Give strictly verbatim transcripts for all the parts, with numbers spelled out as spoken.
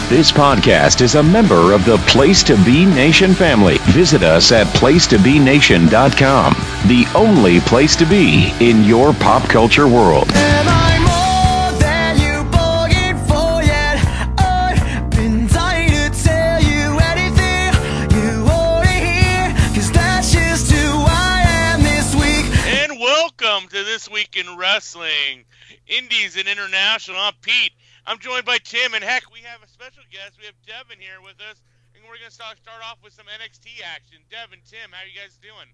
This podcast is a member of the Place to Be Nation family. Visit us at place to be nation dot com, the only place to be in your pop culture world. Am I more than you bargained for yet? I've been dying to tell you anything you want to hear, 'cause that's just who I am this week. And welcome to This Week in Wrestling, Indies and International. I'm Pete. I'm joined by Tim, and heck, we have a special guest. We have Devin here with us, and we're going to start, start off with some N X T action. Devin, Tim, how are you guys doing?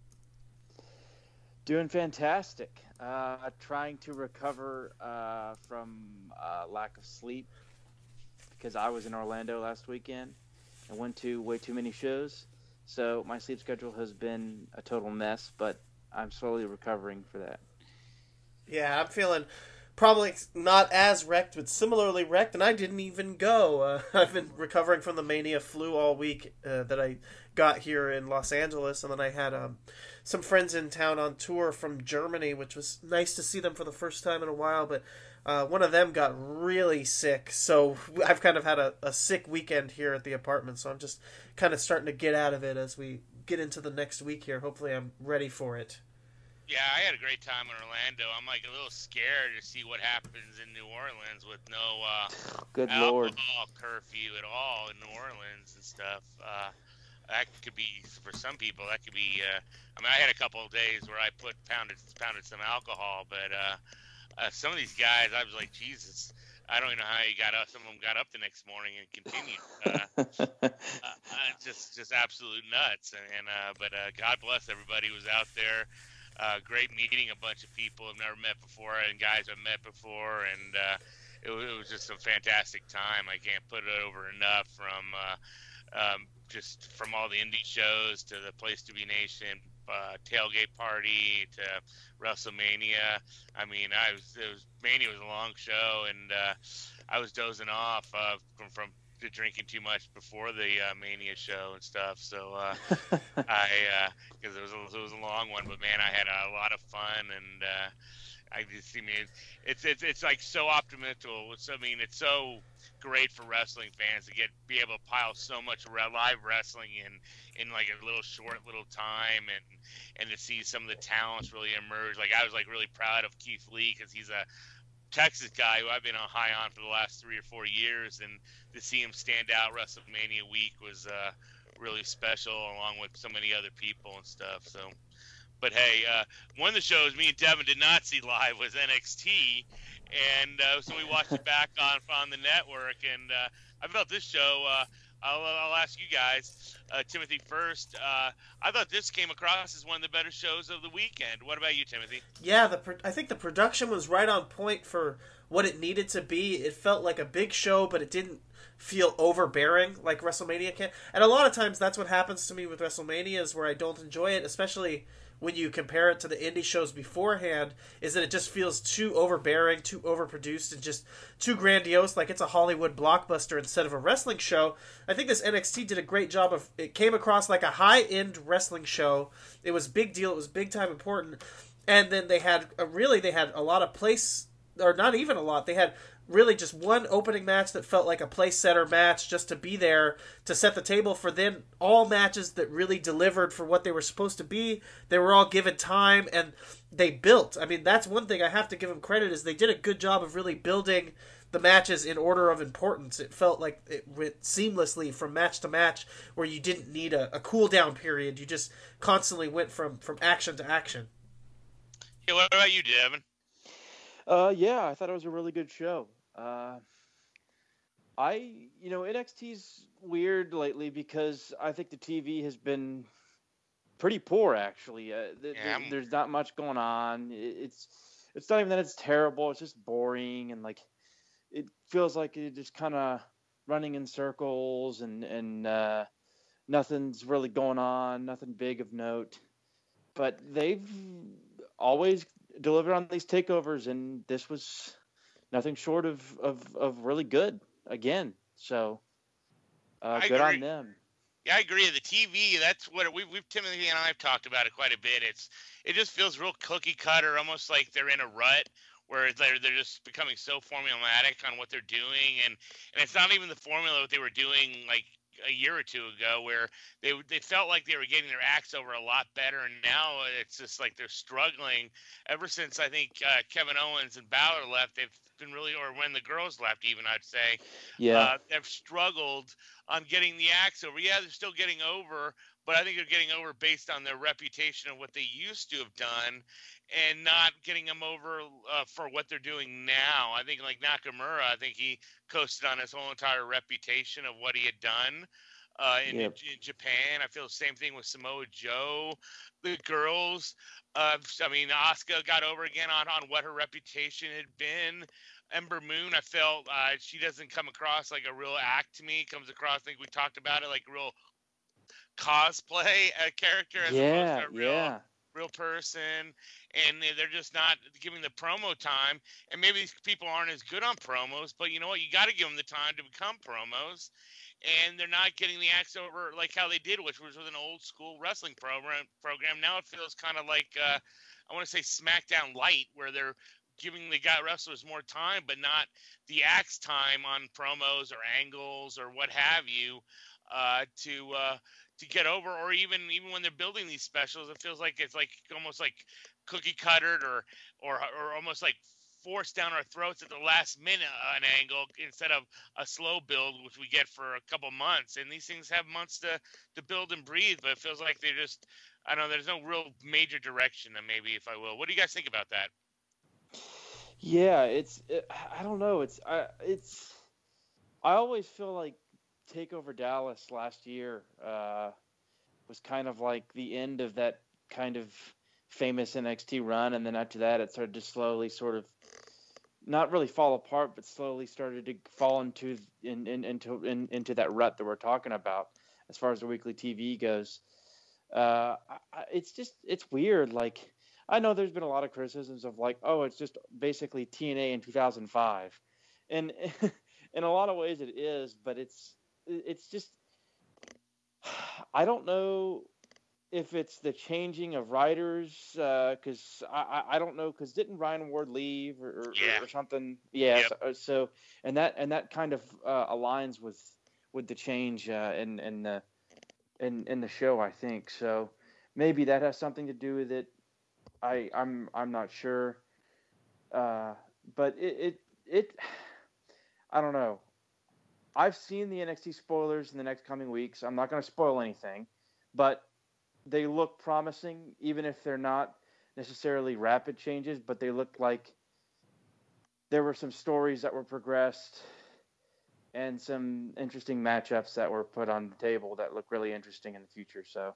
Doing fantastic. Uh, trying to recover uh, from uh, lack of sleep because I was in Orlando last weekend and went to way too many shows. So my sleep schedule has been a total mess, but I'm slowly recovering for that. Yeah, I'm feeling probably not as wrecked, but similarly wrecked, and I didn't even go. Uh, I've been recovering from the Mania flu all week uh, that I got here in Los Angeles, and then I had um, some friends in town on tour from Germany, which was nice to see them for the first time in a while, but uh, one of them got really sick, so I've kind of had a, a sick weekend here at the apartment, so I'm just kind of starting to get out of it as we get into the next week here. Hopefully I'm ready for it. Yeah, I had a great time in Orlando. I'm like a little scared to see what happens in New Orleans with no uh, Good alcohol Lord. curfew at all in New Orleans and stuff. Uh, that could be, for some people, that could be, uh, I mean, I had a couple of days where I put pounded pounded some alcohol, but uh, uh, some of these guys, I was like, Jesus, I don't even know how you got up. Some of them got up the next morning and continued. Uh, uh, uh, just, just absolute nuts. And, and uh, but uh, God bless everybody who was out there. Uh, great meeting a bunch of people I've never met before and guys I've met before, and uh, it, was, it was just a fantastic time. I can't put it over enough, from uh, um, just from all the indie shows to the Place to Be Nation uh, tailgate party to WrestleMania. I mean, I was, it was Mania was a long show, and uh, I was dozing off uh, from from. drinking too much before the uh, Mania show and stuff, so uh, I because uh, it was a, it was a long one, but man, I had a lot of fun, and uh, I just I mean it's it's it's like so optimal. It's, I mean, it's so great for wrestling fans to get be able to pile so much re- live wrestling in in like a little short little time, and and to see some of the talents really emerge. Like I was like really proud of Keith Lee because he's a Texas guy who I've been on high on for the last three or four years, and to see him stand out WrestleMania week was uh, really special, along with so many other people and stuff. So, but hey, uh, one of the shows me and Devin did not see live was N X T, and uh, so we watched it back on on the network, and uh, I felt this show. Uh, I'll, I'll ask you guys, uh, Timothy first. Uh, I thought this came across as one of the better shows of the weekend. What about you, Timothy? Yeah, the pro- I think the production was right on point for what it needed to be. It felt like a big show, but it didn't feel overbearing like WrestleMania can. And a lot of times that's what happens to me with WrestleMania, is where I don't enjoy it, especially when you compare it to the indie shows beforehand, is that it just feels too overbearing, too overproduced, and just too grandiose, like it's a Hollywood blockbuster instead of a wrestling show. I think this N X T did a great job of, it came across like a high-end wrestling show. It was big deal, it was big time important, and then they had, a, really, they had a lot of place, or not even a lot, they had really just one opening match that felt like a place setter match just to be there to set the table for then all matches that really delivered for what they were supposed to be. They were all given time and they built. I mean, that's one thing I have to give them credit, is they did a good job of really building the matches in order of importance. It felt like it went seamlessly from match to match, where you didn't need a, a cool down period. You just constantly went from, from action to action. Yeah, what about you, Devin? Uh, yeah, I thought it was a really good show. Uh, I, you know, N X T's weird lately because I think the T V has been pretty poor, actually. Uh, th- Yeah, th- there's not much going on. It, it's, it's not even that it's terrible. It's just boring, and like, it feels like it's just kind of running in circles, and and uh, nothing's really going on, nothing big of note. But they've always delivered on these takeovers, and this was nothing short of, of, of really good again. So uh, good agree. on them. Yeah, I agree. The T V, that's what we, we've Timothy and I have talked about it quite a bit. It's it just feels real cookie cutter, almost like they're in a rut where they're they're just becoming so formulaic on what they're doing, and and it's not even the formula what they were doing like a year or two ago, where they they felt like they were getting their acts over a lot better, and now it's just like they're struggling. Ever since I think uh, Kevin Owens and Balor left, they've been really, or when the girls left, even I'd say, Yeah. uh, they've struggled on getting the acts over. Yeah, they're still getting over, but I think they're getting over based on their reputation of what they used to have done, and not getting them over uh, for what they're doing now. I think like Nakamura, I think he coasted on his whole entire reputation of what he had done uh, in, Yep. in Japan. I feel the same thing with Samoa Joe. The girls, uh, I mean, Asuka got over again on, on what her reputation had been. Ember Moon, I felt uh, she doesn't come across like a real act to me. Comes across, I think we talked about it, like a real cosplay uh, character as Yeah, opposed to a real yeah. real person, and they- they're just not giving the promo time. And maybe these people aren't as good on promos, but you know what? You got to give them the time to become promos, and they're not getting the acts over like how they did, which was with an old school wrestling program. Program now it feels kind of like uh, I want to say SmackDown Light, where they're giving the guy wrestlers more time, but not the acts time on promos or angles or what have you uh, to. Uh, to get over, or even even when they're building these specials, it feels like it's like almost like cookie cuttered or or or almost like forced down our throats at the last minute uh, an angle instead of a slow build, which we get for a couple months. And these things have months to to build and breathe, but it feels like they're just, I don't know, there's no real major direction, maybe, if I will. What do you guys think about that? Yeah, it's it, I don't know. It's I it's I always feel like Takeover Dallas last year uh, was kind of like the end of that kind of famous N X T run, and then after that, it started to slowly sort of not really fall apart, but slowly started to fall into in, in, into in, into that rut that we're talking about as far as the weekly T V goes. Uh, I, I- it's just it's weird. Like I know there's been a lot of criticisms of like, oh, it's just basically T N A in two thousand five, and in a lot of ways it is, but it's it's just I don't know if it's the changing of writers because I, I I don't know because didn't Ryan Ward leave or, or, Yeah. or something? Yeah. Yep. So, so and that and that kind of uh, aligns with with the change uh, in in the in in the show, I think. So maybe that has something to do with it. I I'm I'm not sure. Uh, but it it it I don't know. I've seen the N X T spoilers in the next coming weeks. I'm not going to spoil anything, but they look promising, even if they're not necessarily rapid changes, but they look like there were some stories that were progressed and some interesting matchups that were put on the table that look really interesting in the future. So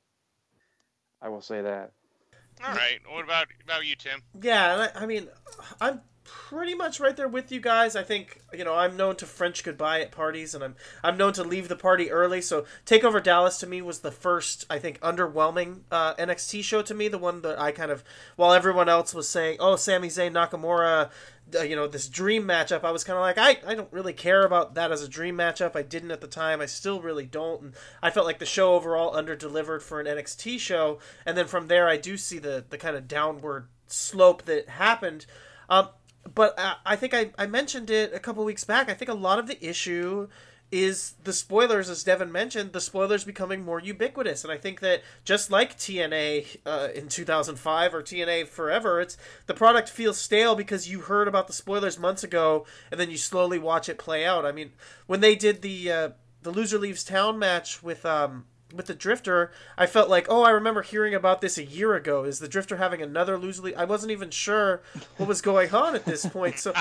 I will say that. All right. What about about you, Tim? Yeah, and I, I mean, I'm pretty much right there with you guys. I think, you know, I'm known to French goodbye at parties, and I'm I'm known to leave the party early. So Takeover Dallas to me was the first, I think, underwhelming uh, N X T show to me. The one that I kind of, while everyone else was saying, oh, Sami Zayn, Nakamura, uh, you know, this dream matchup, I was kind of like, I, I don't really care about that as a dream matchup. I didn't at the time. I still really don't. And I felt like the show overall under-delivered for an N X T show. And then from there, I do see the, the kind of downward slope that happened. Um, but I, I think I, I mentioned it a couple weeks back. I think a lot of the issue is the spoilers, as Devin mentioned, the spoilers becoming more ubiquitous. And I think that just like T N A uh, in two thousand five or T N A forever, it's the product feels stale because you heard about the spoilers months ago and then you slowly watch it play out. I mean, when they did the uh, the Loser Leaves Town match with um with the Drifter, I felt like, oh, I remember hearing about this a year ago. Is the Drifter having another Loser Leave? I wasn't even sure what was going on at this point. So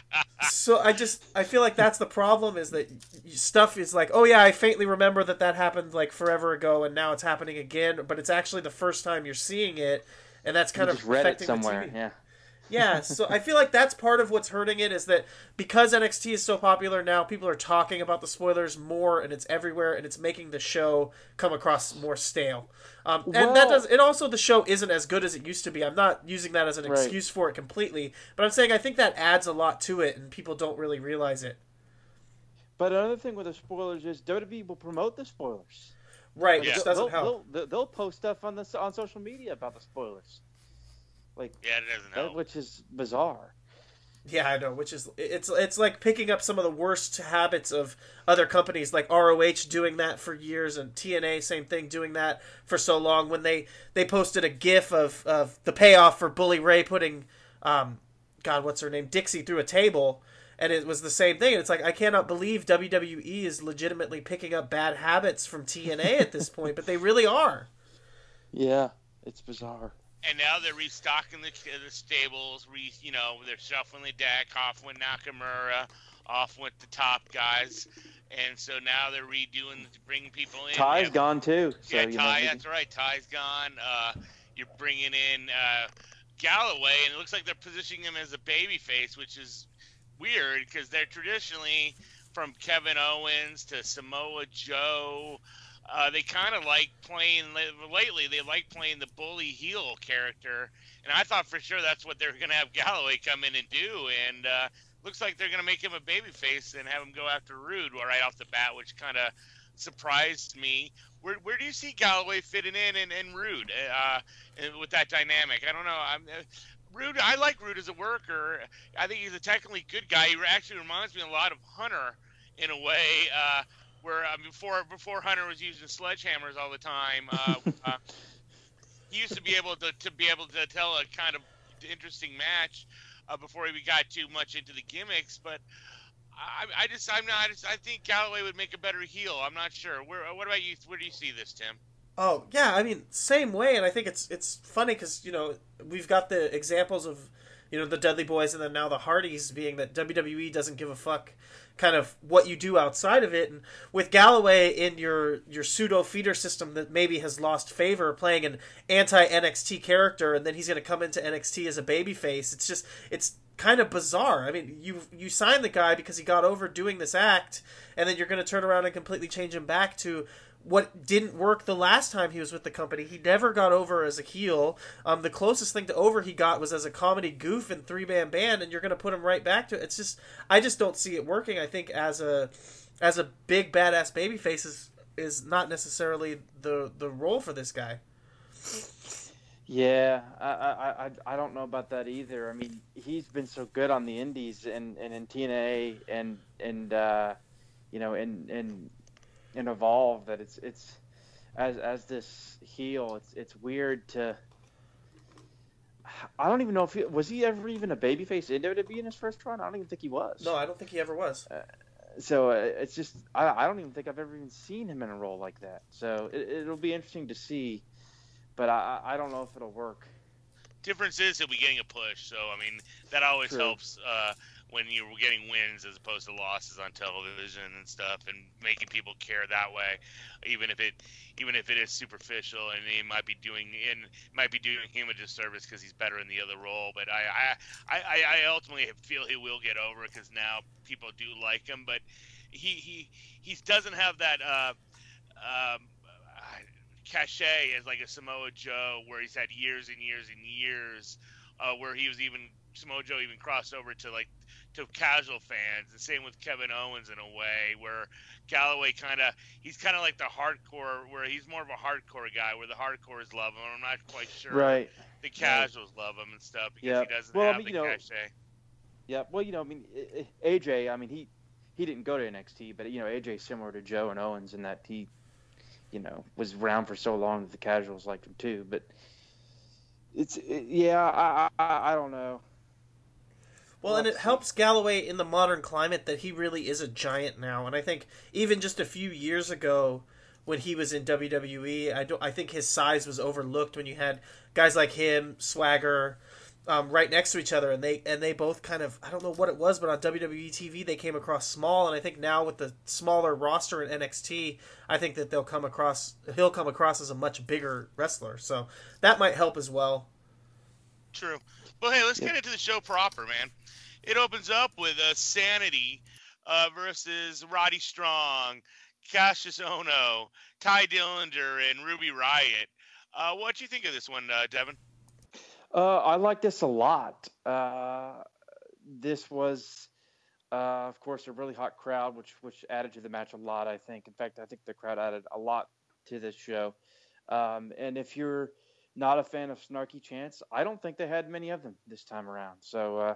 So I just I feel like that's the problem, is that stuff is like, oh yeah, I faintly remember that that happened like forever ago and now it's happening again, but it's actually the first time you're seeing it, and that's kind You of just read it affecting the somewhere. T V. Yeah. Yeah, so I feel like that's part of what's hurting it, is that because N X T is so popular now, people are talking about the spoilers more, and it's everywhere, and it's making the show come across more stale. Um, and that Well- does. It also, the show isn't as good as it used to be. I'm not using that as an Right. excuse for it completely, but I'm saying I think that adds a lot to it, and people don't really realize it. But another thing with the spoilers is W W E will promote the spoilers. Right, Yeah. which They'll, doesn't they'll, help. they'll, they'll post stuff on the on social media about the spoilers, like Yeah, it doesn't that, help. which is bizarre. Yeah, I know, which is it's it's like picking up some of the worst habits of other companies, like R O H doing that for years, and T N A same thing, doing that for so long. When they they posted a GIF of of the payoff for Bully Ray putting, um, God, what's her name, Dixie through a table, and it was the same thing. And it's like I cannot believe W W E is legitimately picking up bad habits from T N A at this point, but they really are. Yeah, it's bizarre. And now they're restocking the, the stables. Re, you know, they're shuffling the deck. Off went Nakamura. Off went the top guys. And so now they're redoing, bringing people in. Ty's have, gone too. So, yeah, you Ty. know, That's right. Ty's gone. Uh, you're bringing in uh, Galloway, and it looks like they're positioning him as a babyface, which is weird because they're traditionally from Kevin Owens to Samoa Joe. Uh, they kind of like playing lately. They like playing the bully heel character, and I thought for sure that's what they were going to have Galloway come in and do. And uh, looks like they're going to make him a babyface and have him go after Rude right off the bat, which kind of surprised me. Where where do you see Galloway fitting in and, and Rude uh, with that dynamic? I don't know. I'm. Uh, Rude, I like Rude as a worker. I think he's a technically good guy. He actually reminds me a lot of Hunter in a way. Uh, Where uh, before before Hunter was using sledgehammers all the time, uh, uh, he used to be able to, to be able to tell a kind of interesting match uh, before he got too much into the gimmicks. But I, I just I'm not I, just, I think Galloway would make a better heel. I'm not sure. Where what about you? Where do you see this, Tim? Oh yeah, I mean same way, and I think it's it's funny because you know we've got the examples of you know the Dudley Boys and then now the Hardys being that W W E doesn't give a fuck kind of what you do outside of it, and with Galloway in your your pseudo feeder system that maybe has lost favor playing an anti N X T character, and then he's going to come into N X T as a babyface. It's just it's kind of bizarre. I mean, you you signed the guy because he got over doing this act, and then you're going to turn around and completely change him back to what didn't work the last time he was with the company. He never got over as a heel. Um, the closest thing to over he got was as a comedy goof in Three Man Band, and you're going to put him right back to it. It's just, I just don't see it working. I think as a as a big badass babyface is is not necessarily the the role for this guy. Yeah, I, I, I, I don't know about that either. I mean, he's been so good on the Indies and, and in T N A and and uh, you know and and and Evolve that it's it's as as this heel, it's it's weird to. I don't even know if he was he ever even a babyface in W W E in his first run. I don't even think he was. No, I don't think he ever was. Uh, so uh, it's just I I don't even think I've ever even seen him in a role like that. So it, it'll be interesting to see, but I I don't know if it'll work. Difference is he'll be getting a push, so I mean that always True. helps uh, when you're getting wins as opposed to losses on television and stuff, and making people care that way, even if it even if it is superficial and he might be doing and might be doing him a disservice because he's better in the other role. But I I, I, I ultimately feel he will get over because now people do like him, but he he he doesn't have that. Uh, um, cachet as like a Samoa Joe, where he's had years and years and years, uh, where he was even Samoa Joe even crossed over to like to casual fans. The same with Kevin Owens in a way, where Galloway kind of he's kind of like the hardcore, where he's more of a hardcore guy, where the hardcores love him. I'm not quite sure Right. the casuals right. love him and stuff because Yep. he doesn't well, have I mean, the you know, cachet. Yeah, well, you know, I mean, A J, I mean, he he didn't go to N X T, but you know, A J's similar to Joe and Owens in that he. You know, was around for so long that the casuals liked him too. But it's it, yeah, I, I I don't know. Well, and it helps Galloway in the modern climate that he really is a giant now. And I think even just a few years ago, when he was in W W E, I don't I think his size was overlooked when you had guys like him, Swagger, um, right next to each other, and they and they both kind of I don't know what it was, but on W W E T V they came across small, and I think now with the smaller roster in N X T, I think that they'll come across he'll come across as a much bigger wrestler, so that might help as well. True. Well, hey, let's get into the show proper, man. It opens up with uh, Sanity uh, versus Roddy Strong, Cassius Ohno, Ty Dillinger, and Ruby Riott. Uh, what do you think of this one, uh, Devin? Uh, I like this a lot. Uh, this was, uh, of course, a really hot crowd, which which added to the match a lot, I think. In fact, I think the crowd added a lot to this show. Um, and if you're not a fan of Snarky Chance, I don't think they had many of them this time around. So, uh,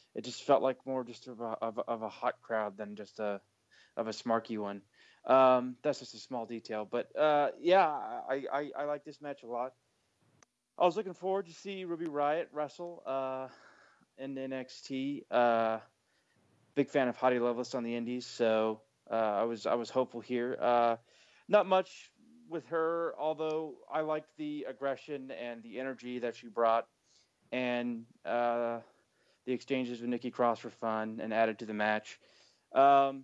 it just felt like more just of a of a, of a hot crowd than just a of a smarky one. Um, that's just a small detail, but uh, yeah, I, I I like this match a lot. I was looking forward to see Ruby Riott wrestle uh, in N X T. Uh, big fan of Hottie Lovelace on the Indies, so uh, I was I was hopeful here. Uh, not much with her, although I liked the aggression and the energy that she brought, and uh, the exchanges with Nikki Cross were fun and added to the match. Um,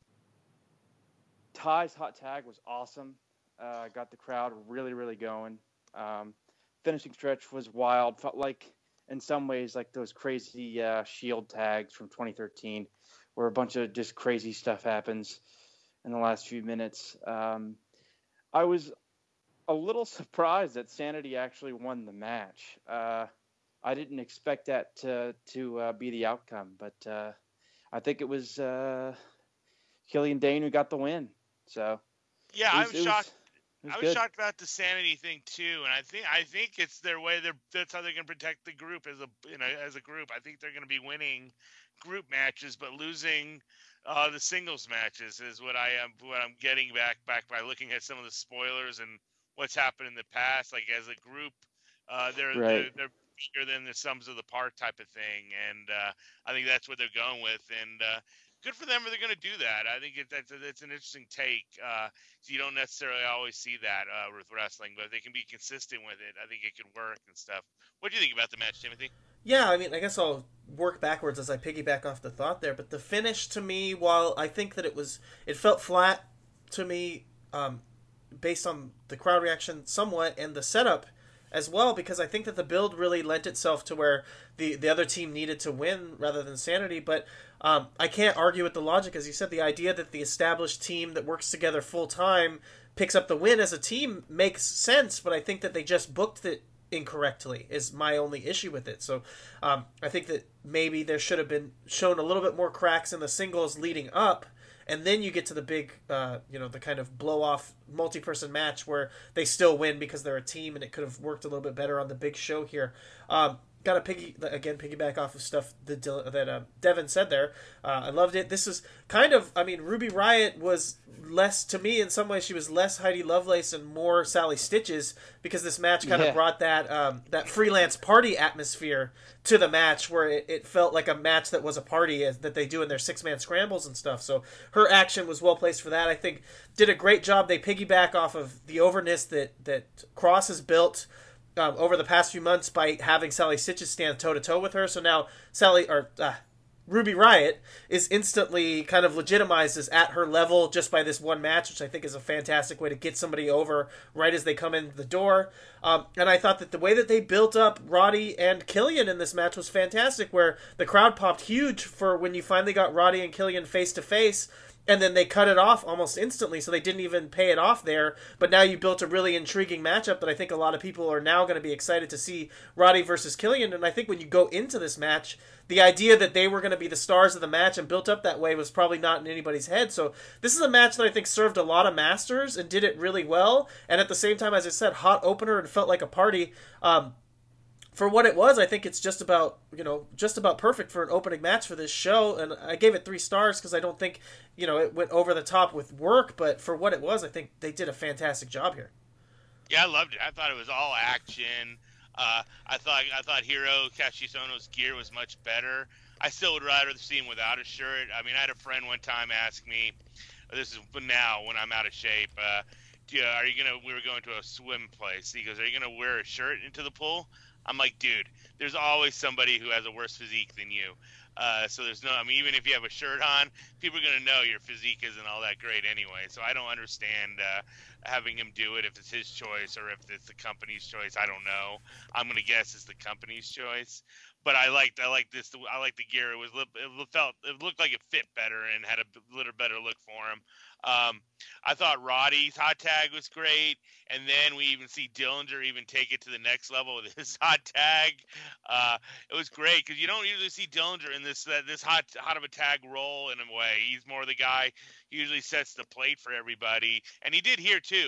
Ty's hot tag was awesome. Uh, got the crowd really, really going. Um, finishing stretch was wild. Felt like, in some ways, like those crazy uh, Shield tags from twenty thirteen, where a bunch of just crazy stuff happens in the last few minutes. Um, I was a little surprised that Sanity actually won the match. Uh, I didn't expect that to to uh, be the outcome, but uh, I think it was uh, Killian Dane who got the win. So yeah, was, I was shocked. Was, was I was good. shocked about the Sanity thing too, and I think I think it's their way. They're that's how they're going to protect the group as a you know as a group. I think they're going to be winning group matches, but losing uh, the singles matches is what I am what I'm getting back back by looking at some of the spoilers and what's happened in the past. Like as a group, uh, they're, Right. they're they're bigger than the sums of the part type of thing, and uh, I think that's what they're going with. And uh, good for them if they're going to do that. I think it, that's, a, that's an interesting take. Uh, so you don't necessarily always see that uh, with wrestling, but if they can be consistent with it, I think it could work and stuff. What do you think about the match, Timothy? Yeah, I mean, I guess I'll work backwards as I piggyback off the thought there. But the finish to me, while I think that it was, it felt flat to me, um, based on the crowd reaction somewhat and the setup as well, because I think that the build really lent itself to where the, the other team needed to win rather than Sanity. But um, I can't argue with the logic, as you said. The idea that the established team that works together full time picks up the win as a team makes sense, but I think that they just booked it incorrectly is my only issue with it. So um, I think that maybe there should have been shown a little bit more cracks in the singles leading up, and then you get to the big, uh, you know, the kind of blow-off multi-person match where they still win because they're a team, and it could have worked a little bit better on the big show here. Um, Got to piggy again, piggyback off of stuff that that uh, Devin said there. Uh, I loved it. This is kind of, I mean, Ruby Riott was less, to me, in some ways, she was less Heidi Lovelace and more Sally Stitches, because this match kind Yeah. of brought that um, that freelance party atmosphere to the match, where it, it felt like a match that was a party, as, that they do in their six man scrambles and stuff. So her action was well placed for that. I think did a great job. They piggyback off of the overness that that Cross has built Um, over the past few months by having Sally Stitches stand toe to toe with her. So now Sally or uh, Ruby Riott is instantly kind of legitimized as at her level just by this one match, which I think is a fantastic way to get somebody over right as they come in the door. Um, and I thought that the way that they built up Roddy and Killian in this match was fantastic, where the crowd popped huge for when you finally got Roddy and Killian face to face. And then they cut it off almost instantly, so they didn't even pay it off there. But now you built a really intriguing matchup that I think a lot of people are now going to be excited to see, Roddy versus Killian. And I think when you go into this match, the idea that they were going to be the stars of the match and built up that way was probably not in anybody's head. So this is a match that I think served a lot of masters and did it really well. And at the same time, as I said, hot opener and felt like a party. Um, For what it was, I think it's just about, you know, just about perfect for an opening match for this show. And I gave it three stars because I don't think, you know, it went over the top with work. But for what it was, I think they did a fantastic job here. Yeah, I loved it. I thought it was all action. Uh, I thought I thought Hiro Kashisono's gear was much better. I still would rather see him without a shirt. I mean, I had a friend one time ask me, this is now when I'm out of shape, uh, do you, are you gonna? We were going to a swim place. He goes, are you gonna wear a shirt into the pool? I'm like, dude, there's always somebody who has a worse physique than you. Uh, so there's no, I mean, even if you have a shirt on, people are going to know your physique isn't all that great anyway. So I don't understand uh, having him do it if it's his choice or if it's the company's choice. I don't know. I'm going to guess it's the company's choice. But I liked, I liked this. I liked the gear. It was, it felt, it looked like it fit better and had a little better look for him. Um, I thought Roddy's hot tag was great, and then we even see Dillinger even take it to the next level with his hot tag. Uh, it was great because you don't usually see Dillinger in this uh, this hot hot of a tag role in a way. He's more the guy who usually sets the plate for everybody, and he did here too.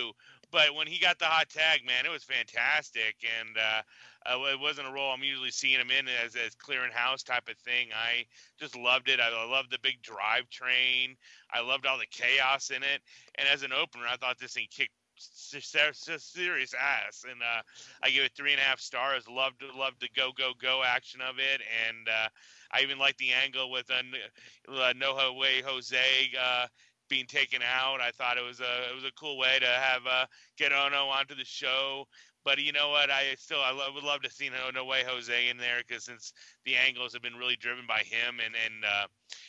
but when he got the hot tag, man, it was fantastic. And uh, uh, it wasn't a role I'm usually seeing him in as as clearing house type of thing. I just loved it. I loved the big drive train. I loved all the chaos in it. And as an opener, I thought this thing kicked serious ass, and uh, I give it three and a half stars. Loved loved the go go go action of it, and uh, I even liked the angle with uh, uh, No Way Jose uh, being taken out. I thought it was a it was a cool way to have uh, get Ono onto the show. But you know what? I still I lo- would love to see No, no Way Jose in there, because since the angles have been really driven by him and and uh,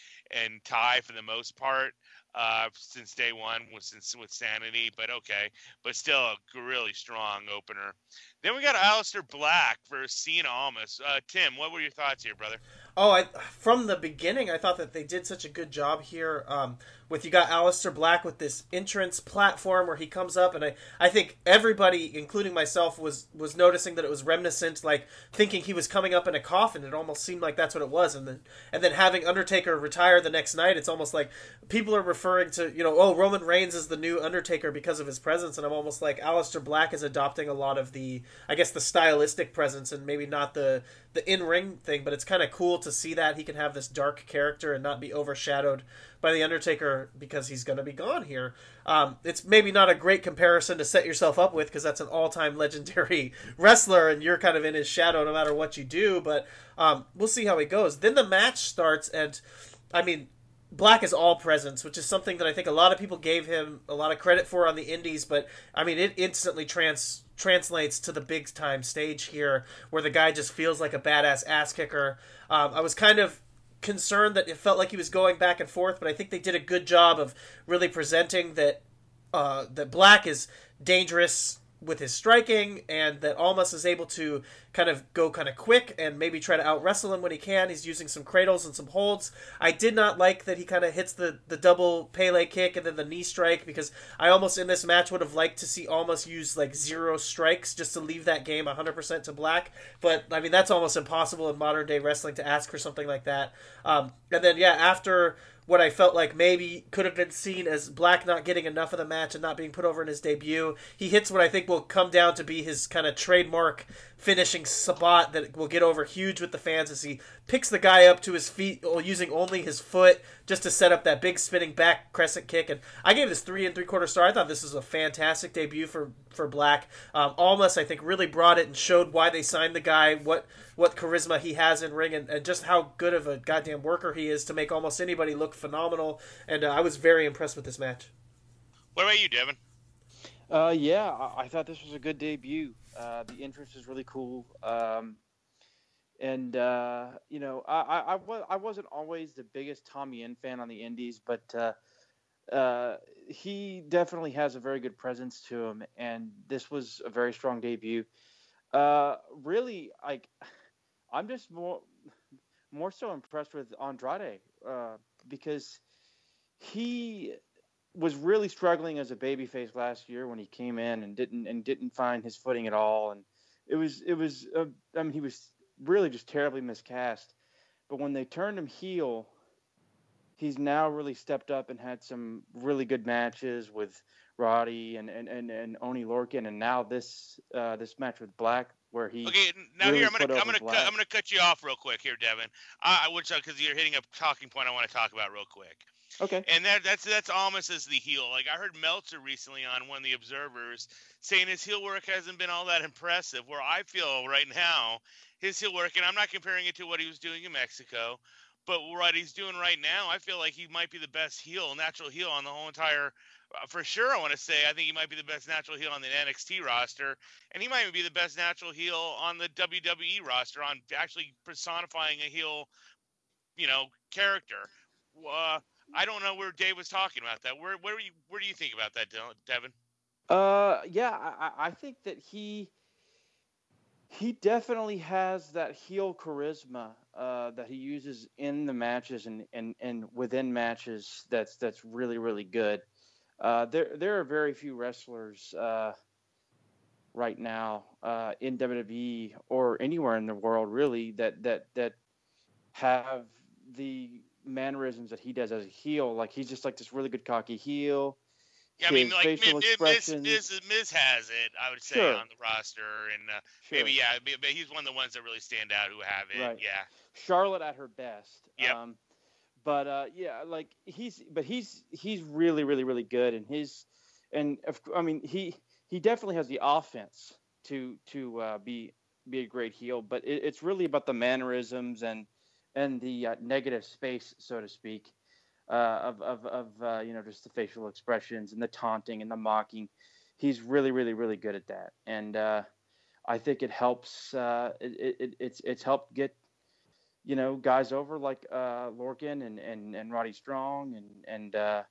and Ty for the most part. Uh, since day one with since with Sanity, but okay, but still a really strong opener. Then we got Aleister Black versus Cien Almas. Uh, Tim, what were your thoughts here, brother? Oh, I from the beginning, I thought that they did such a good job here. Um, with you got Aleister Black with this entrance platform where he comes up, and I, I think everybody, including myself, was was noticing that it was reminiscent, like thinking he was coming up in a coffin. It almost seemed like that's what it was, and then and then having Undertaker retire the next night, it's almost like people are referring to, you know, oh, Roman Reigns is the new Undertaker because of his presence, and I'm almost like Aleister Black is adopting a lot of the, I guess, the stylistic presence and maybe not the the in-ring thing, but it's kind of cool to see that he can have this dark character and not be overshadowed by the Undertaker because he's going to be gone here. Um, it's maybe not a great comparison to set yourself up with, because that's an all-time legendary wrestler and you're kind of in his shadow no matter what you do, but um, we'll see how it goes. Then the match starts, and I mean, Black is all presence, which is something that I think a lot of people gave him a lot of credit for on the indies, but I mean, it instantly trans translates to the big time stage here, where the guy just feels like a badass ass kicker. Um, I was kind of concerned that it felt like he was going back and forth, but I think they did a good job of really presenting that uh, that Black is dangerous with his striking, and that Almas is able to kind of go kind of quick and maybe try to out wrestle him when he can. He's using some cradles and some holds. I did not like that he kind of hits the, the double Pele kick and then the knee strike, because I almost in this match would have liked to see Almas use like zero strikes just to leave that game one hundred percent to Black. But I mean, that's almost impossible in modern day wrestling to ask for something like that. Um, and then, yeah, after what I felt like maybe could have been seen as Black not getting enough of the match and not being put over in his debut, he hits what I think will come down to be his kind of trademark finishing spot that will get over huge with the fans, as he picks the guy up to his feet using only his foot just to set up that big spinning back crescent kick. And I gave this three and three quarter star. I thought this was a fantastic debut for for Black. Um, Almas, I think, really brought it and showed why they signed the guy, what what charisma he has in ring, and, and just how good of a goddamn worker he is to make almost anybody look phenomenal. And uh, I was very impressed with this match. What about you, Devin? Uh, yeah, I, I thought this was a good debut. Uh, the entrance is really cool. Um, and, uh, you know, I, I, I, was, I wasn't always the biggest Tommy Inn fan on the indies, but uh, uh, he definitely has a very good presence to him, and this was a very strong debut. Uh, really, like, I'm just more more so impressed with Andrade, uh, because he was really struggling as a babyface last year when he came in and didn't and didn't find his footing at all, and it was it was uh, I mean, he was really just terribly miscast. But when they turned him heel, he's now really stepped up and had some really good matches with Roddy and and and, and Oni Lorcan, and now this uh, this match with Black, where he okay now really here I'm gonna put I'm over gonna Black. cut, I'm gonna cut you off real quick here, Devin. I uh, which because uh, you're hitting a talking point I want to talk about real quick. Okay. And that that's that's Almas as the heel. Like, I heard Meltzer recently on one of the Observers saying his heel work hasn't been all that impressive. Where I feel right now, his heel work, and I'm not comparing it to what he was doing in Mexico, but what he's doing right now, I feel like he might be the best heel, natural heel on the whole entire. Uh, for sure, I want to say I think he might be the best natural heel on the N X T roster, and he might even be the best natural heel on the W W E roster, on actually personifying a heel, you know, character. Uh, I don't know where Dave was talking about that. Where where you where do you think about that, Devin? Uh, yeah, I, I think that he he definitely has that heel charisma uh, that he uses in the matches and, and, and within matches. That's that's really really good. Uh, there there are very few wrestlers uh, right now uh, in W W E or anywhere in the world really that that that have the mannerisms that he does as a heel. Like, he's just like this really good cocky heel. Yeah, I mean, his like facial Miz, expressions. Miz, Miz has it, I would say, Sure. on the roster, and uh, Sure. maybe yeah, but he's one of the ones that really stand out who have it. Right. Yeah. Charlotte at her best. Yep. Um, but uh, yeah, like he's, but he's he's really really really good, and his, and of, I mean he he definitely has the offense to to uh, be be a great heel, but it, it's really about the mannerisms and and the uh, negative space, so to speak, uh, of of of uh, you know, just the facial expressions and the taunting and the mocking. He's really really really good at that, and uh, I think it helps. Uh, it, it it's it's helped get, you know, guys over like uh, Lorcan and, and, and Roddy Strong, and and uh,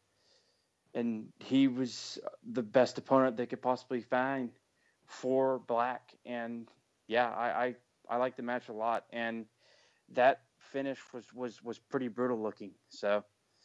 and he was the best opponent they could possibly find for Black. And yeah, I, I, I like the match a lot, and that finish was, was, was pretty brutal looking, so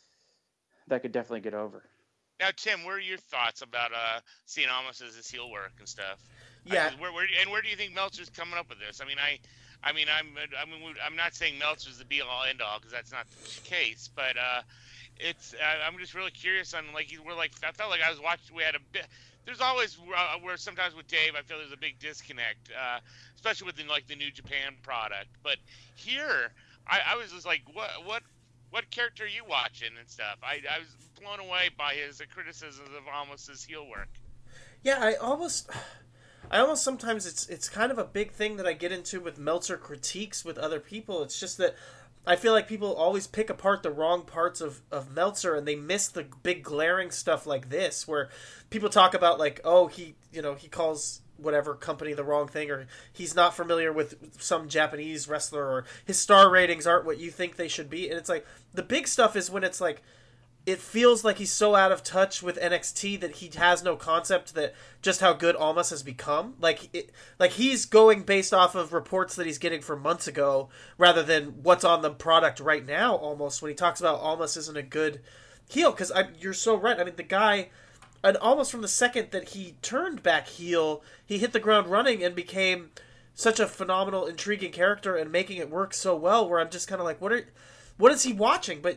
that could definitely get over. Now, Tim, what are your thoughts about uh, seeing Almas as his heel work and stuff? Yeah. I, where, where, and where do you think Meltzer's coming up with this? I mean, I, I mean, I'm, I mean, I'm not saying Meltzer's the be all end all, because that's not the case. But uh, it's, uh, I'm just really curious on, like, we're like, I felt like I was watching. We had a bit. There's always uh, where sometimes with Dave, I feel there's a big disconnect, uh, especially with the, like the New Japan product. But here, I, I was just like, what, what, what character are you watching and stuff? I, I was blown away by his criticisms of Almas's heel work. Yeah, I almost, I almost sometimes it's it's kind of a big thing that I get into with Meltzer critiques with other people. It's just that I feel like people always pick apart the wrong parts of, of Meltzer, and they miss the big glaring stuff like this, where people talk about like, oh, he, you know, he calls whatever company the wrong thing, or he's not familiar with some Japanese wrestler, or his star ratings aren't what you think they should be. And it's like, the big stuff is when it's like, it feels like he's so out of touch with N X T that he has no concept that just how good Almas has become. Like it, like he's going based off of reports that he's getting from months ago rather than what's on the product right now. Almost when he talks about Almas isn't a good heel, because you're so right. I mean, the guy, and almost from the second that he turned back heel, he hit the ground running and became such a phenomenal, intriguing character and making it work so well. Where I'm just kind of like, what are, what is he watching? But.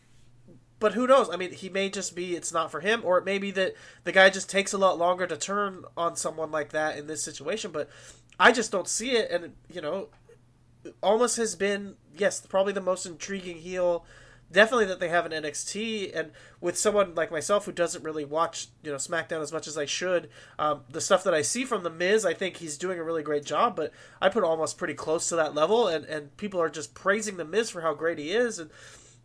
But who knows? I mean, he may just be it's not for him, or it may be that the guy just takes a lot longer to turn on someone like that in this situation. But I just don't see it. And, you know, Almas has been, yes, probably the most intriguing heel, definitely, that they have in N X T. And with someone like myself who doesn't really watch, you know, SmackDown as much as I should, um, the stuff that I see from The Miz, I think he's doing a really great job. But I put Almas pretty close to that level, and, and people are just praising The Miz for how great he is. And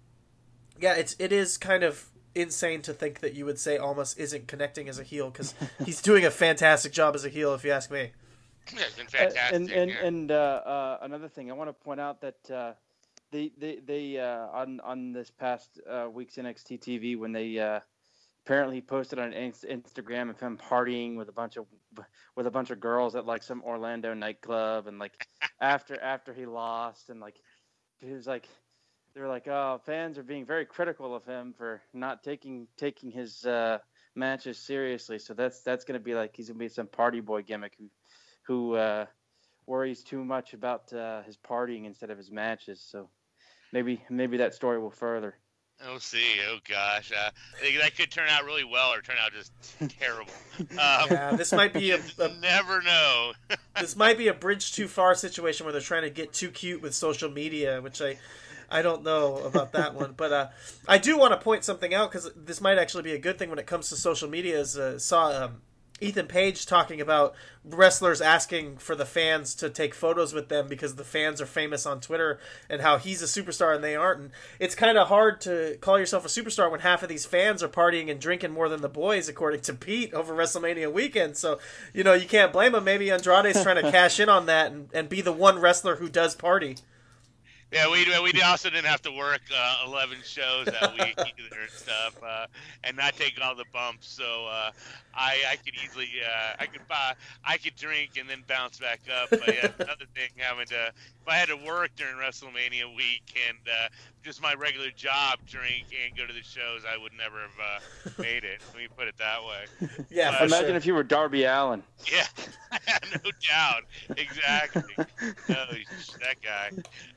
yeah, it's it is kind of insane to think that you would say Almas isn't connecting as a heel, because he's doing a fantastic job as a heel, if you ask me. Yeah, it's been fantastic. And and, yeah. and uh, uh, another thing, I want to point out that uh, they they they uh, on on this past uh, week's N X T T V, when they uh, apparently posted on Inst- Instagram of him partying with a bunch of with a bunch of girls at like some Orlando nightclub, and like after after he lost, and like he was like. They're like, oh, fans are being very critical of him for not taking taking his uh, matches seriously. So that's that's gonna be like he's gonna be some party boy gimmick who who uh, worries too much about uh, his partying instead of his matches. So maybe maybe that story will further. We'll see. Oh gosh, uh, that could turn out really well or turn out just terrible. Um, Yeah, this might be a, a never know. this might be a bridge too far situation where they're trying to get too cute with social media, which I. I don't know about that one, but uh, I do want to point something out, because this might actually be a good thing when it comes to social media. Is uh, saw um, Ethan Page talking about wrestlers asking for the fans to take photos with them because the fans are famous on Twitter, and how he's a superstar and they aren't. And it's kind of hard to call yourself a superstar when half of these fans are partying and drinking more than the boys, according to Pete, over WrestleMania weekend. So, you know, you can't blame him. Maybe Andrade's trying to cash in on that and, and be the one wrestler who does party. Yeah, we we also didn't have to work uh, eleven shows that week either and stuff, uh, and not take all the bumps. So uh, I I could easily uh, I could buy I could drink and then bounce back up. But yeah, another thing having to if I had to work during WrestleMania week and uh, just my regular job, drink and go to the shows, I would never have uh, made it. Let me put it that way. Yeah, But, Imagine sure. if you were Darby Allin. Yeah, no doubt. Exactly. No, that guy. Uh,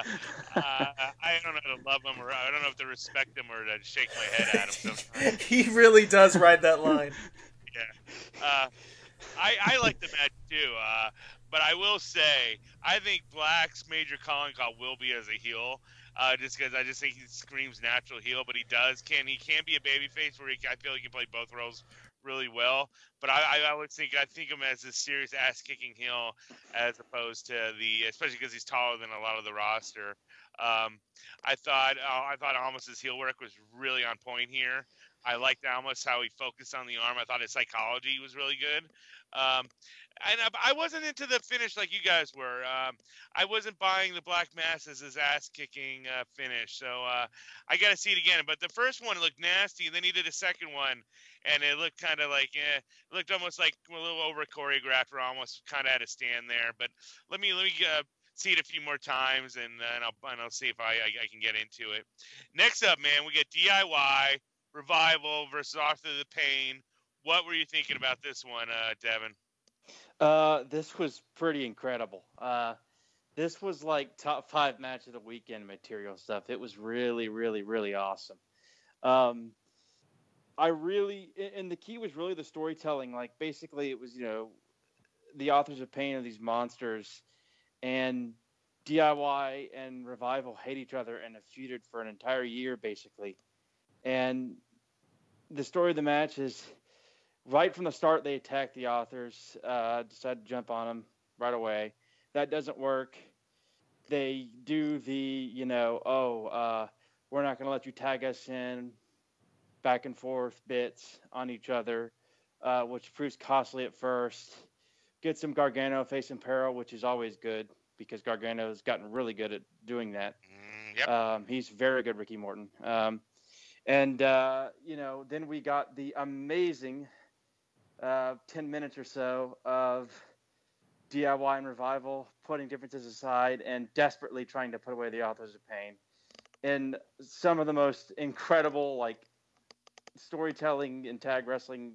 uh, I don't know to love him or I don't know if to respect him or to shake my head at him sometimes. He really does ride that line. Yeah. Uh, I, I like the match too, uh, but I will say I think Black's major calling call will be as a heel, uh, just because I just think he screams natural heel, but he does can he can be a babyface where he, I feel he can play both roles really well. But I, I, I would think I think him as a serious ass kicking heel as opposed to the especially because he's taller than a lot of the roster. Um, I thought uh, I thought Almas's heel work was really on point here. I liked almost how he focused on the arm. I thought his psychology was really good. Um, and I, I wasn't into the finish like you guys were. Um, I wasn't buying the Black Mass as his ass-kicking uh, finish. So uh, I got to see it again. But the first one looked nasty, and then he did a second one, and it looked kind of like, eh, it looked almost like a little over-choreographed or almost kind of had a stand there. But let me let me uh, see it a few more times, and, uh, and, I'll, and I'll see if I, I, I can get into it. Next up, man, we get D I Y. Revival versus Author of the Pain. What were you thinking about this one, uh, Devin? Uh, this was pretty incredible. Uh, this was like top five match of the weekend material stuff. It was really, really, really awesome. Um, I really, and the key was really the storytelling. Like basically it was, you know, the Authors of Pain are these monsters, and D I Y and Revival hate each other and have feuded for an entire year basically. And the story of the match is right from the start, they attack the Authors, uh, decide to jump on them right away. That doesn't work. They do the, you know, oh, uh, we're not going to let you tag us in, back and forth bits on each other, uh, which proves costly at first. Get some Gargano facing Peril, which is always good because Gargano has gotten really good at doing that. Mm, yep. Um, he's very good, Ricky Morton. Um, And, uh, you know, then we got the amazing uh, ten minutes or so of D I Y and Revival putting differences aside and desperately trying to put away the Authors of Pain. And some of the most incredible, like, storytelling and tag wrestling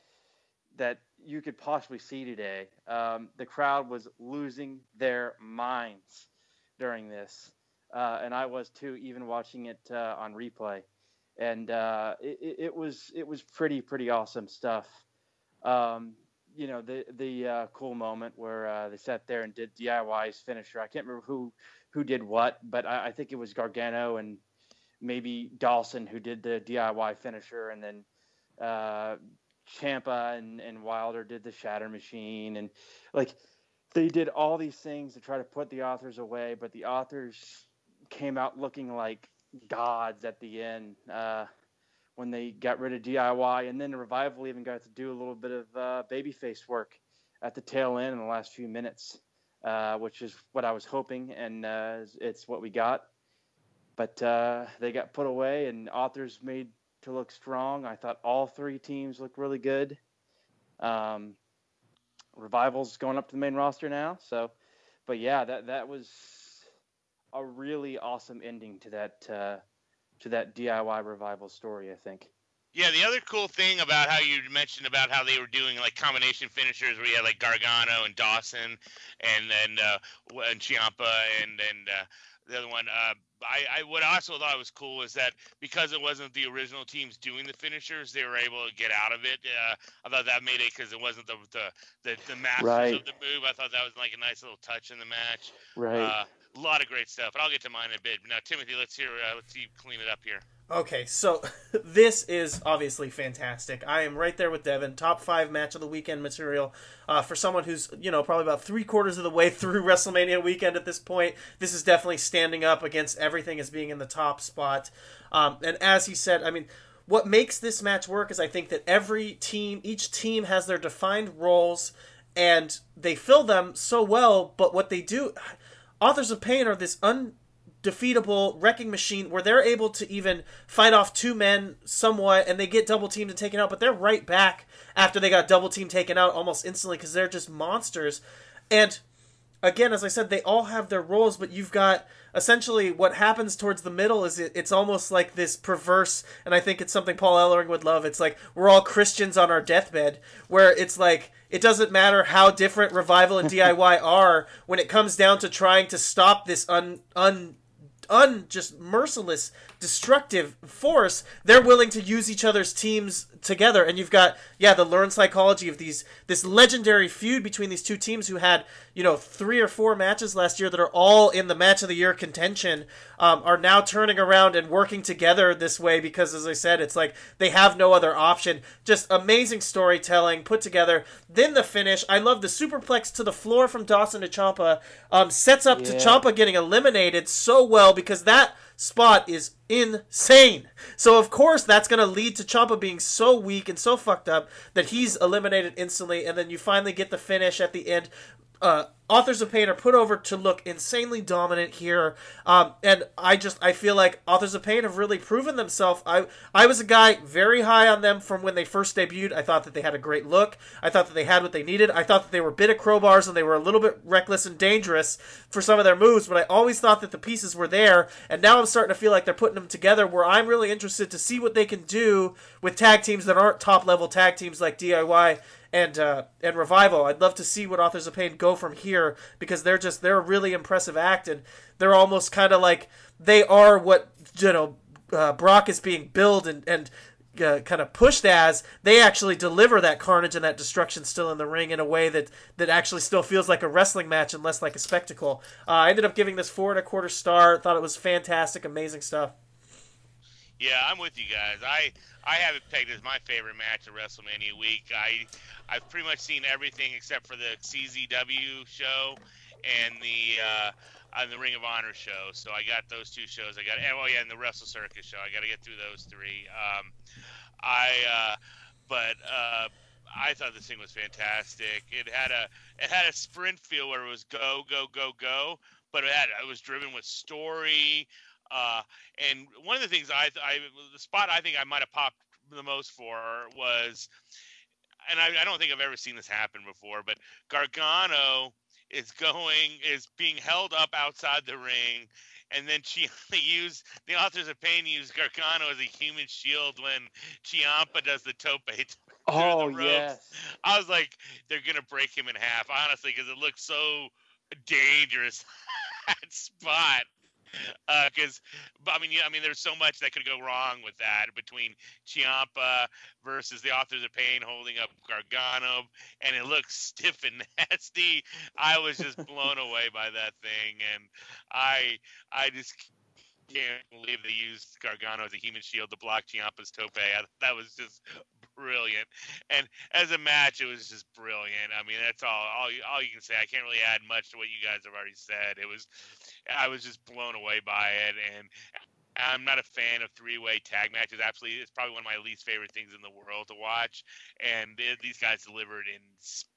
that you could possibly see today. Um, the crowd was losing their minds during this. Uh, and I was, too, even watching it uh, on replay. And uh, it, it was it was pretty pretty awesome stuff. Um, you know the the uh, cool moment where uh, they sat there and did D I Y's finisher. I can't remember who who did what, but I, I think it was Gargano and maybe Dawson who did the D I Y finisher, and then uh, Ciampa and, and Wilder did the Shatter Machine, and like they did all these things to try to put the Authors away, but the Authors came out looking like gods at the end uh, when they got rid of D I Y, and then the Revival even got to do a little bit of uh, babyface work at the tail end in the last few minutes, uh, which is what I was hoping, and uh, it's what we got. But uh, they got put away, and Authors made to look strong. I thought all three teams looked really good. Um, Revival's going up to the main roster now, so. But yeah, that that was a really awesome ending to that uh, to that D I Y Revival story, I think. Yeah, the other cool thing about how you mentioned about how they were doing like combination finishers where you had like Gargano and Dawson and then uh, and Ciampa and and uh, the other one. Uh, I, I what I also thought was cool is that because it wasn't the original teams doing the finishers, they were able to get out of it. Uh, I thought that made it because it wasn't the the the, the masters right. of the move. I thought that was like a nice little touch in the match. Right. Uh, a lot of great stuff, but I'll get to mine in a bit. Now, Timothy, let's hear. Uh, let's see you clean it up here. Okay, so this is obviously fantastic. I am right there with Devin. Top five match of the weekend material uh, for someone who's, you know, probably about three quarters of the way through WrestleMania weekend at this point. This is definitely standing up against everything as being in the top spot. Um, and as he said, I mean, what makes this match work is I think that every team, each team has their defined roles and they fill them so well, but what they do, Authors of Pain are this undefeatable wrecking machine where they're able to even fight off two men somewhat and they get double teamed and taken out, but they're right back after they got double teamed taken out almost instantly because they're just monsters. And again, as I said, they all have their roles, but you've got essentially what happens towards the middle is it, it's almost like this perverse, and I think it's something Paul Ellering would love. It's like we're all Christians on our deathbed, where it's like it doesn't matter how different Revival and D I Y are when it comes down to trying to stop this un, un un just merciless destructive force, they're willing to use each other's teams together. And you've got, yeah, the learned psychology of these this legendary feud between these two teams who had, you know, three or four matches last year that are all in the match of the year contention, um, are now turning around and working together this way because, as I said, it's like they have no other option. Just amazing storytelling put together. Then the finish, I love the superplex to the floor from Dawson to Ciampa, um, sets up Yeah. to Ciampa getting eliminated so well because that spot is insane. So of course that's going to lead to Ciampa being so weak and so fucked up that he's eliminated instantly, and then you finally get the finish at the end. Uh, Authors of Pain are put over to look insanely dominant here, um, and I just I feel like Authors of Pain have really proven themselves. I I was a guy very high on them from when they first debuted. I thought that they had a great look. I thought that they had what they needed. I thought that they were a bit of crowbars and they were a little bit reckless and dangerous for some of their moves, but I always thought that the pieces were there, and now I'm starting to feel like they're putting them together where I'm really interested to see what they can do with tag teams that aren't top-level tag teams like D I Y and uh, and Revival. I'd love to see what Authors of Pain go from here, because they're just they're a really impressive act, and they're almost kind of like they are what, you know, uh, Brock is being billed and and uh, kind of pushed as. They actually deliver that carnage and that destruction still in the ring in a way that that actually still feels like a wrestling match and less like a spectacle. Uh, I ended up giving this four and a quarter star. Thought it was fantastic, amazing stuff. Yeah, I'm with you guys. I I have it pegged as my favorite match of WrestleMania week. I I've pretty much seen everything except for the C Z W show and the uh, and the Ring of Honor show. So I got those two shows. I got oh yeah, and the Wrestle Circus show. I got to get through those three. Um, I uh, but uh, I thought this thing was fantastic. It had a it had a sprint feel where it was go go go go, but it had it was driven with story. Uh, and one of the things I, I, the spot I think I might have popped the most for was, and I, I don't think I've ever seen this happen before, but Gargano is going, is being held up outside the ring, and then she use the Authors of Pain use Gargano as a human shield when Ciampa does the tope through Oh, the ropes. yes. I was like, they're gonna break him in half, honestly, because it looks so dangerous that spot. Because uh, I mean, yeah, I mean, there's so much that could go wrong with that between Ciampa versus the Authors of Pain holding up Gargano, and it looks stiff and nasty. I was just blown away by that thing, and I, I just can't believe they used Gargano as a human shield to block Ciampa's tope. I, that was just brilliant. And as a match, it was just brilliant. I mean, that's all, all, all you can say. I can't really add much to what you guys have already said. It was, I was just blown away by it. And I'm not a fan of three-way tag matches. Absolutely, it's probably one of my least favorite things in the world to watch. And they, these guys delivered in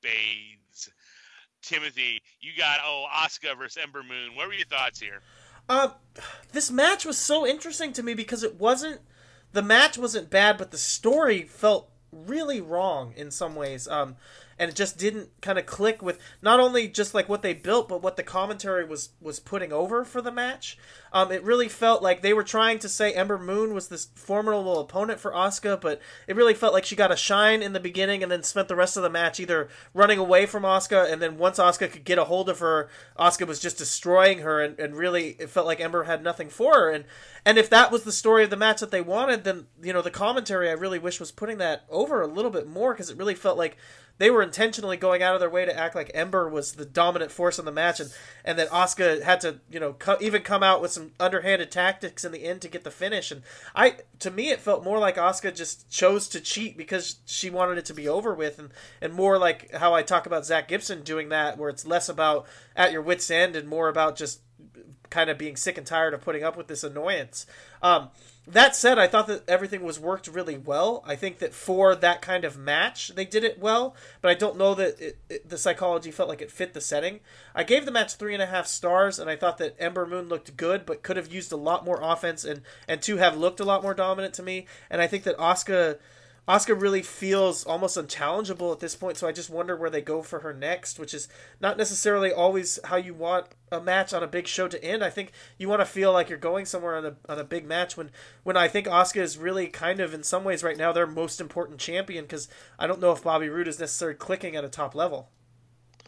spades. Timothy, you got, oh, Asuka versus Ember Moon. What were your thoughts here? Uh, this match was so interesting to me because it wasn't, the match wasn't bad, but the story felt really wrong in some ways. Um, and it just didn't kind of click with not only just like what they built, but what the commentary was, was putting over for the match. Um, it really felt like they were trying to say Ember Moon was this formidable opponent for Asuka, but it really felt like she got a shine in the beginning and then spent the rest of the match either running away from Asuka, and then once Asuka could get a hold of her, Asuka was just destroying her, and, and really it felt like Ember had nothing for her. And and if that was the story of the match that they wanted, then, you know, the commentary I really wish was putting that over a little bit more, because it really felt like they were intentionally going out of their way to act like Ember was the dominant force in the match, and, and that Asuka had to, you know, co- even come out with some underhanded tactics in the end to get the finish. And I, to me, it felt more like Asuka just chose to cheat because she wanted it to be over with, and, and more like how I talk about Zach Gibson doing that, where it's less about at your wit's end and more about just kind of being sick and tired of putting up with this annoyance. Um, that said, I thought that everything was worked really well. I think that for that kind of match, they did it well, but I don't know that it, it, the psychology felt like it fit the setting. I gave the match three and a half stars, and I thought that Ember Moon looked good, but could have used a lot more offense and, and to have looked a lot more dominant to me. And I think that Asuka... Asuka really feels almost unchallengeable at this point, so I just wonder where they go for her next, which is not necessarily always how you want a match on a big show to end. I think you want to feel like you're going somewhere on a on a big match when, when I think Asuka is really kind of, in some ways right now, their most important champion, because I don't know if Bobby Roode is necessarily clicking at a top level.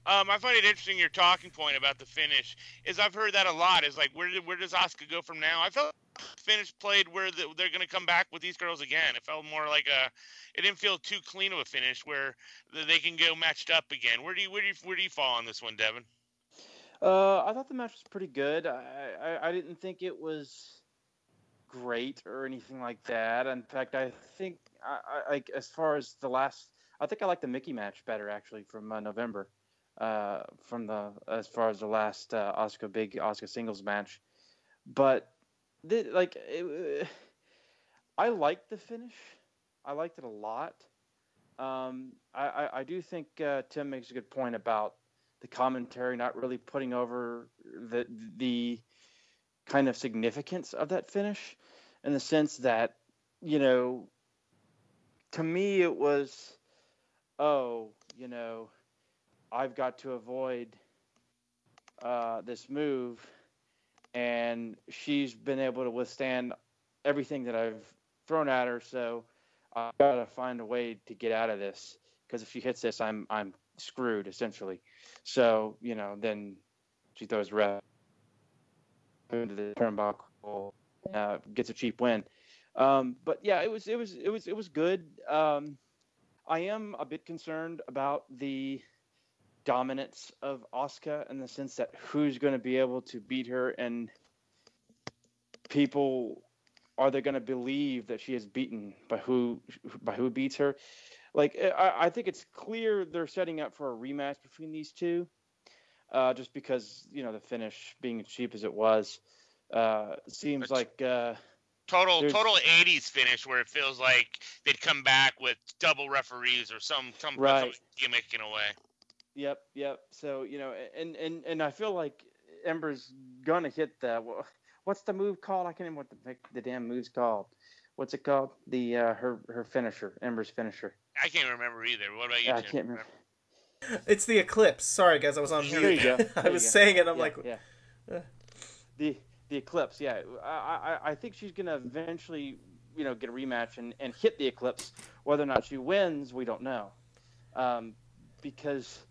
Um, I find it interesting your talking point about the finish. Is I've heard that a lot. Is like where did, where does Asuka go from now? I felt the finish played where the, they're going to come back with these girls again. It felt more like a. It didn't feel too clean of a finish where they can go matched up again. Where do you where do you where do you fall on this one, Devin? Uh, I thought the match was pretty good. I, I I didn't think it was great or anything like that. In fact, I think I, I like as far as the last, I think I like the Mickey match better actually from uh, November. Uh, from the as far as the last uh, Oscar big Oscar singles match, but the, like it, I liked the finish. I liked it a lot. Um, I, I I do think uh, Tim makes a good point about the commentary not really putting over the the kind of significance of that finish, in the sense that, you know, to me it was, oh, you know, I've got to avoid uh, this move, and she's been able to withstand everything that I've thrown at her, so I've got to find a way to get out of this, because if she hits this, I'm I'm screwed, essentially. So, you know, then she throws ref into the turnbuckle, uh, gets a cheap win. Um, but yeah, it was it was it was it was good. Um, I am a bit concerned about the dominance of Asuka, in the sense that who's going to be able to beat her, and people, are they going to believe that she is beaten by who by who beats her? Like, I, I think it's clear they're setting up for a rematch between these two, uh, just because, you know, the finish being as cheap as it was, uh, seems That's like uh, total there's- total eighties finish where it feels like they'd come back with double referees or some some, Right. some gimmick in a way. Yep, yep. So, you know, and and, and I feel like Ember's gonna hit the, what's the move called? I can't remember what the the damn move's called. What's it called? The uh, her her finisher, Ember's finisher. I can't remember either. What about you, Yeah, I Tim? can't remember. It's the Eclipse. Sorry, guys, I was on There mute. you go. I There was you go. saying it. I'm yeah, like, yeah. uh. The the Eclipse, yeah. I, I I think she's gonna eventually, you know, get a rematch and, and hit the Eclipse. Whether or not she wins, we don't know, um, because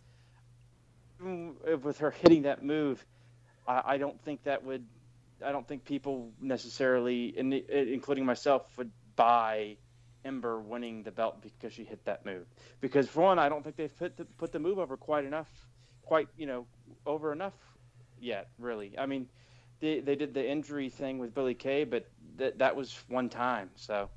with her hitting that move, I, I don't think that would, I don't think people necessarily, in, including myself, would buy Ember winning the belt because she hit that move. Because for one, I don't think they've put the, put the move over quite enough, quite, you know, over enough yet, really. I mean, they they did the injury thing with Billie Kay, but that that was one time. So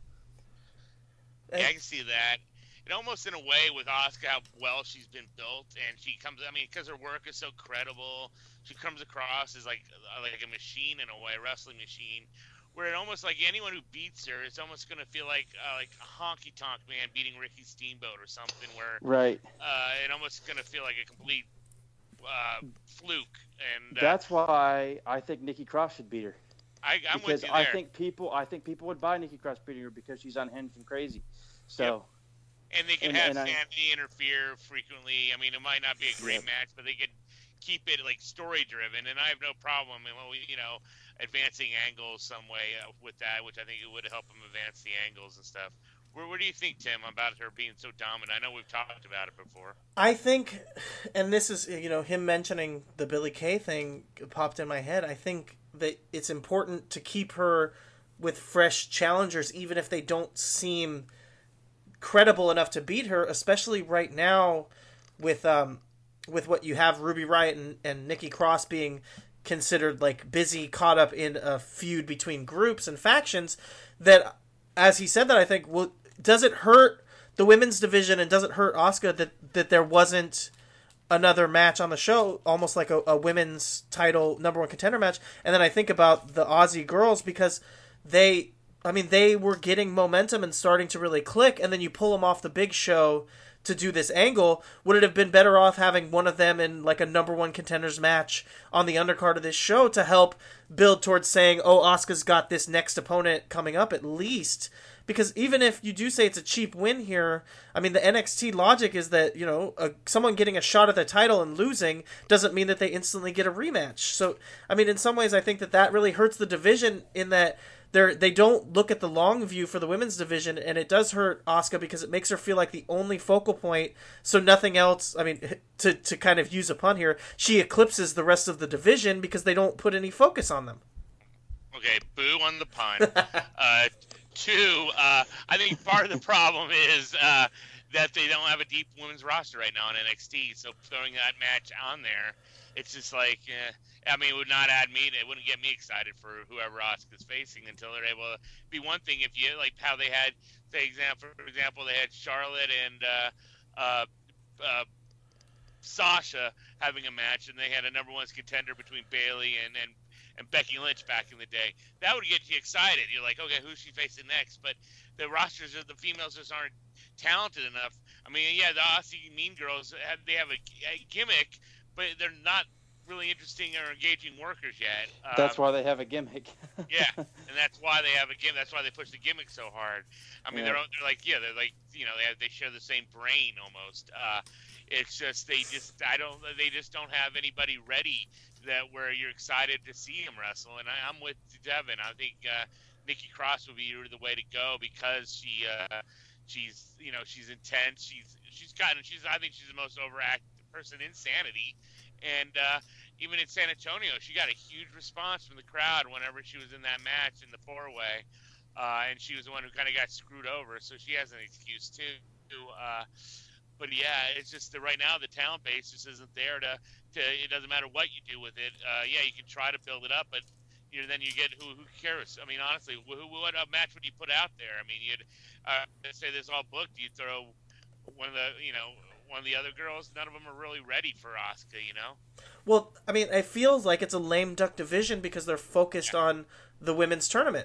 Yeah, I can see that. And almost in a way with Asuka, how well she's been built, and she comes. I mean, because her work is so credible, she comes across as like like a machine in a way, a wrestling machine. Where it almost like anyone who beats her, it's almost gonna feel like uh, like a honky tonk man beating Ricky Steamboat or something. Where right. uh, it almost gonna feel like a complete uh, fluke. And uh, That's why I think Nikki Cross should beat her. I, I'm because with you I there. think people, I think people would buy Nikki Cross beating her because she's unhinged and crazy. So, And they can and- have and I- Sanity interfere frequently. I mean, it might not be a great Yep. match, but they could keep it like story driven, and I have no problem in you know advancing angles some way uh, with that, which I think it would help them advance the angles and stuff. Where, what do you think, Tim, about her being so dominant? I know we've talked about it before. I think, and this is, you know, him mentioning the Billie Kay thing popped in my head. I think that it's important to keep her with fresh challengers, even if they don't seem credible enough to beat her, especially right now with um with what you have Ruby Riott and, and Nikki Cross being considered like busy, caught up in a feud between groups and factions. That, as he said that, I think, well, does it hurt the women's division and does it hurt Asuka that, that there wasn't another match on the show, almost like a, a women's title number one contender match? And then I think about the Aussie girls, because they, I mean, they were getting momentum and starting to really click, and then you pull them off the big show to do this angle. Would it have been better off having one of them in like a number one contenders match on the undercard of this show to help build towards saying, oh, Asuka's got this next opponent coming up at least? Because even if you do say it's a cheap win here, I mean, the N X T logic is that, you know, a, someone getting a shot at the title and losing doesn't mean that they instantly get a rematch. So, I mean, in some ways, I think that that really hurts the division in that They're they don't look at the long view for the women's division, and it does hurt Asuka because it makes her feel like the only focal point. So nothing else. I mean, to to kind of use a pun here, she eclipses the rest of the division because they don't put any focus on them. Okay, boo on the pun. uh, two, uh, I think part of the problem is uh, that they don't have a deep women's roster right now in N X T. So throwing that match on there, it's just like, eh, I mean, it would not add me. It wouldn't get me excited for whoever Asuka's facing until they're able to be one thing. If you like how they had, say, example for example, they had Charlotte and uh, uh, uh, Sasha having a match, and they had a number one contender between Bayley and and and Becky Lynch back in the day. That would get you excited. You're like, okay, who's she facing next? But the rosters of the females just aren't talented enough. I mean, yeah, the Aussie Mean Girls, have, they have a, a gimmick, but they're not really interesting or engaging workers yet. Um, That's why they have a gimmick. yeah, and that's why they have a gimmick. That's why they push the gimmick so hard. I mean, Yeah. they're they're like, yeah, they're like, you know, they have, they share the same brain almost. Uh, it's just they just I don't they just don't have anybody ready that where you're excited to see him wrestle. And I, I'm with Devin. I think uh, Nikki Cross would be the way to go because she uh, she's you know she's intense. She's she's gotten she's I think she's the most overactive person in Sanity. And uh, even in San Antonio, she got a huge response from the crowd whenever she was in that match in the four-way. Uh, and she was the one who kind of got screwed over, so she has an excuse too. Uh, but yeah, it's just that right now the talent base just isn't there to, to it doesn't matter what you do with it. Uh, yeah, you can try to build it up, but you know, then you get who who cares? I mean, honestly, who, what a match would you put out there? I mean, you'd uh, let's say this all booked, you throw one of the, you know, one of the other girls, none of them are really ready for Asuka, you know? Well, I mean, it feels like it's a lame duck division because they're focused on the women's tournament.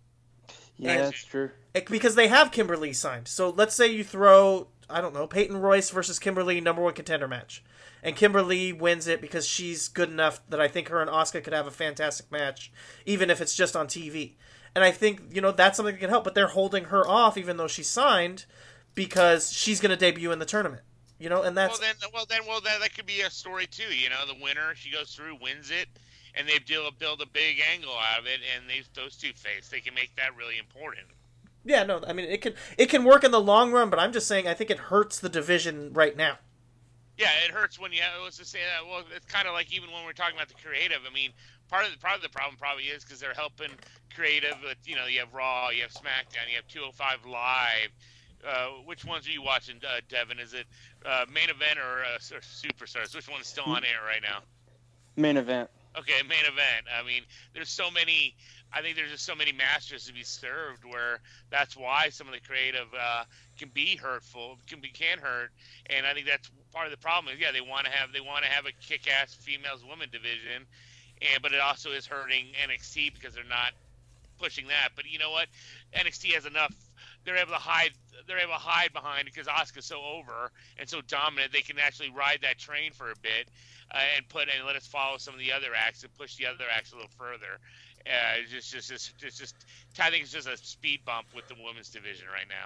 Yeah, And- that's true. It- because they have Kimberly signed. So let's say you throw, I don't know, Peyton Royce versus Kimberly number one contender match. And Kimberly wins it because she's good enough that I think her and Asuka could have a fantastic match, even if it's just on T V. And I think, you know, that's something that can help. But they're holding her off even though she's signed because she's going to debut in the tournament. You know, and that's... Well, then, well, then, well, that, that could be a story, too. You know, the winner, she goes through, wins it, and they build, build a big angle out of it, and they, those two face. They can make that really important. Yeah, no, I mean, it can it can work in the long run, but I'm just saying I think it hurts the division right now. Yeah, it hurts when you have, let's just say that, well, it's kind of like even when we're talking about the creative. I mean, part of the, part of the problem probably is because they're helping creative with, you know, you have Raw, you have SmackDown, you have two oh five Live. Uh, which ones are you watching, uh, Devin? Is it uh, Main Event or, uh, or Superstars? Which one's still on air right now? Main Event. Okay, Main Event. I mean, there's so many. I think there's just so many masters to be served where that's why some of the creative uh, can be hurtful, can be can hurt, and I think that's part of the problem. Is yeah, they want to have they want to have a kick-ass females women division, and but it also is hurting N X T because they're not pushing that. But you know what? N X T has enough. They're able to hide. They're able to hide behind because Asuka's so over and so dominant. They can actually ride that train for a bit uh, and put and let us follow some of the other acts and push the other acts a little further. Uh, it's just, just, just, it's just. I think it's just a speed bump with the women's division right now.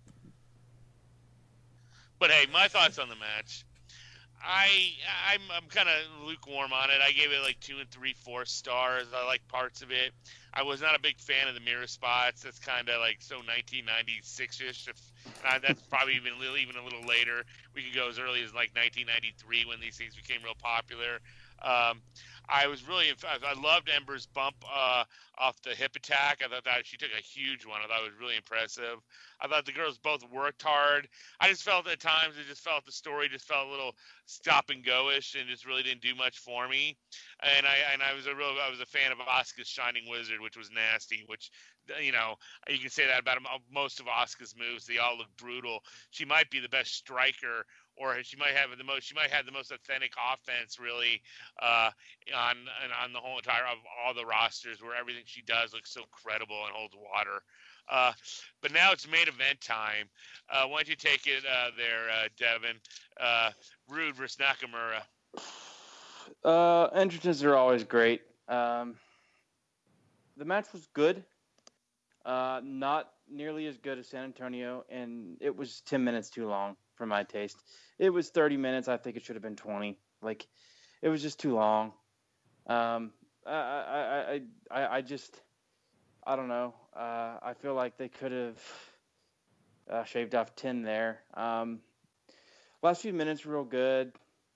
But hey, my thoughts on the match. I I'm I'm kind of lukewarm on it. I gave it like two and three fourth stars. I like parts of it. I was not a big fan of the mirror spots. That's kind of like so nineteen ninety-six-ish. If uh, that's probably even a little, even a little later. We could go as early as like nineteen ninety-three when these things became real popular. Um, I was really, I loved Ember's bump uh, off the hip attack. I thought that she took a huge one. I thought it was really impressive. I thought the girls both worked hard. I just felt at times, it just felt the story just felt a little stop and go-ish and just really didn't do much for me. And I and I was a real, I was a fan of Asuka's Shining Wizard, which was nasty, which, you know, you can say that about most of Asuka's moves. They all look brutal. She might be the best striker, or she might have the most. She might have the most authentic offense, really, uh, on on the whole entire of all the rosters, where everything she does looks so credible and holds water. Uh, but now it's main event time. Uh, why don't you take it uh, there, uh, Devin? Uh, Rude versus Nakamura. Uh, entrances are always great. Um, the match was good. Uh, not nearly as good as San Antonio, and it was ten minutes too long for my taste. It was thirty minutes. I think it should have been twenty. Like, it was just too long. Um, I, I, I, I, I just, I don't know. Uh, I feel like they could have uh, shaved off ten there. Um, last few minutes were real good.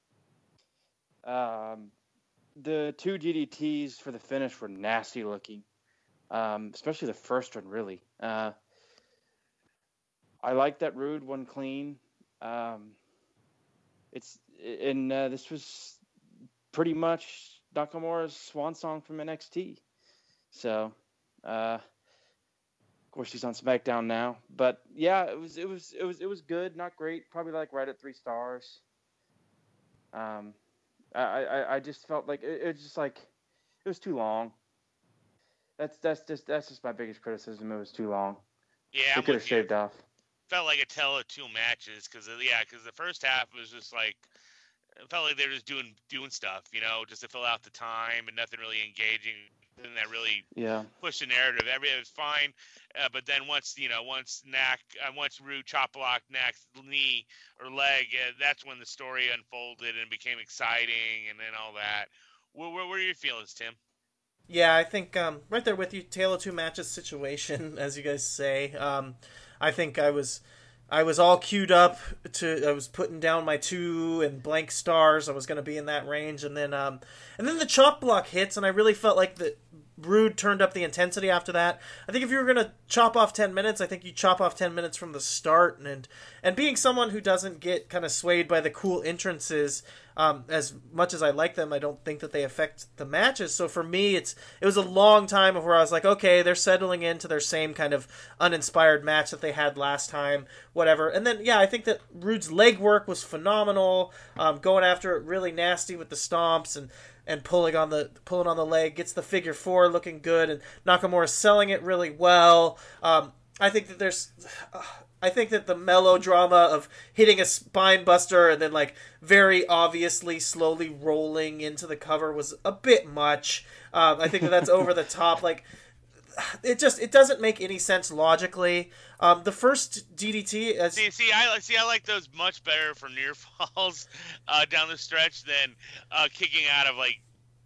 Um, the two D D Ts for the finish were nasty looking, um, especially the first one, really. Uh, I like that Rude one clean. Um, it's and uh, this was pretty much Nakamura's swan song from N X T. So, uh, of course, he's on SmackDown now. But yeah, it was it was it was it was good, not great. Probably like right at three stars. Um, I I, I just felt like it, it was just like it was too long. That's that's just that's just my biggest criticism. It was too long. Yeah, They I'm could have with you. shaved off. Felt like a tale of two matches because yeah, because the first half was just like it felt like they were just doing doing stuff, you know, just to fill out the time and nothing really engaging. And that really Yeah. pushed the narrative. Every it was fine, uh, but then once you know, once Knack, uh, once Rude chop block Knack's knee or leg, uh, that's when the story unfolded and became exciting, and then all that. What, what were your feelings, Tim? Yeah, I think um, right there with you, Tale of Two Matches situation, as you guys say. Um, I think I was, I was all queued up to. I was putting down my two and blank stars. I was going to be in that range, and then, um, and then the chop block hits, and I really felt like the Rude turned up the intensity after that. I think if you were going to chop off ten minutes, I think you chop off ten minutes from the start. And and being someone who doesn't get kind of swayed by the cool entrances, um, as much as I like them, I don't think that they affect the matches. So for me, it's it was a long time of where I was like, okay, they're settling into their same kind of uninspired match that they had last time, whatever. And then, yeah, I think that Rude's leg work was phenomenal, um, going after it really nasty with the stomps and and pulling on the pulling on the leg, gets the figure four looking good, and Nakamura selling it really well. Um, I think that there's, uh, I think that the melodrama of hitting a spine buster and then like very obviously slowly rolling into the cover was a bit much. Um, I think that that's over the top. Like it just it doesn't make any sense logically. Um, the first D D T, as See, see, I like see, I like those much better for near falls uh, down the stretch than uh, kicking out of like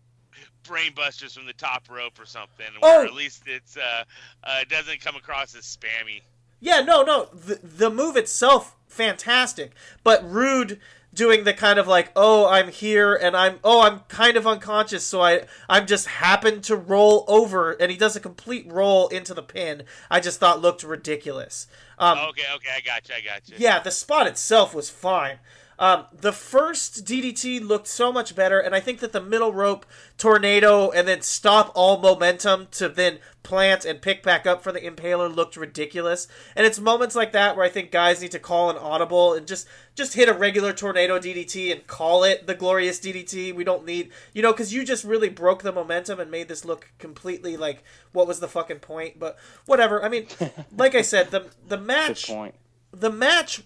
brain busters from the top rope or something, where Oh! at least it's uh, uh, it doesn't come across as spammy. Yeah, no, no. The, the move itself, fantastic. But Rude doing the kind of like, oh, I'm here and I'm, oh, I'm kind of unconscious, so I, I'm just happened to roll over, and he does a complete roll into the pin. I just thought looked ridiculous. Um, Okay, okay, I got you, I got you. yeah, the spot itself was fine. Um, the first D D T looked so much better, and I think that the middle rope tornado and then stop all momentum to then plant and pick back up for the Impaler looked ridiculous. And it's moments like that where I think guys need to call an audible and just just hit a regular tornado D D T and call it the glorious D D T. We don't need, you know, because you just really broke the momentum and made this look completely like what was the fucking point. But whatever. I mean, like I said, the the match, Good point. the match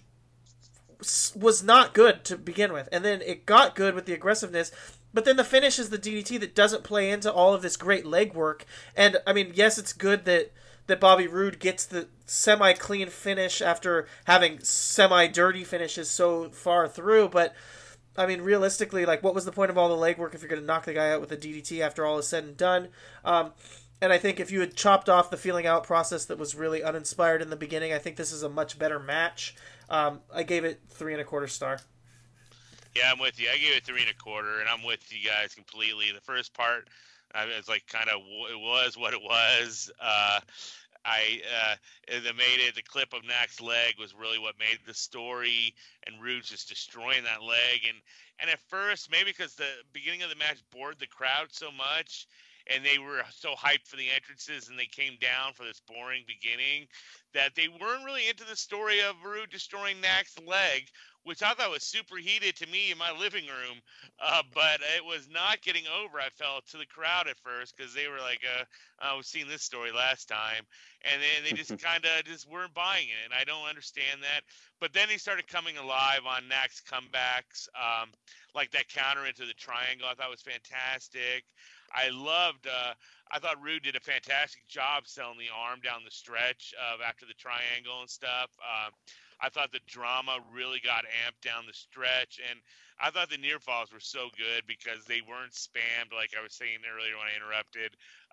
was not good to begin with, and then it got good with the aggressiveness, but then the finish is the D D T that doesn't play into all of this great leg work. And I mean, yes, it's good that that Bobby Roode gets the semi-clean finish after having semi-dirty finishes so far through, but I mean, realistically, like, what was the point of all the leg work if you're going to knock the guy out with a D D T after all is said and done? Um, and I think if you had chopped off the feeling out process that was really uninspired in the beginning, I think this is a much better match. Um, I gave it three and a quarter star. Yeah, I'm with you. I gave it three and a quarter, and I'm with you guys completely. The first part, I mean, it's like kind of it was what it was. Uh, I uh, that made it. The clip of Knack's leg was really what made the story, and Rude just destroying that leg. And and at first, maybe because the beginning of the match bored the crowd so much, and they were so hyped for the entrances, and they came down for this boring beginning, that they weren't really into the story of Rude destroying Knack's leg, which I thought was super heated to me in my living room. Uh, but it was not getting over, I felt, to the crowd at first, because they were like, uh, I was seeing this story last time. And then they just kind of just weren't buying it, and I don't understand that. But then he started coming alive on Knack's comebacks, um, like that counter into the triangle. I thought was fantastic. I loved, uh, I thought Rude did a fantastic job selling the arm down the stretch of after the triangle and stuff. Uh, I thought the drama really got amped down the stretch, and I thought the near falls were so good because they weren't spammed, like I was saying earlier when I interrupted.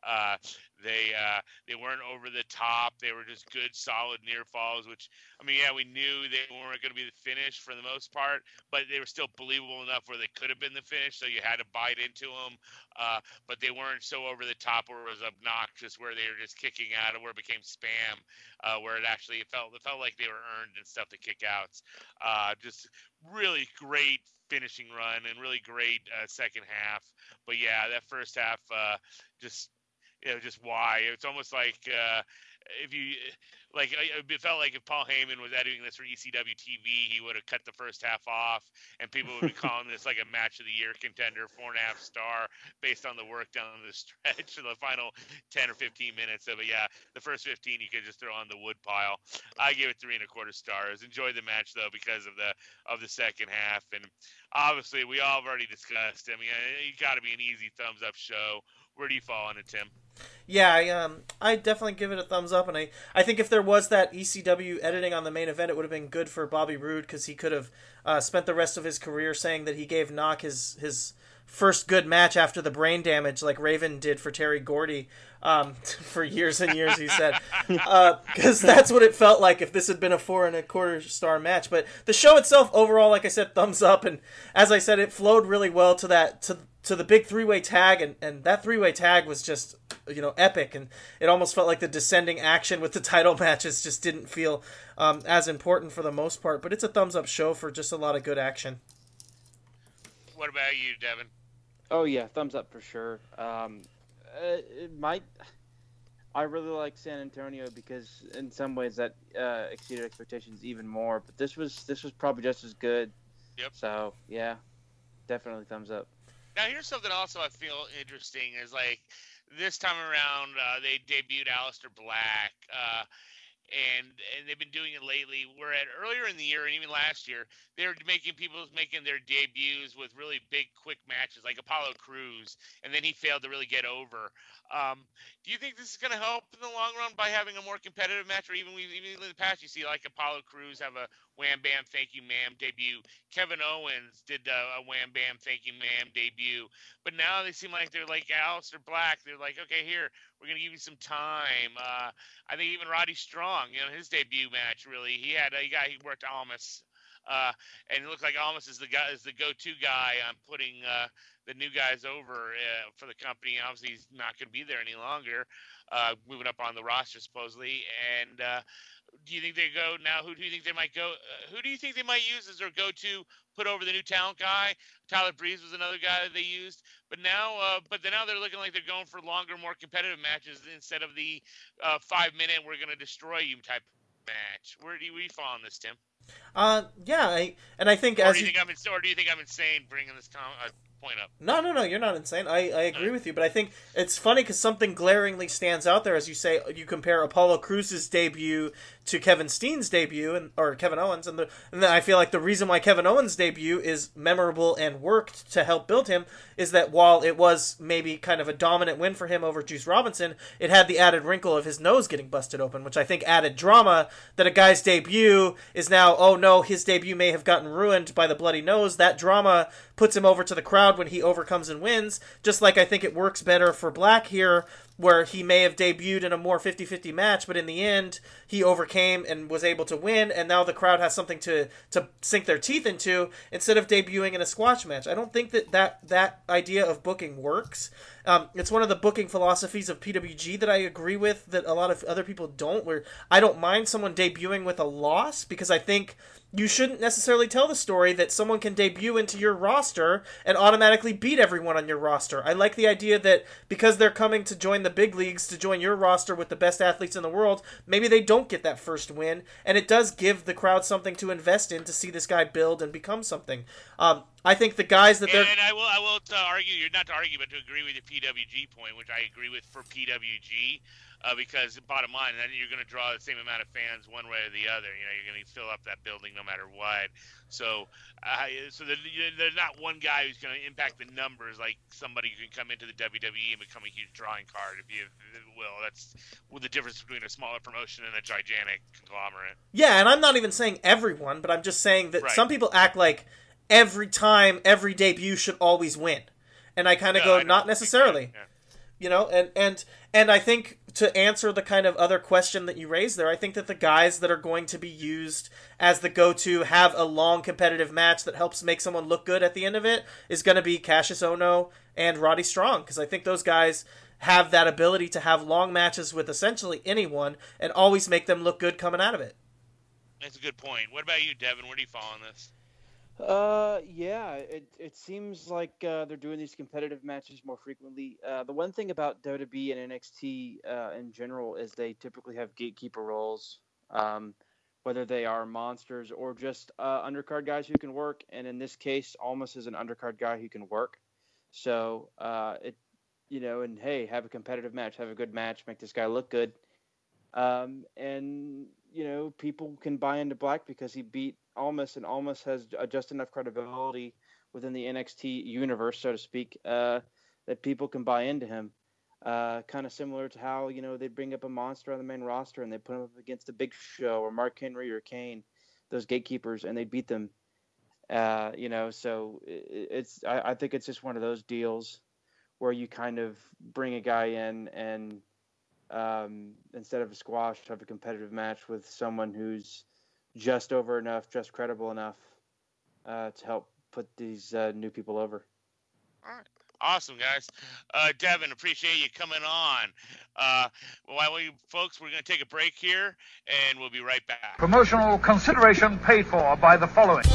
Uh, they uh, they weren't over the top. They were just good, solid near falls. Which I mean, yeah, we knew they weren't going to be the finish for the most part, but they were still believable enough where they could have been the finish. So you had to bite into them. Uh, but they weren't so over the top where it was obnoxious, where they were just kicking out, or where it became spam, uh, where it actually felt it felt like they were earned and stuff. The kickouts, uh, just really great finishing run and really great uh, second half. But yeah, that first half, uh, just. You know, just why. It's almost like uh, if you like, it felt like if Paul Heyman was editing this for E C W T V, he would have cut the first half off, and people would be calling this like a match of the year contender, four and a half star, based on the work down the stretch for the final ten or fifteen minutes of it. Yeah, the first fifteen you could just throw on the wood pile. I give it three and a quarter stars. Enjoyed the match though because of the of the second half, and obviously we all have already discussed. I mean, you got to be an easy thumbs up show. Where do you fall on it, Tim? Yeah, I um, I definitely give it a thumbs up, and I, I think if there was that E C W editing on the main event, it would have been good for Bobby Roode, because he could have uh, spent the rest of his career saying that he gave Knock his his first good match after the brain damage, like Raven did for Terry Gordy um, for years and years. He said, because uh, that's what it felt like if this had been a four and a quarter star match. But the show itself, overall, like I said, thumbs up, and as I said, it flowed really well to that to. to the big three-way tag, and, and that three-way tag was just, you know, epic, and it almost felt like the descending action with the title matches just didn't feel um, as important for the most part, but it's a thumbs-up show for just a lot of good action. What about you, Devin? Oh, yeah, thumbs up for sure. Um, it might... I really like San Antonio because in some ways that uh, exceeded expectations even more, but this was this was probably just as good. Yep. So, yeah, definitely thumbs up. Now, here's something also I feel interesting is, like, this time around, uh, they debuted Aleister Black, uh, and and they've been doing it lately. Where at earlier in the year and even last year, they were making people making their debuts with really big, quick matches, like Apollo Crews, and then he failed to really get over. Um, do you think this is going to help in the long run by having a more competitive match, or even even in the past you see like Apollo Crews have a Wham Bam Thank You Ma'am debut? Kevin Owens did a, a Wham Bam Thank You Ma'am debut, but now they seem like they're like Aleister Black. They're like, okay, here we're going to give you some time. Uh, I think even Roddy Strong, you know, his debut match really he had a guy he worked Almas. Uh, and it looked like Almas is the guy is the go-to guy on putting uh, the new guys over uh, for the company. Obviously, he's not going to be there any longer, uh, moving up on the roster supposedly. And uh, do you think they go now? Who do you think they might go? Uh, who do you think they might use as their go-to put over the new talent guy? Tyler Breeze was another guy that they used, but now, uh, but then now they're looking like they're going for longer, more competitive matches instead of the uh, five-minute "we're going to destroy you" type match. Where do we fall on this, Tim? Uh, yeah, I, and I think or as do you, you, think I'm, or do you think I'm insane bringing this com- uh, point up? No, no, no, you're not insane. I, I agree with you, but I think it's funny because something glaringly stands out there as you say, you compare Apollo Crews' debut to Kevin Steen's debut, and or Kevin Owens, and, the, and then I feel like the reason why Kevin Owens' debut is memorable and worked to help build him is that while it was maybe kind of a dominant win for him over Juice Robinson, it had the added wrinkle of his nose getting busted open, which I think added drama that a guy's debut is now, oh no, his debut may have gotten ruined by the bloody nose. That drama puts him over to the crowd when he overcomes and wins, just like I think it works better for Black here, where he may have debuted in a more fifty-fifty match, but in the end, he overcame and was able to win, and now the crowd has something to, to sink their teeth into instead of debuting in a squash match. I don't think that that, that idea of booking works. Um, it's one of the booking philosophies of P W G that I agree with that a lot of other people don't, where I don't mind someone debuting with a loss, because I think you shouldn't necessarily tell the story that someone can debut into your roster and automatically beat everyone on your roster. I like the idea that because they're coming to join the big leagues, to join your roster with the best athletes in the world, maybe they don't get that first win, and it does give the crowd something to invest in to see this guy build and become something. Um, I think the guys that they're... And, and I will, I will to argue, you're not to argue, but to agree with the P W G point, which I agree with for P W G. Uh, because bottom line, then you're going to draw the same amount of fans one way or the other. You know, you're going to fill up that building no matter what. So, uh, so there's not one guy who's going to impact the numbers like somebody who can come into the W W E and become a huge drawing card, if you will. That's well, the difference between a smaller promotion and a gigantic conglomerate. Yeah, and I'm not even saying everyone, but I'm just saying that right. Some people act like every time, every debut should always win. And I kind of no, go, not necessarily. Yeah. You know, and, and and I think to answer the kind of other question that you raised there, I think that the guys that are going to be used as the go-to have a long competitive match that helps make someone look good at the end of it is going to be Cassius Ohno and Roddy Strong, because I think those guys have that ability to have long matches with essentially anyone and always make them look good coming out of it. That's a good point. What about you, Devin? Where do you fall on this? Uh, yeah, it it seems like uh, they're doing these competitive matches more frequently. Uh, the one thing about W W E and N X T uh, in general is they typically have gatekeeper roles, um, whether they are monsters or just uh, undercard guys who can work. And in this case, Almas is an undercard guy who can work. So uh, it, you know, and hey, have a competitive match, have a good match, make this guy look good. Um, and, you know, people can buy into Black because he beat Almas, and Almas has just enough credibility within the N X T universe, so to speak, uh, that people can buy into him. Uh, kind of similar to how, you know, they bring up a monster on the main roster and they put him up against a Big Show or Mark Henry or Kane, those gatekeepers, and they beat them. Uh, you know, so it, it's I, I think it's just one of those deals where you kind of bring a guy in and um, instead of a squash, have a competitive match with someone who's just over enough, just credible enough uh, to help put these uh, new people over. All right. Awesome, guys. Uh, Devin, appreciate you coming on. Uh, while we, folks, we're going to take a break here, and we'll be right back. Promotional consideration paid for by the following.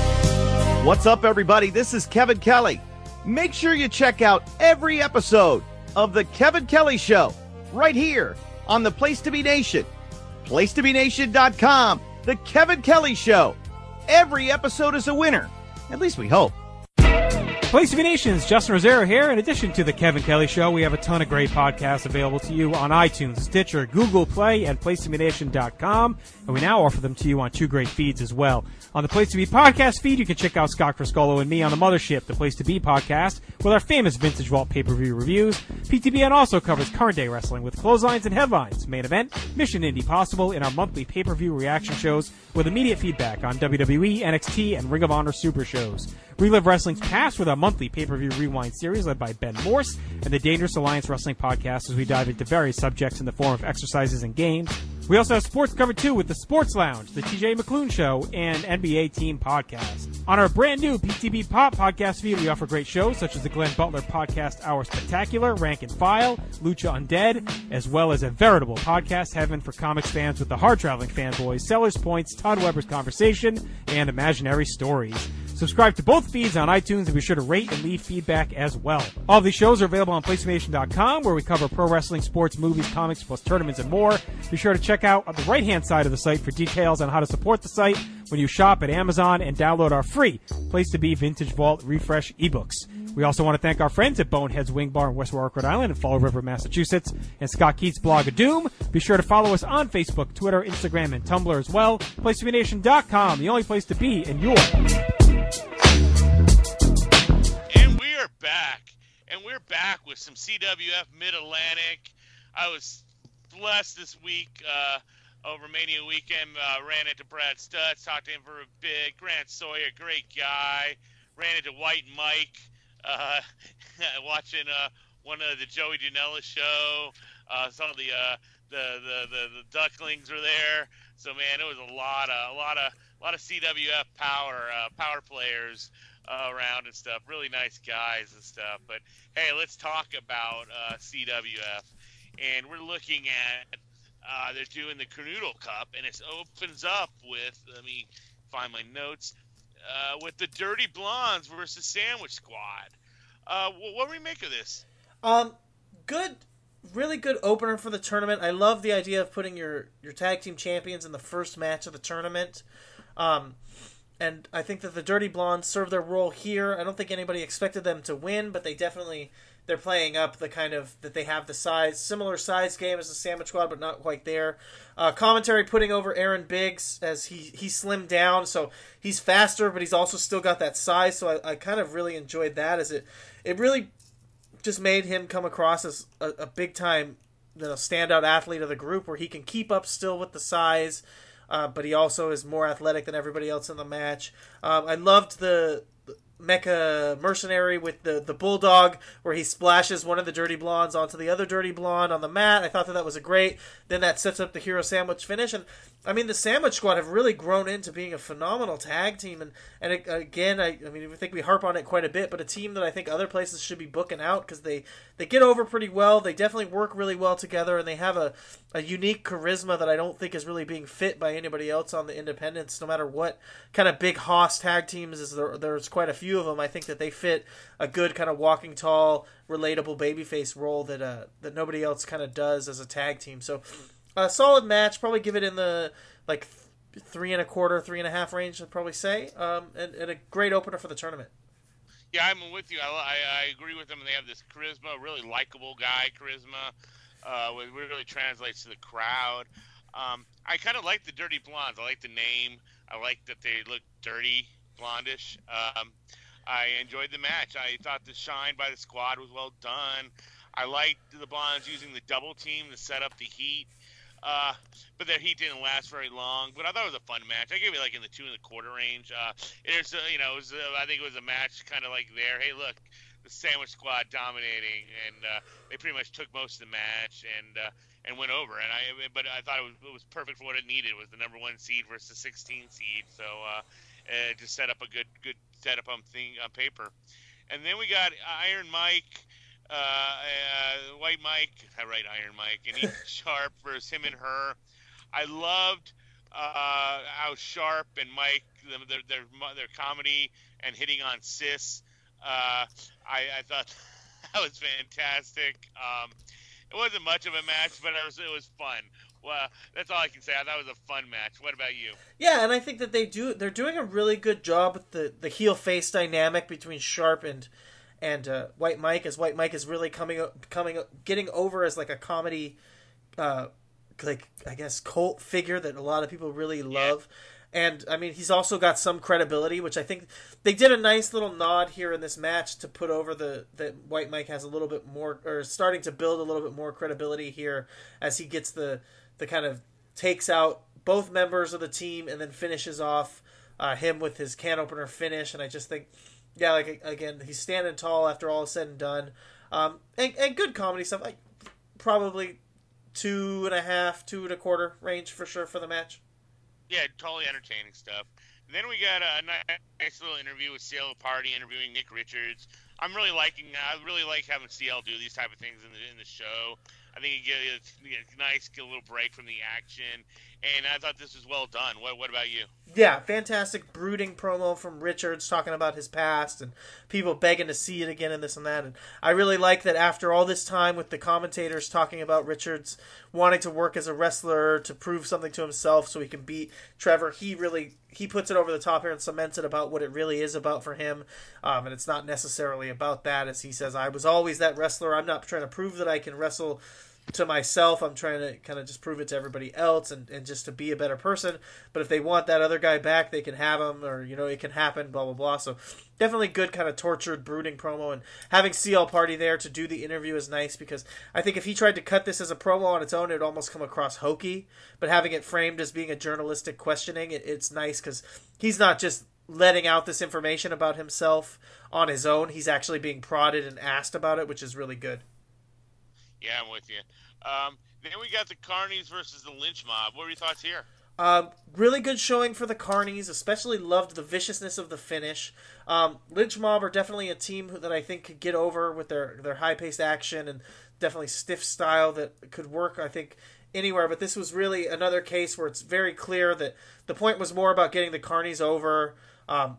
What's up, everybody? This is Kevin Kelly. Make sure you check out every episode of The Kevin Kelly Show right here on the Place to Be Nation. place to be nation dot com. The Kevin Kelly Show. Every episode is a winner. At least we hope. Place to Be Nation's Justin Rosero here. In addition to The Kevin Kelly Show, we have a ton of great podcasts available to you on iTunes, Stitcher, Google Play, and place to be nation dot com. And we now offer them to you on two great feeds as well. On the Place to Be podcast feed, you can check out Scott Friscolo and me on the Mothership, the Place to Be podcast, with our famous Vintage Vault pay-per-view reviews. P T B N also covers current day wrestling with clotheslines and headlines, main event, Mission Indy Possible, in our monthly pay-per-view reaction shows with immediate feedback on W W E, N X T, and Ring of Honor Super shows. Relive Wrestling's past with our monthly pay-per-view rewind series led by Ben Morse, and the Dangerous Alliance Wrestling podcast as we dive into various subjects in the form of exercises and games. We also have sports covered too with the Sports Lounge, the T J McClune Show, and N B A Team Podcast. On our brand new P T B Pop podcast feed, we offer great shows such as the Glenn Butler Podcast Hour Spectacular, Rank and File, Lucha Undead, as well as a veritable podcast heaven for comics fans with the Hard Traveling Fanboys, Sellers Points, Todd Weber's Conversation, and Imaginary Stories. Subscribe to both feeds on iTunes and be sure to rate and leave feedback as well. All of these shows are available on place to be nation dot com, where we cover pro wrestling, sports, movies, comics, plus tournaments and more. Be sure to check out on the right-hand side of the site for details on how to support the site when you shop at Amazon and download our free Place to Be Vintage Vault Refresh ebooks. We also want to thank our friends at Boneheads Wing Bar in West Warwick, Rhode Island, and Fall River, Massachusetts, and Scott Keats' Blog of Doom. Be sure to follow us on Facebook, Twitter, Instagram, and Tumblr as well. place to be nation dot com, the only place to be in your... And we are back. And we're back with some C W F Mid-Atlantic. I was blessed this week uh, over Mania weekend. Uh, ran into Brad Stutz, talked to him for a bit. Grant Sawyer, great guy. Ran into White Mike, uh, watching uh, one of the Joey Janela show. Uh, some of the, uh, the, the the the Ducklings were there. So man, it was a lot of a lot of a lot of C W F power uh, power players uh, around and stuff. Really nice guys and stuff. But hey, let's talk about uh, C W F. And we're looking at uh, they're doing the Canoodle Cup, and it opens up with, let me find my notes, uh, with the Dirty Blondes versus Sandwich Squad. Uh, what do we make of this? Um, good, really good opener for the tournament. I love the idea of putting your, your tag team champions in the first match of the tournament. Um, and I think that the Dirty Blondes serve their role here. I don't think anybody expected them to win, but they definitely... They're playing up the kind of, that they have the size, similar size game as the Sandwich Squad, but not quite there. Uh, commentary putting over Aaron Biggs as he, he slimmed down, so he's faster, but he's also still got that size, so I, I kind of really enjoyed that, as it it really just made him come across as a, a big-time, you know, standout athlete of the group, where he can keep up still with the size, uh, but he also is more athletic than everybody else in the match. Um, I loved the mecha mercenary with the, the bulldog where he splashes one of the dirty blondes onto the other dirty blonde on the mat. I thought that that was a great. Then that sets up the hero sandwich finish. And I mean, the Sandwich Squad have really grown into being a phenomenal tag team. And, and it, again, I, I mean, I think we harp on it quite a bit, but a team that I think other places should be booking out because they, they get over pretty well. They definitely work really well together, and they have a, a unique charisma that I don't think is really being fit by anybody else on the independents, no matter what kind of big hoss tag teams is there. There's quite a few of them. I think that they fit a good kind of walking tall, relatable babyface role that uh, that nobody else kind of does as a tag team. So a solid match. Probably give it in the like th- three and a quarter, three and a half range. I'd probably say, um, and, and a great opener for the tournament. Yeah, I'm with you. I, I, I agree with them. They have this charisma, really likable guy charisma, uh, which really translates to the crowd. Um, I kind of like the Dirty Blondes. I like the name. I like that they look dirty, blondish. Um, I enjoyed the match. I thought the shine by the squad was well done. I liked the Blondes using the double team to set up the heat. Uh, but their heat didn't last very long. But I thought it was a fun match. I gave it like in the two and a quarter range. Uh, it's uh, you know, it was, uh, I think it was a match kind of like there. Hey, look, the Sandwich Squad dominating, and uh, they pretty much took most of the match and uh, and went over. And I, but I thought it was, it was perfect for what it needed. It was the number one seed versus the sixteen seed. So uh, it just set up a good good setup on thing on paper. And then we got Iron Mike. Uh, uh, White Mike, I write Iron Mike, and Ethan Sharp versus him and her. I loved uh, how Sharp and Mike, their, their their comedy and hitting on Sis. Uh, I, I thought that was fantastic. Um, it wasn't much of a match, but it was it was fun. Well, that's all I can say. I thought it was a fun match. What about you? Yeah, and I think that they do. They're doing a really good job with the the heel face dynamic between Sharp and. And uh, White Mike, as White Mike is really coming, coming, getting over as like a comedy, uh, like I guess cult figure that a lot of people really love. Yeah. And I mean, he's also got some credibility, which I think they did a nice little nod here in this match to put over the that White Mike has a little bit more, or starting to build a little bit more credibility here as he gets the the kind of takes out both members of the team and then finishes off uh, him with his can opener finish. And I just think. Yeah, like, again, he's standing tall after all is said and done. Um, and, and good comedy stuff. Like, probably two and a half, two and a quarter range for sure for the match. Yeah, totally entertaining stuff. And then we got a nice little interview with C L Party interviewing Nick Richards. I'm really liking, I really like having C L do these type of things in the, in the show. I think it gets, it's nice, get a little break from the action. And I thought this was well done. What What about you? Yeah, fantastic brooding promo from Richards talking about his past and people begging to see it again and this and that. And I really like that after all this time with the commentators talking about Richards wanting to work as a wrestler to prove something to himself so he can beat Trevor, he really he puts it over the top here and cements it about what it really is about for him. Um, and it's not necessarily about that, as he says, I was always that wrestler. I'm not trying to prove that I can wrestle to myself. I'm trying to kind of just prove it to everybody else and, and just to be a better person. But if they want that other guy back, they can have him, or, you know, it can happen, blah, blah, blah. So definitely good kind of tortured, brooding promo. And having C L Party there to do the interview is nice because I think if he tried to cut this as a promo on its own, it would almost come across hokey. But having it framed as being a journalistic questioning, it, it's nice because he's not just letting out this information about himself on his own. He's actually being prodded and asked about it, which is really good. Yeah, I'm with you. Um, then we got the Carnies versus the Lynch Mob. What were your thoughts here? Um, really good showing for the Carnies. Especially loved the viciousness of the finish. Um, Lynch Mob are definitely a team that I think could get over with their, their high-paced action and definitely stiff style that could work, I think, anywhere. But this was really another case where it's very clear that the point was more about getting the Carnies over um,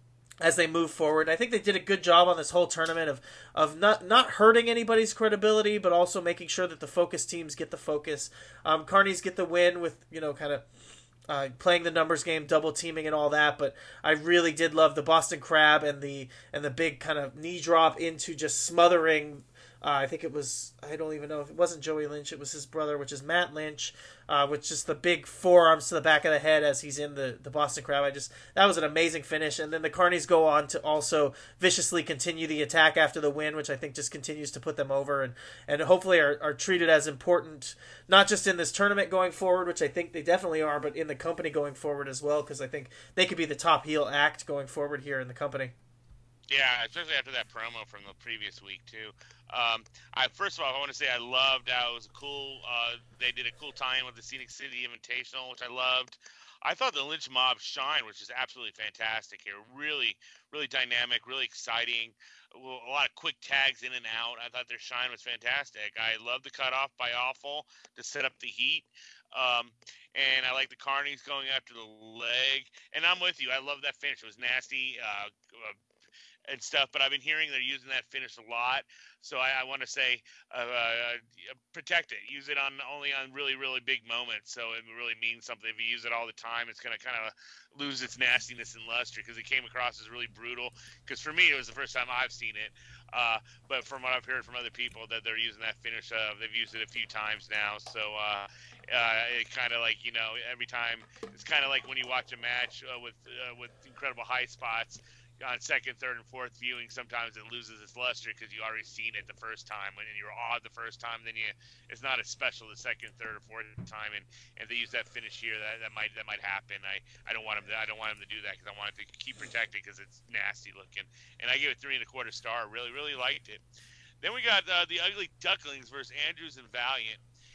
as they move forward. I think they did a good job on this whole tournament of of not not hurting anybody's credibility, but also making sure that the focus teams get the focus. Um, Carnies get the win with, you know, kind of uh, playing the numbers game, double teaming and all that. But I really did love the Boston Crab and the and the big kind of knee drop into just smothering. Uh, I think it was, I don't even know if it wasn't Joey Lynch, it was his brother, which is Matt Lynch, uh, with just the big forearms to the back of the head as he's in the, the Boston Crab. I just, that was an amazing finish. And then the Carnies go on to also viciously continue the attack after the win, which I think just continues to put them over and, and hopefully are, are treated as important, not just in this tournament going forward, which I think they definitely are, but in the company going forward as well, because I think they could be the top heel act going forward here in the company. Yeah, especially after that promo from the previous week too. Um, I first of all, I want to say I loved how it was cool. Uh, they did a cool tie-in with the Scenic City Invitational, which I loved. I thought the Lynch Mob shine was just absolutely fantastic here. Really, really dynamic, really exciting. Well, a lot of quick tags in and out. I thought their shine was fantastic. I love the cutoff by Awful to set up the heat. Um, and I like the Carnies going after the leg. And I'm with you. I love that finish. It was nasty. Uh, uh, and stuff, but I've been hearing they're using that finish a lot, so I, I want to say uh, uh, protect it. Use it on only on really, really big moments, so it really means something. If you use it all the time, it's going to kind of lose its nastiness and luster, because it came across as really brutal. Because for me, it was the first time I've seen it, uh, but from what I've heard from other people, that they're using that finish. Uh, they've used it a few times now, so uh, uh, it kind of like, you know, every time, it's kind of like when you watch a match uh, with uh, with incredible high spots on second, third, and fourth viewing. Sometimes it loses its luster because you already seen it the first time. When you're awed the first time, then you it's not as special the second, third, or fourth time. And, and if they use that finish here, that, that might that might happen. I, I don't want him to I don't want him to do that, because I want it to keep protected, because it's nasty looking. And I give it three and a quarter star. Really, really liked it. Then we got uh, the Ugly Ducklings versus Andrews and Valiant,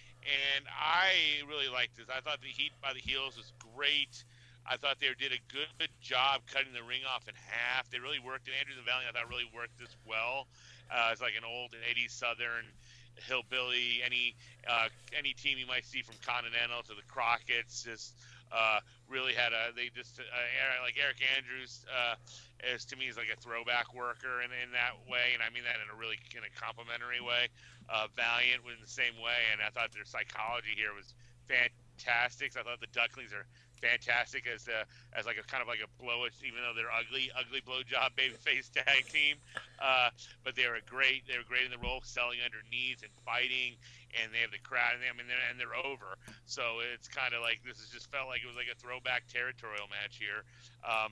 and I really liked this. I thought the heat by the heels was great. I thought they did a good, good job cutting the ring off in half. They really worked it. Andrews and Valiant, I thought, really worked this well. Uh, it's like an old eighties Southern hillbilly. Any uh, any team you might see, from Continental to the Crockett's, just uh, really had a. They just uh, like Eric Andrews uh, is to me is like a throwback worker in, in that way, and I mean that in a really in a complimentary way. Uh, Valiant was in the same way, and I thought their psychology here was fantastic. So I thought the Ducklings are fantastic as a, as like a kind of like a blowish, even though they're ugly, ugly blowjob babyface tag team. Uh, but they were great. They were great in the role, selling underneath and fighting, and they have the crowd. And they, I mean, they're, and they're over. So it's kind of like this has just felt like it was like a throwback territorial match here. Um,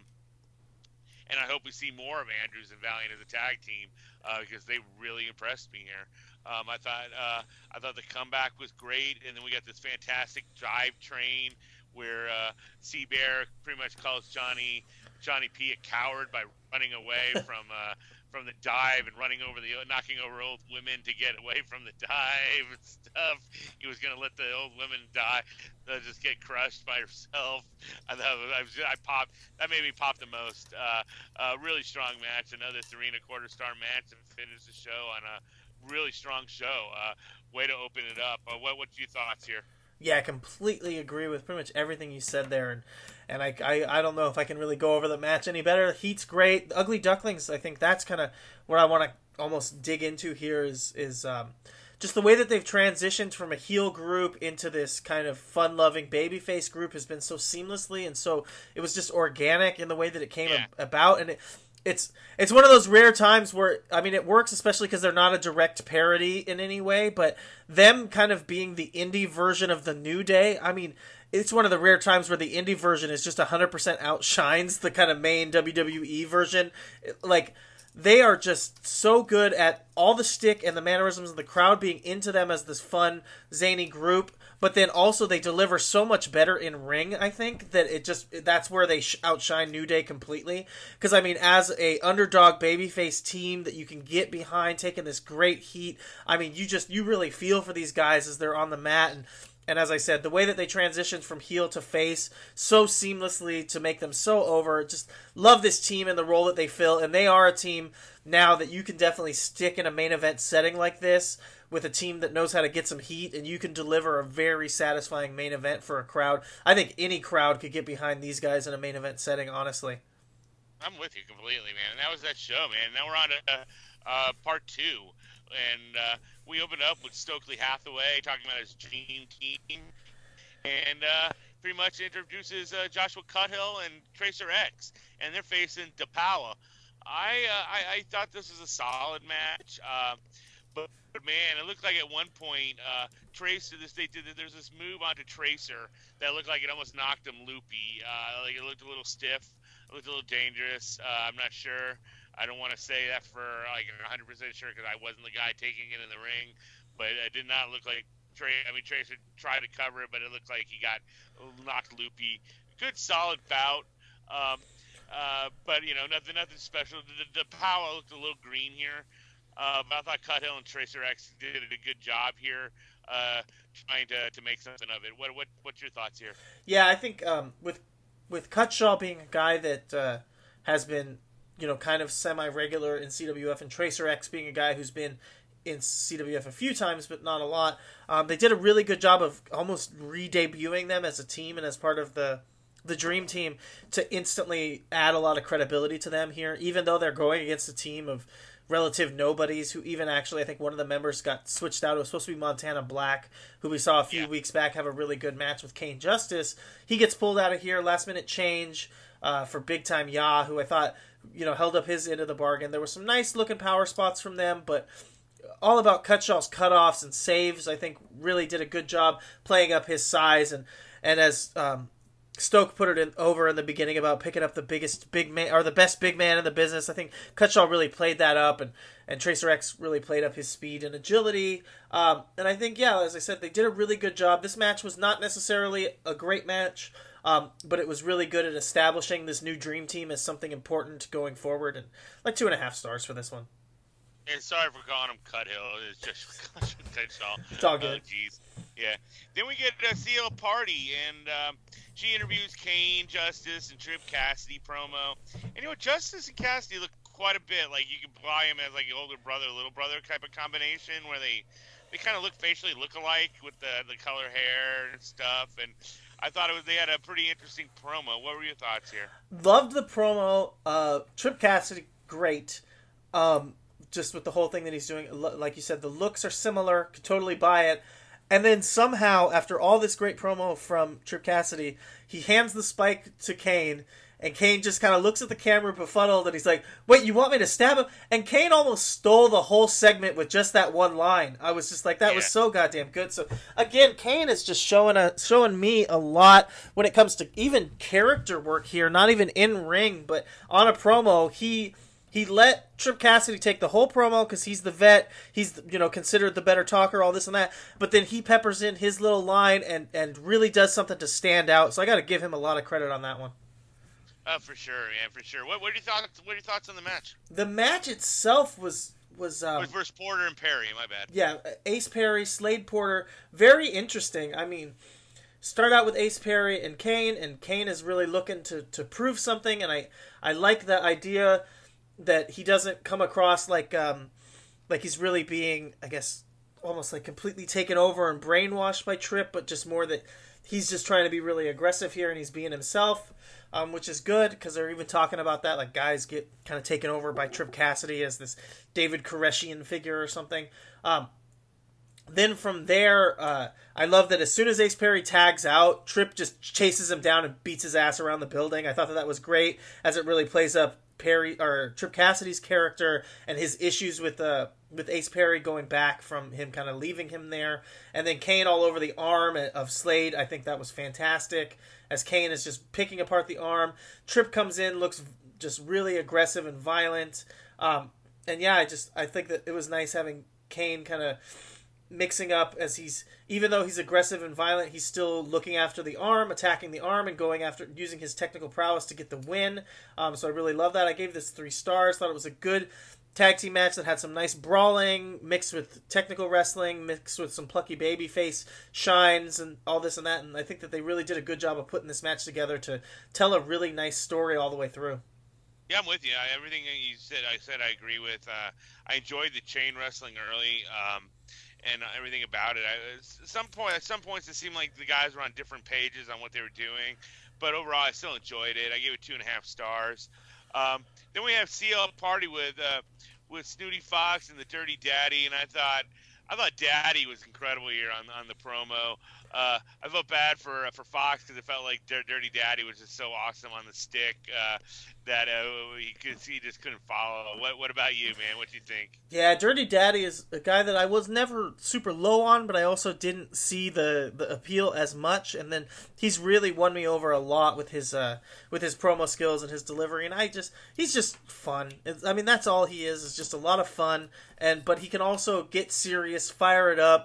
and I hope we see more of Andrews and Valiant as a tag team, uh, because they really impressed me here. Um, I thought uh, I thought the comeback was great, and then we got this fantastic drive train where uh, Sea-Bear pretty much calls Johnny Johnny P a coward by running away from uh, from the dive and running over the knocking over old women to get away from the dive and stuff. He was gonna let the old women die, uh, just get crushed by herself. I thought I, was, I popped. That made me pop the most. Uh, uh, really strong match, another three and a quarter star match, and finish the show on a really strong show. Uh, way to open it up. Uh, what what's your thoughts here? Yeah, I completely agree with pretty much everything you said there, and and I, I, I don't know if I can really go over the match any better. Heat's great. The Ugly Ducklings, I think that's kind of where I want to almost dig into here is is um, just the way that they've transitioned from a heel group into this kind of fun-loving babyface group has been so seamlessly, and so it was just organic in the way that it came Yeah. ab- about, and it. It's it's one of those rare times where, I mean, it works, especially because they're not a direct parody in any way, but them kind of being the indie version of the New Day, I mean, it's one of the rare times where the indie version is just one hundred percent outshines the kind of main W W E version. Like, they are just so good at all the stick and the mannerisms of the crowd being into them as this fun, zany group, but then also they deliver so much better in ring, I think, that it just, that's where they sh- outshine New Day completely. Because, I mean, as a underdog babyface team that you can get behind, taking this great heat, I mean, you just, you really feel for these guys as they're on the mat, and And as I said, the way that they transitioned from heel to face so seamlessly to make them so over, just love this team and the role that they fill. And they are a team now that you can definitely stick in a main event setting like this with a team that knows how to get some heat, and you can deliver a very satisfying main event for a crowd. I think any crowd could get behind these guys in a main event setting, honestly. I'm with you completely, man. And that was that show, man. Now we're on to uh, uh, part two. And uh, we opened up with Stokely Hathaway talking about his dream team, and uh, pretty much introduces uh, Joshua Cuthill and Tracer X, and they're facing DePaula. I, uh, I I thought this was a solid match, uh, but, but man, it looked like at one point uh, Tracer, this they did there's this move onto Tracer that looked like it almost knocked him loopy. Uh, like it looked a little stiff, it looked a little dangerous. Uh, I'm not sure. I don't want to say that for like one hundred percent sure because I wasn't the guy taking it in the ring, but it did not look like Trey. I mean, Tracer tried to cover it, but it looked like he got knocked loopy. Good, solid bout. Um, Uh, but you know, nothing, nothing special. The, the power looked a little green here, uh, but I thought Cut Hill and Tracer X did a good job here, uh, trying to, to make something of it. What what what's your thoughts here? Yeah, I think um, with with Cutshaw being a guy that uh, has been, you know, kind of semi-regular in C W F, and Tracer X being a guy who's been in C W F a few times, but not a lot. Um, they did a really good job of almost re-debuting them as a team and as part of the the Dream Team to instantly add a lot of credibility to them here, even though they're going against a team of relative nobodies who even actually, I think one of the members got switched out. It was supposed to be Montana Black, who we saw a few yeah. weeks back have a really good match with Kane Justice. He gets pulled out of here, last minute change uh, for Big Time Ya, who I thought, you know, held up his end of the bargain. There were some nice looking power spots from them, but all about Cutshaw's cutoffs and saves, I think really did a good job playing up his size. And, and as um, Stoke put it in, over in the beginning about picking up the biggest big man, or the best big man in the business, I think Cutshaw really played that up, and, and Tracer X really played up his speed and agility. Um, and I think, yeah, as I said, they did a really good job. This match was not necessarily a great match, um, but it was really good at establishing this new Dream Team as something important going forward, and like two and a half stars for this one. And sorry for calling him Cut Hill. It's just Cutshaw. It's all good. Oh, jeez. Yeah. Then we get a C L Party, and um, she interviews Kane, Justice, and Trip Cassidy promo. And you know, Justice and Cassidy look quite a bit like you could buy him as like an older brother, little brother type of combination, where they they kind of look facially look alike with the the color hair and stuff. And I thought it was they had a pretty interesting promo. What were your thoughts here? Loved the promo. Uh, Trip Cassidy, great. Um, just with the whole thing that he's doing, like you said, the looks are similar. Could totally buy it. And then somehow, after all this great promo from Trip Cassidy, he hands the spike to Kane, and Kane just kind of looks at the camera befuddled, and he's like, wait, you want me to stab him? And Kane almost stole the whole segment with just that one line. I was just like, that yeah. was so goddamn good. So, again, Kane is just showing a, showing me a lot when it comes to even character work here, not even in ring, but on a promo, he... He let Trip Cassidy take the whole promo because he's the vet. He's, you know, considered the better talker, all this and that. But then he peppers in his little line and, and really does something to stand out. So I got to give him a lot of credit on that one. Oh, for sure, yeah, for sure. What, what are your thoughts? What are your thoughts on the match? The match itself was was um, it was versus Porter and Perry. My bad. Yeah, Ace Perry, Slade Porter, very interesting. I mean, start out with Ace Perry and Kane, and Kane is really looking to to prove something, and I I like the idea that he doesn't come across like um like he's really being, I guess, almost like completely taken over and brainwashed by Trip, but just more that he's just trying to be really aggressive here and he's being himself, um, which is good because they're even talking about that, like guys get kind of taken over by Trip Cassidy as this David Koreshian figure or something. Um, then from there, uh, I love that as soon as Ace Perry tags out, Trip just chases him down and beats his ass around the building. I thought that that was great as it really plays up Perry or Trip Cassidy's character and his issues with uh with Ace Perry going back from him kind of leaving him there, and then Kane all over the arm of Slade. I think that was fantastic as Kane is just picking apart the arm. Trip comes in, looks just really aggressive and violent, um, and yeah, I just I think that it was nice having Kane kind of mixing up as he's, even though he's aggressive and violent, he's still looking after the arm, attacking the arm, and going after, using his technical prowess to get the win. Um, so I really love that. I gave this three stars. Thought it was a good tag team match that had some nice brawling, mixed with technical wrestling, mixed with some plucky babyface shines and all this and that. And I think that they really did a good job of putting this match together to tell a really nice story all the way through. Yeah, I'm with you. I, everything you said, I said I agree with. Uh, I enjoyed the chain wrestling early. Um, and everything about it. I, at some point, at some points, it seemed like the guys were on different pages on what they were doing, but overall, I still enjoyed it. I gave it two and a half stars. Um, then we have C L Party with uh, with Snooty Fox and the Dirty Daddy, and I thought I thought Daddy was incredible here on on the promo. Uh, I felt bad for uh, for Fox because it felt like D- Dirty Daddy was just so awesome on the stick uh, that uh, he could he just couldn't follow. What what about you, man? What do you think? Yeah, Dirty Daddy is a guy that I was never super low on, but I also didn't see the, the appeal as much. And then he's really won me over a lot with his uh, with his promo skills and his delivery. And I just he's just fun. It's, I mean, that's all he is. Is just a lot of fun. And but he can also get serious, fire it up.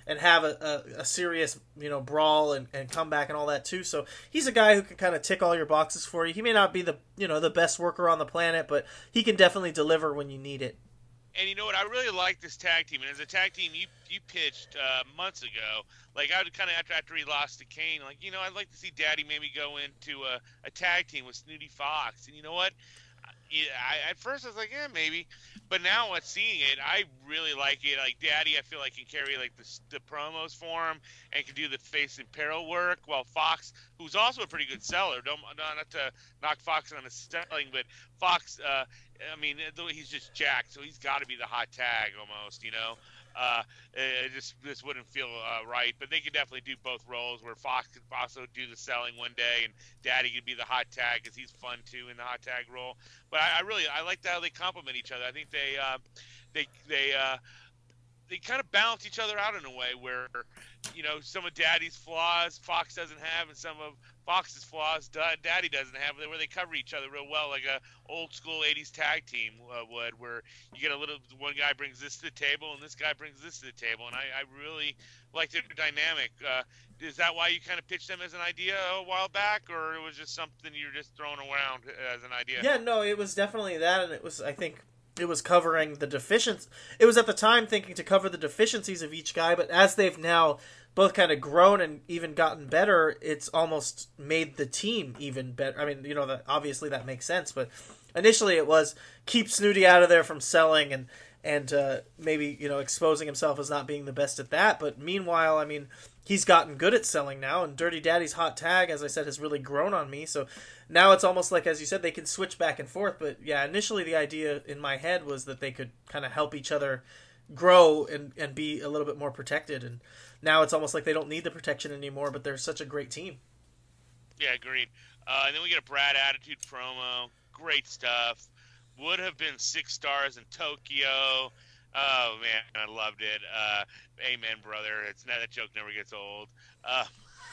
and have a, a, a serious, you know, brawl and, and comeback and all that too. So he's a guy who can kind of tick all your boxes for you. He may not be the, you know, the best worker on the planet, but he can definitely deliver when you need it. And you know what? I really like this tag team. And as a tag team, you you pitched uh, months ago. Like, I would kind of, after, after he lost to Kane, like, you know, I'd like to see Daddy maybe go into a, a tag team with Snooty Fox. And you know what? Yeah, I, at first I was like, yeah, maybe. But now, uh, seeing it, I really like it. Like, Daddy, I feel like can carry, like, the, the promos for him and can do the face and peril work, while Fox, who's also a pretty good seller, don't not, not to knock Fox on his selling, but Fox, uh, I mean, he's just jacked, so he's got to be the hot tag almost, you know? Uh, it just this wouldn't feel uh, right, but they could definitely do both roles. Where Fox could also do the selling one day, and Daddy could be the hot tag because he's fun too in the hot tag role. But I, I really I like how they complement each other. I think they uh, they they uh, they kind of balance each other out in a way where, you know, some of Daddy's flaws Fox doesn't have, and some of Fox's flaws Daddy doesn't have, where they cover each other real well, like a old school eighties tag team uh, would, where you get a little, one guy brings this to the table and this guy brings this to the table, and I, I really like their dynamic. Uh, is that why you kind of pitched them as an idea a while back, or it was just something you were just throwing around as an idea? Yeah, no, it was definitely that, and it was, I think, it was covering the deficiencies. It was at the time thinking to cover the deficiencies of each guy, but as they've now both kind of grown and even gotten better, it's almost made the team even better. I mean, you know, that obviously that makes sense, but initially it was keep Snooty out of there from selling and and uh, maybe, you know, exposing himself as not being the best at that. But meanwhile, I mean, he's gotten good at selling now, and Dirty Daddy's hot tag, as I said, has really grown on me. So now it's almost like, as you said, they can switch back and forth. But yeah, initially the idea in my head was that they could kind of help each other grow and, and be a little bit more protected. And now it's almost like they don't need the protection anymore, but they're such a great team. Yeah, agreed. Uh, and then we get a Brad Attitude promo. Great stuff. Would have been six stars in Tokyo. Oh, man, I loved it. Uh, amen, brother. It's not, that joke never gets old. Uh,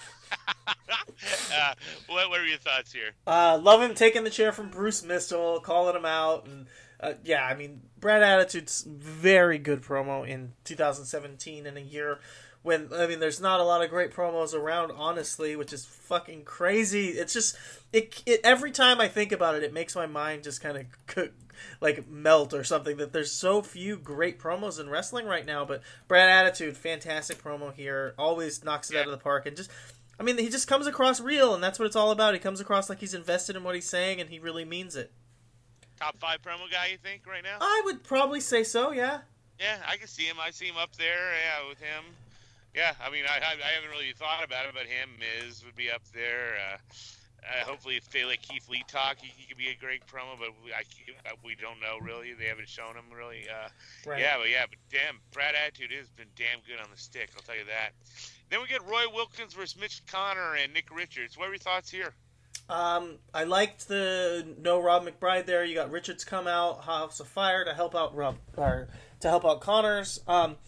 uh, what, what are your thoughts here? Uh, love him taking the chair from Bruce Mistel, calling him out. And uh, yeah, I mean, Brad Attitude's very good promo in two thousand seventeen, in a year when, I mean, there's not a lot of great promos around, honestly, which is fucking crazy. It's just, it, it every time I think about it, it makes my mind just kind of like melt or something, that there's so few great promos in wrestling right now. But Brad Attitude, fantastic promo here, always knocks it yeah. out of the park, and just, I mean, he just comes across real, and that's what it's all about. He comes across like he's invested in what he's saying, and he really means it. Top five promo guy, you think, right now? I would probably say so, yeah. Yeah, I can see him. I see him up there, yeah, with him. Yeah, I mean, I, I haven't really thought about it, but him, Miz would be up there. Uh, uh, hopefully, if they let Keith Lee talk, he, he could be a great promo, but we, I, we don't know, really. They haven't shown him, really. Uh, right. Yeah, but yeah, but damn, Brad Attitude has been damn good on the stick, I'll tell you that. Then we get Roy Wilkins versus Mitch Connor and Nick Richards. What are your thoughts here? Um, I liked the no Rob McBride there. You got Richards come out, House of Fire to help out Rob, or to help out Connors. Um,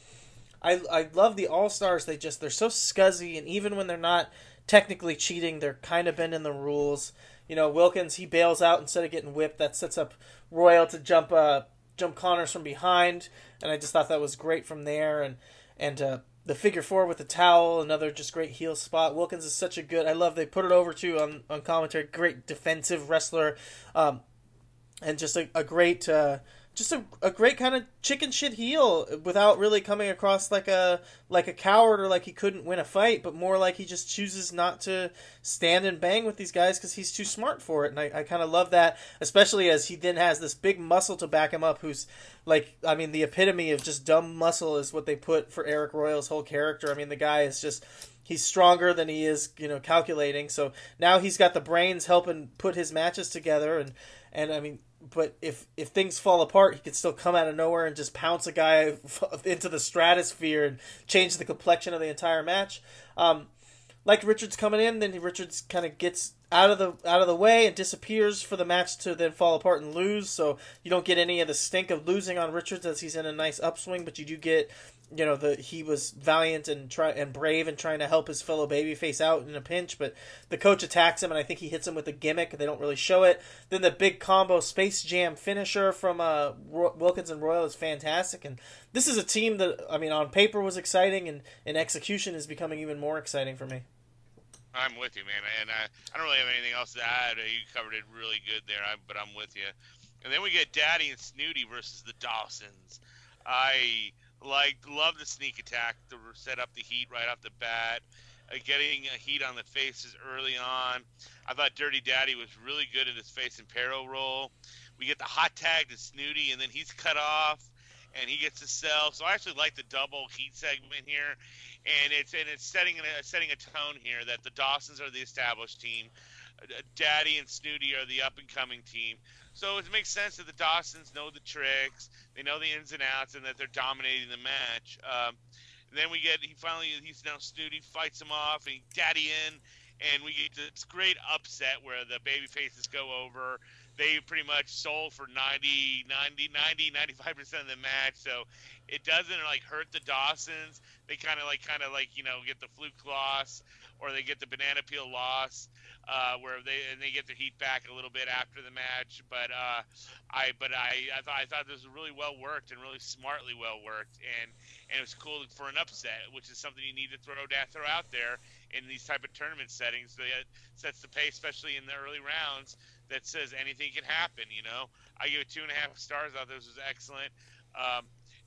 I I love the All Stars. They just they're so scuzzy, and even when they're not technically cheating, they're kind of bending the rules. You know, Wilkins, he bails out instead of getting whipped. That sets up Royal to jump uh jump Connors from behind, and I just thought that was great from there. And and uh, the figure four with the towel, another just great heel spot. Wilkins is such a good. I love they put it over too on on commentary. Great defensive wrestler, um, and just a, a great. Uh, Just a, a great kind of chicken shit heel without really coming across like a like a coward or like he couldn't win a fight, but more like he just chooses not to stand and bang with these guys because he's too smart for it. And I, I kind of love that, especially as he then has this big muscle to back him up who's like, I mean, the epitome of just dumb muscle is what they put for Eric Royal's whole character. I mean, the guy is just, he's stronger than he is, you know, calculating. So now he's got the brains helping put his matches together. And, and I mean, but if, if things fall apart, he could still come out of nowhere and just pounce a guy into the stratosphere and change the complexion of the entire match. Um, like Richards coming in, then Richards kind of gets out of the out of the way and disappears for the match to then fall apart and lose. So you don't get any of the stink of losing on Richards as he's in a nice upswing, but you do get, you know, the he was valiant and try and brave and trying to help his fellow babyface out in a pinch. But the coach attacks him, and I think he hits him with a gimmick. They don't really show it. Then the big combo Space Jam finisher from uh, Wilkins and Royal is fantastic. And this is a team that, I mean, on paper was exciting, and, and execution is becoming even more exciting for me. I'm with you, man, and I, I don't really have anything else to add. You covered it really good there, I, but I'm with you. And then we get Daddy and Snooty versus the Dawsons. I like love the sneak attack to set up the heat right off the bat, uh, getting a heat on the faces early on. I thought Dirty Daddy was really good at his face and Pero roll. We get the hot tag to Snooty, and then he's cut off, and he gets to sell. So I actually like the double heat segment here. And it's and it's setting a setting a tone here that the Dawsons are the established team, Daddy and Snooty are the up and coming team. So it makes sense that the Dawsons know the tricks, they know the ins and outs, and that they're dominating the match. Um, then we get he finally he's now Snooty fights him off, and he Daddy in, and we get this great upset where the baby faces go over. They pretty much sold for ninety, ninety, ninety, ninety-five percent of the match, so it doesn't like hurt the Dawsons. They kind of like, kind of like, you know, get the fluke loss, or they get the banana peel loss, uh, where they and they get their heat back a little bit after the match. But uh, I, but I, I thought I thought this was really well worked and really smartly well worked, and and it was cool for an upset, which is something you need to throw that throw out there in these type of tournament settings. So it sets the pace, especially in the early rounds. That says anything can happen, you know. I give it two and a half stars. I thought this was excellent. Um,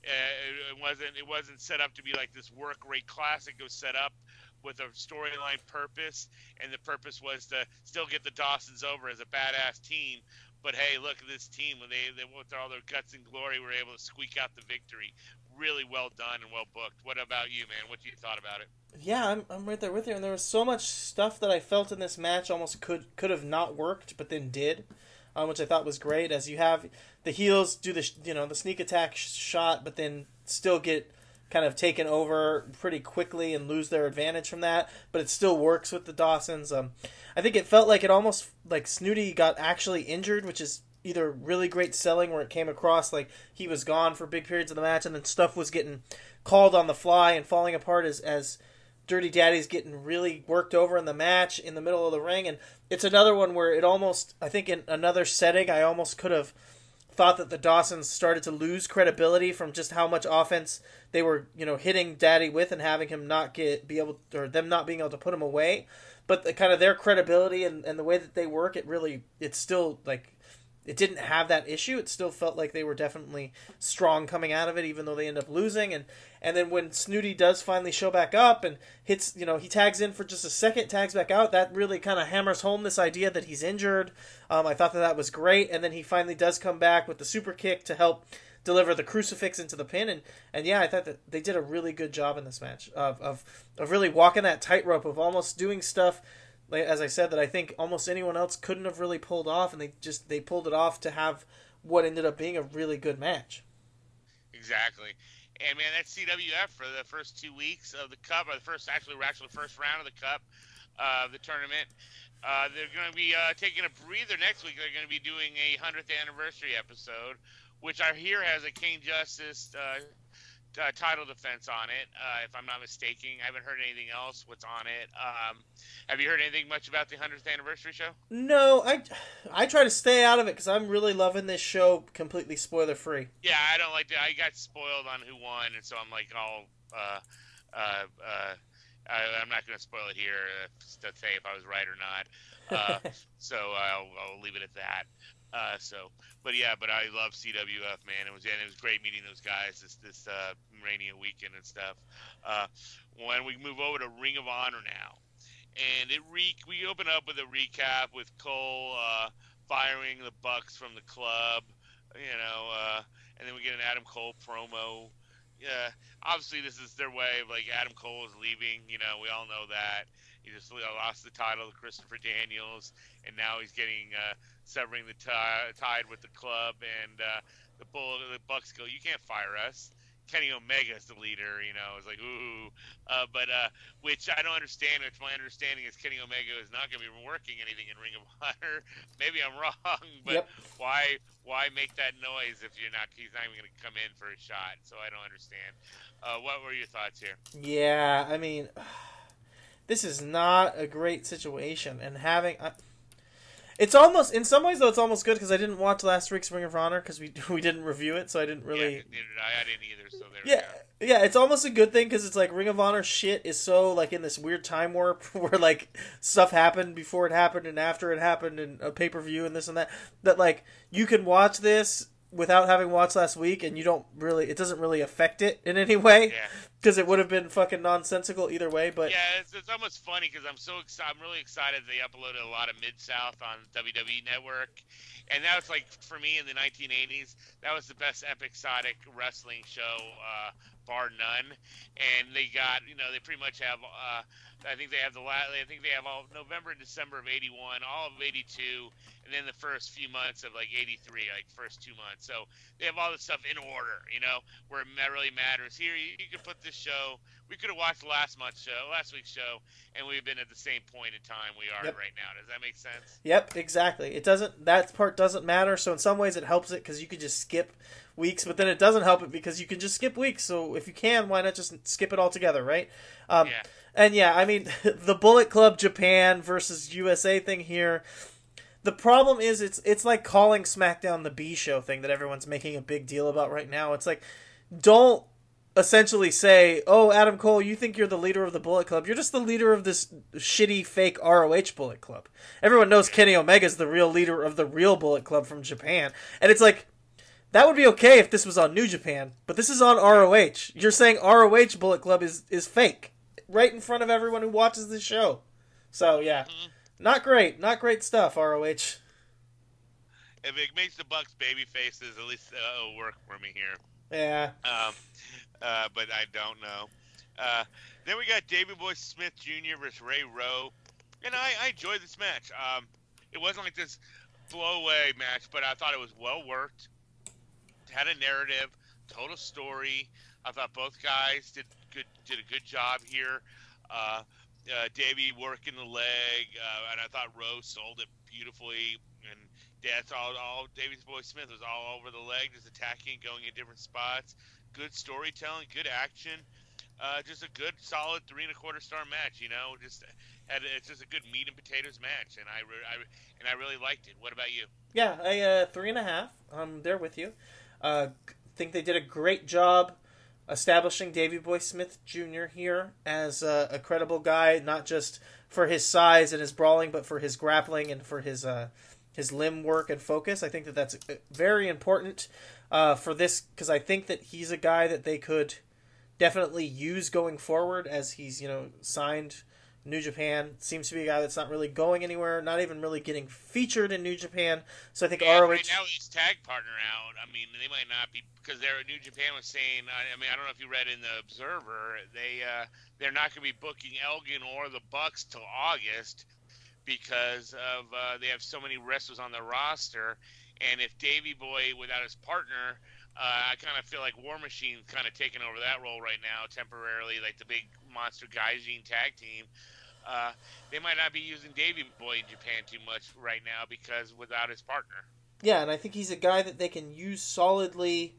it wasn't it wasn't set up to be like this work rate classic. It was set up with a storyline purpose, and the purpose was to still get the Dawsons over as a badass team. But hey, look at this team. When they, they with all their guts and glory, were able to squeak out the victory. Really well done and well booked. What about you, man? What do you thought about it? Yeah, I'm I'm right there with you. And there was so much stuff that I felt in this match almost could could have not worked, but then did, um, which I thought was great. As you have the heels do the you know the sneak attack sh- shot, but then still get kind of taken over pretty quickly and lose their advantage from that. But it still works with the Dawsons. Um, I think it felt like it almost like Snooty got actually injured, which is either really great selling where it came across like he was gone for big periods of the match, and then stuff was getting called on the fly and falling apart as as Dirty Daddy's getting really worked over in the match in the middle of the ring. And it's another one where it almost, I think in another setting, I almost could have thought that the Dawsons started to lose credibility from just how much offense they were, you know, hitting Daddy with and having him not get, be able, or them not being able to put him away. But the kind of their credibility and, and the way that they work, it really, it's still like, it didn't have that issue. It still felt like they were definitely strong coming out of it, even though they end up losing. And, and then when Snooty does finally show back up and hits, you know, he tags in for just a second, tags back out, that really kind of hammers home this idea that he's injured. Um, I thought that that was great. And then he finally does come back with the super kick to help deliver the crucifix into the pin. And, and yeah, I thought that they did a really good job in this match of, of, of really walking that tightrope of almost doing stuff, as I said, that I think almost anyone else couldn't have really pulled off, and they just they pulled it off to have what ended up being a really good match. Exactly. And man, that C W F for the first two weeks of the Cup, or the first actually actually the first round of the Cup, uh, the tournament, uh, they're going to be uh, taking a breather next week. They're going to be doing a hundredth anniversary episode, which I hear has a Kane Justice uh, uh, title defense on it, uh, if I'm not mistaken. I haven't heard anything else. What's on it? Um, have you heard anything much about the hundredth anniversary show? No, I, I try to stay out of it because I'm really loving this show completely spoiler free. Yeah, I don't like to. I got spoiled on who won, and so I'm like, all, uh, uh, uh, I, I'm not going to spoil it here uh, to say if I was right or not. Uh, so I'll, I'll leave it at that. Uh, so, but yeah, but I love C W F, man. It was and it was great meeting those guys this this uh, Mania weekend and stuff. Uh, when we move over to Ring of Honor now, and it re- we open up with a recap with Cole uh, firing the Bucks from the club, you know, uh, and then we get an Adam Cole promo. Yeah, obviously this is their way of like Adam Cole is leaving. You know, we all know that. He just lost the title to Christopher Daniels, and now he's getting uh, severing the t- tide with the club. And uh, the bull, the Bucks go, "You can't fire us. Kenny Omega's the leader, you know, it's like, ooh, uh, but, uh, which I don't understand, which my understanding is Kenny Omega is not going to be working anything in Ring of Honor. Maybe I'm wrong, but Yep. why, why make that noise if you're not, he's not even going to come in for a shot, so I don't understand. Uh, what were your thoughts here? Yeah, I mean, this is not a great situation, and having... Uh, It's almost, in some ways, though, it's almost good because I didn't watch last week's Ring of Honor because we we didn't review it, so I didn't really. Yeah, neither did I. I didn't either. So there. Yeah, we go. yeah, it's almost a good thing because it's like Ring of Honor shit is so like in this weird time warp where like stuff happened before it happened and after it happened and a pay per view and this and that. That like you can watch this without having watched last week and you don't really, it doesn't really affect it in any way. Yeah. Because it would have been fucking nonsensical either way, but yeah, it's, it's almost funny because I'm so excited. I'm really excited they uploaded a lot of Mid South on W W E Network, and that was like for me in the nineteen eighties. That was the best episodic wrestling show, uh, bar none. And they got, you know, they pretty much have. Uh, I think they have the last. I think they have all November and December of eighty-one, all of eighty-two, and then the first few months of like eighty-three, like first two months. So they have all this stuff in order, you know, where it really matters. Here, you, you could put this show. We could have watched last month's show, last week's show, and we've been at the same point in time we are Yep. right now. Does that make sense? Yep, exactly. It doesn't. That part doesn't matter. So in some ways, it helps it because you could just skip weeks, but then it doesn't help it because you can just skip weeks. So if you can, why not just skip it altogether, right? Um, Yeah. And yeah, I mean, the Bullet Club Japan versus U S A thing here. The problem is, it's it's like calling SmackDown the B show thing that everyone's making a big deal about right now. It's like, don't essentially say, oh, Adam Cole, you think you're the leader of the Bullet Club. You're just the leader of this shitty, fake R O H Bullet Club. Everyone knows Kenny Omega's the real leader of the real Bullet Club from Japan. And it's like, that would be okay if this was on New Japan, but this is on R O H. You're saying R O H Bullet Club is, is fake, right in front of everyone who watches this show. So, yeah. Mm-hmm. Not great. Not great stuff, R O H. If it makes the Bucks baby faces, at least uh, it'll work for me here. Yeah. Um, uh, but I don't know. Uh, then we got Davey Boy Smith Junior versus Ray Rowe, and I, I enjoyed this match. Um, it wasn't like this blow-away match, but I thought it was well worked. It had a narrative, told a story. I thought both guys did good, did a good job here. Uh, uh, Davey working the leg, uh, and I thought Rowe sold it beautifully. And that's all. All Davey Boy Smith was all over the leg, just attacking, going in different spots. Good storytelling, good action. Uh, just a good, solid three and a quarter star match. You know, just had it's just a good meat and potatoes match, and I, re- I and I really liked it. What about you? Yeah, a uh, three and a half. I'm there with you. Uh, think they did a great job establishing Davey Boy Smith Junior here as uh, a credible guy, not just for his size and his brawling, but for his grappling and for his uh, his limb work and focus. I think that that's very important uh, for this, because I think that he's a guy that they could definitely use going forward as he's, you know, signed New Japan. Seems to be a guy that's not really going anywhere, not even really getting featured in New Japan. So I think Yeah, R O H... right now he's tag partner out. I mean, they might not be, because they're New Japan was saying. I, I mean, I don't know if you read in the Observer, they uh, they're not going to be booking Elgin or the Bucks till August because of uh, they have so many wrestlers on the roster, and if Davey Boy without his partner. Uh, I kind of feel like War Machine's kind of taking over that role right now temporarily, like the big monster Gaijin tag team. Uh, they might not be using Davey Boy in Japan too much right now because without his partner. Yeah, and I think he's a guy that they can use solidly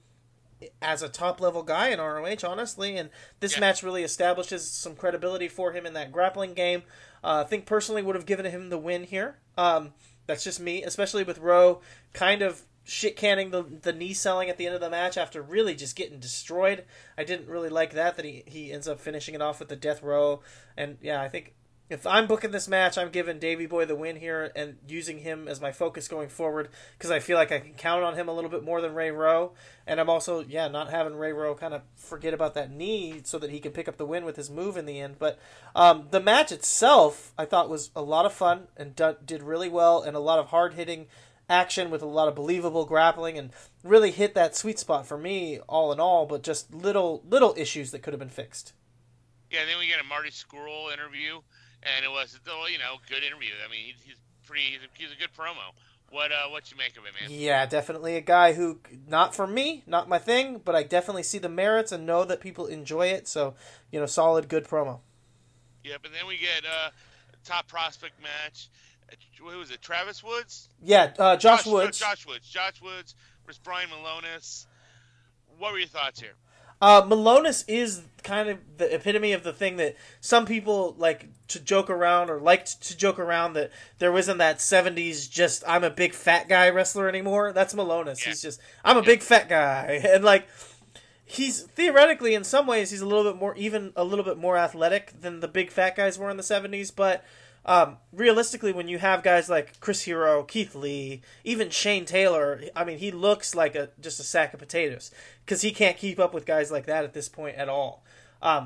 as a top-level guy in R O H, honestly, and this Yeah. match really establishes some credibility for him in that grappling game. Uh, I think personally would have given him the win here. Um, that's just me, especially with Rowe kind of shit canning the the knee selling at the end of the match after really just getting destroyed. I didn't really like that, that he, he ends up finishing it off with the death row. And yeah, I think if I'm booking this match, I'm giving Davey Boy the win here and using him as my focus going forward because I feel like I can count on him a little bit more than Ray Rowe. And I'm also, yeah, not having Ray Rowe kind of forget about that knee so that he can pick up the win with his move in the end. But um, the match itself, I thought was a lot of fun and do- did really well, and a lot of hard-hitting action with a lot of believable grappling, and really hit that sweet spot for me all in all, but just little little issues that could have been fixed. Yeah, then we get a Marty Scurll interview, and it was, you know, good interview. I mean, he's pretty, he's a, he's a good promo. What uh, what you make of it, man? Yeah, definitely a guy who, not for me, not my thing, but I definitely see the merits and know that people enjoy it. So, you know, solid, good promo. Yep, and then we get uh, top prospect match. Who was it? Travis Woods? Yeah, uh, Josh, Josh Woods. No, Josh Woods. Josh Woods versus Brian Malonis. What were your thoughts here? Uh, Malonis is kind of the epitome of the thing that some people like to joke around or liked to joke around, that there wasn't that seventies just I'm a big fat guy wrestler anymore. That's Malonis. Yeah. He's just I'm a big fat guy, and like he's theoretically in some ways he's a little bit more even a little bit more athletic than the big fat guys were in the seventies, but Um, realistically, when you have guys like Chris Hero, Keith Lee, even Shane Taylor, I mean, he looks like a just a sack of potatoes because he can't keep up with guys like that at this point at all. Um,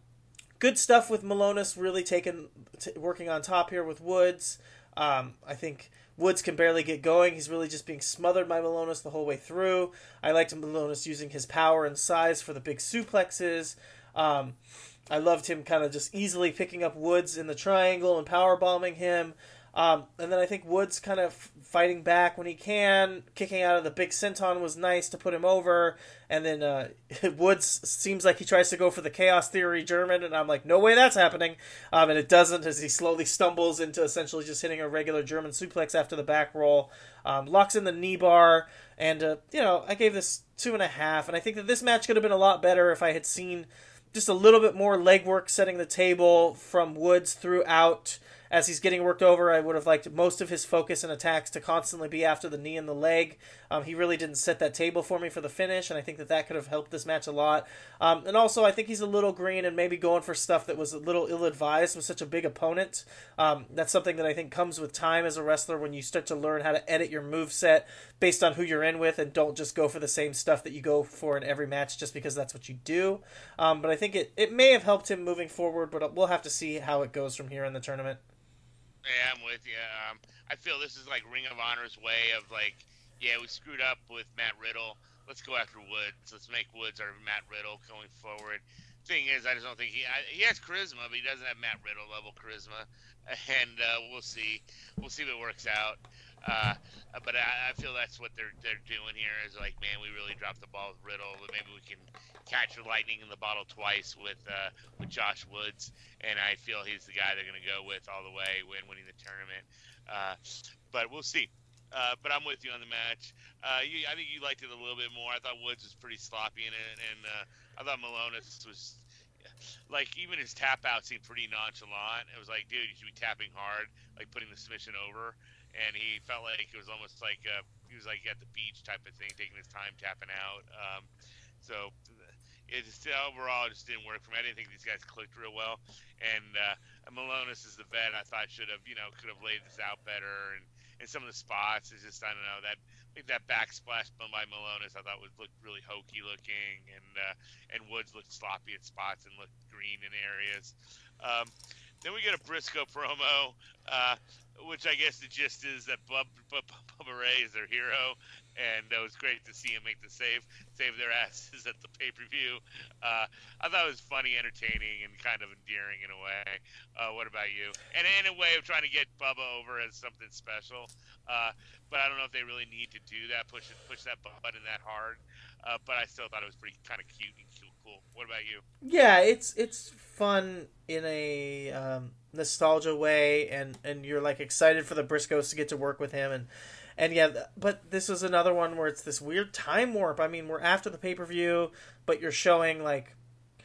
good stuff with Malonis really taking t- working on top here with Woods. Um, I think Woods can barely get going. He's really just being smothered by Malonis the whole way through. I liked Malonis using his power and size for the big suplexes. Um, I loved him kind of just easily picking up Woods in the triangle and power bombing him. Um, and then I think Woods kind of fighting back when he can, kicking out of the big senton was nice to put him over. And then uh, Woods seems like he tries to go for the Chaos Theory German, and I'm like, no way that's happening. Um, and it doesn't, as he slowly stumbles into essentially just hitting a regular German suplex after the back roll. Um, locks in the knee bar, and uh, you know, I gave this two and a half. And I think that this match could have been a lot better if I had seen just a little bit more legwork setting the table from Woods throughout. As he's getting worked over, I would have liked most of his focus and attacks to constantly be after the knee and the leg. Um, he really didn't set that table for me for the finish, and I think that that could have helped this match a lot. Um, and also, I think he's a little green and maybe going for stuff that was a little ill-advised with such a big opponent. Um, that's something that I think comes with time as a wrestler when you start to learn how to edit your moveset based on who you're in with and don't just go for the same stuff that you go for in every match just because that's what you do. Um, but I think it, it may have helped him moving forward, but we'll have to see how it goes from here in the tournament. Yeah, I'm with you. Um, I feel this is like Ring of Honor's way of like, yeah, we screwed up with Matt Riddle. Let's go after Woods. Let's make Woods our Matt Riddle going forward. Thing is, I just don't think he I, he has charisma, but he doesn't have Matt Riddle level charisma. And uh, we'll see. We'll see if it works out. Uh, but I, I feel that's what they're they're doing here is like, man, we really dropped the ball with Riddle, but maybe we can catch the lightning in the bottle twice with uh, with Josh Woods, and I feel he's the guy they're going to go with all the way when winning the tournament. Uh, but we'll see. Uh, but I'm with you on the match. Uh, you, I think you liked it a little bit more. I thought Woods was pretty sloppy in it, and uh, I thought Malonis was like, even his tap out seemed pretty nonchalant. It was like, dude, you should be tapping hard, like putting the submission over. And he felt like it was almost like uh, he was like at the beach type of thing, taking his time tapping out. Um, so it just overall it just didn't work for me. I didn't think these guys clicked real well. And uh, Malonis is the vet. I thought should have, you know, could have laid this out better. And, and some of the spots is just, I don't know, that I think that backsplash by Malonis I thought was looked really hokey looking, and uh, and Woods looked sloppy at spots and looked green in areas. Um, then we get a Briscoe promo. Uh, Which I guess the gist is that Bub, Bub, Bubba Ray is their hero, and it was great to see him make the save, save their asses at the pay-per-view. Uh, I thought it was funny, entertaining, and kind of endearing in a way. Uh, what about you? And in a way of trying to get Bubba over as something special. Uh, but I don't know if they really need to do that, push it, push that button that hard. Uh, but I still thought it was pretty kind of cute and cool. What about you? Yeah, it's it's fun in a um, nostalgia way, and, and you're like excited for the Briscoes to get to work with him, and and yeah, but this was another one where it's this weird time warp. I mean, we're after the pay per view, but you're showing like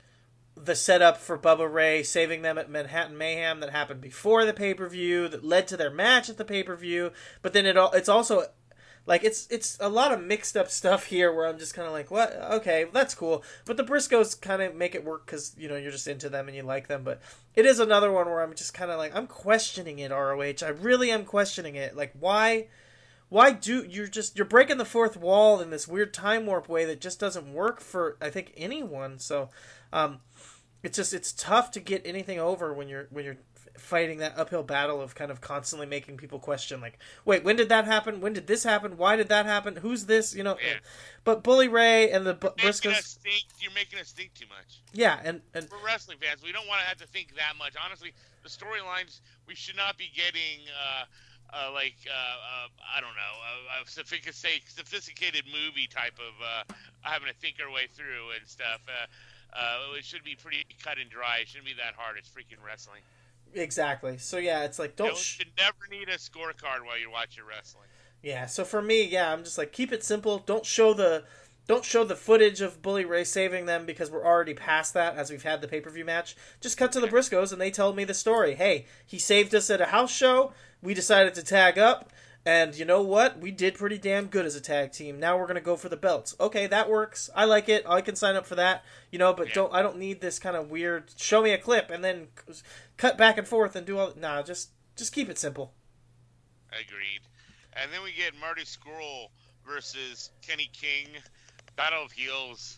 the setup for Bubba Ray saving them at Manhattan Mayhem that happened before the pay per view that led to their match at the pay per view, but then it all it's also. Like, it's it's a lot of mixed up stuff here where I'm just kind of like, what? Okay, that's cool. But the Briscoes kind of make it work because, you know, you're just into them and you like them. But it is another one where I'm just kind of like, I'm questioning it, R O H. I really am questioning it. Like, why why do, you're just, you're breaking the fourth wall in this weird time warp way that just doesn't work for, I think, anyone. So, um, it's just, it's tough to get anything over when you're, when you're, fighting that uphill battle of kind of constantly making people question, like, wait, when did that happen? When did this happen? Why did that happen? Who's this? You know, Yeah. But Bully Ray and the B- Making Briscoes. us think, you're making us think too much. Yeah, and, and We're wrestling fans. We don't want to have to think that much. Honestly, the storylines, we should not be getting uh, uh, like uh, uh, I don't know, a, a sophisticated, sophisticated movie type of uh, having to think our way through and stuff. Uh, uh, it should be pretty cut and dry. It shouldn't be that hard. It's freaking wrestling. Exactly. So yeah, it's like don't. You Sh- should never need a scorecard while you're watching wrestling. Yeah. So for me, yeah, I'm just like keep it simple. Don't show the. Don't show the footage of Bully Ray saving them because we're already past that as we've had the pay-per-view match. Just cut to the Briscoes and they tell me the story. Hey, he saved us at a house show. We decided to tag up. And you know what? We did pretty damn good as a tag team. Now we're going to go for the belts. Okay, that works. I like it. I can sign up for that. You know, but yeah. don't I don't need this kind of weird show me a clip and then cut back and forth and do all Nah, just just keep it simple. Agreed. And then we get Marty Scurll versus Kenny King. Battle of heels.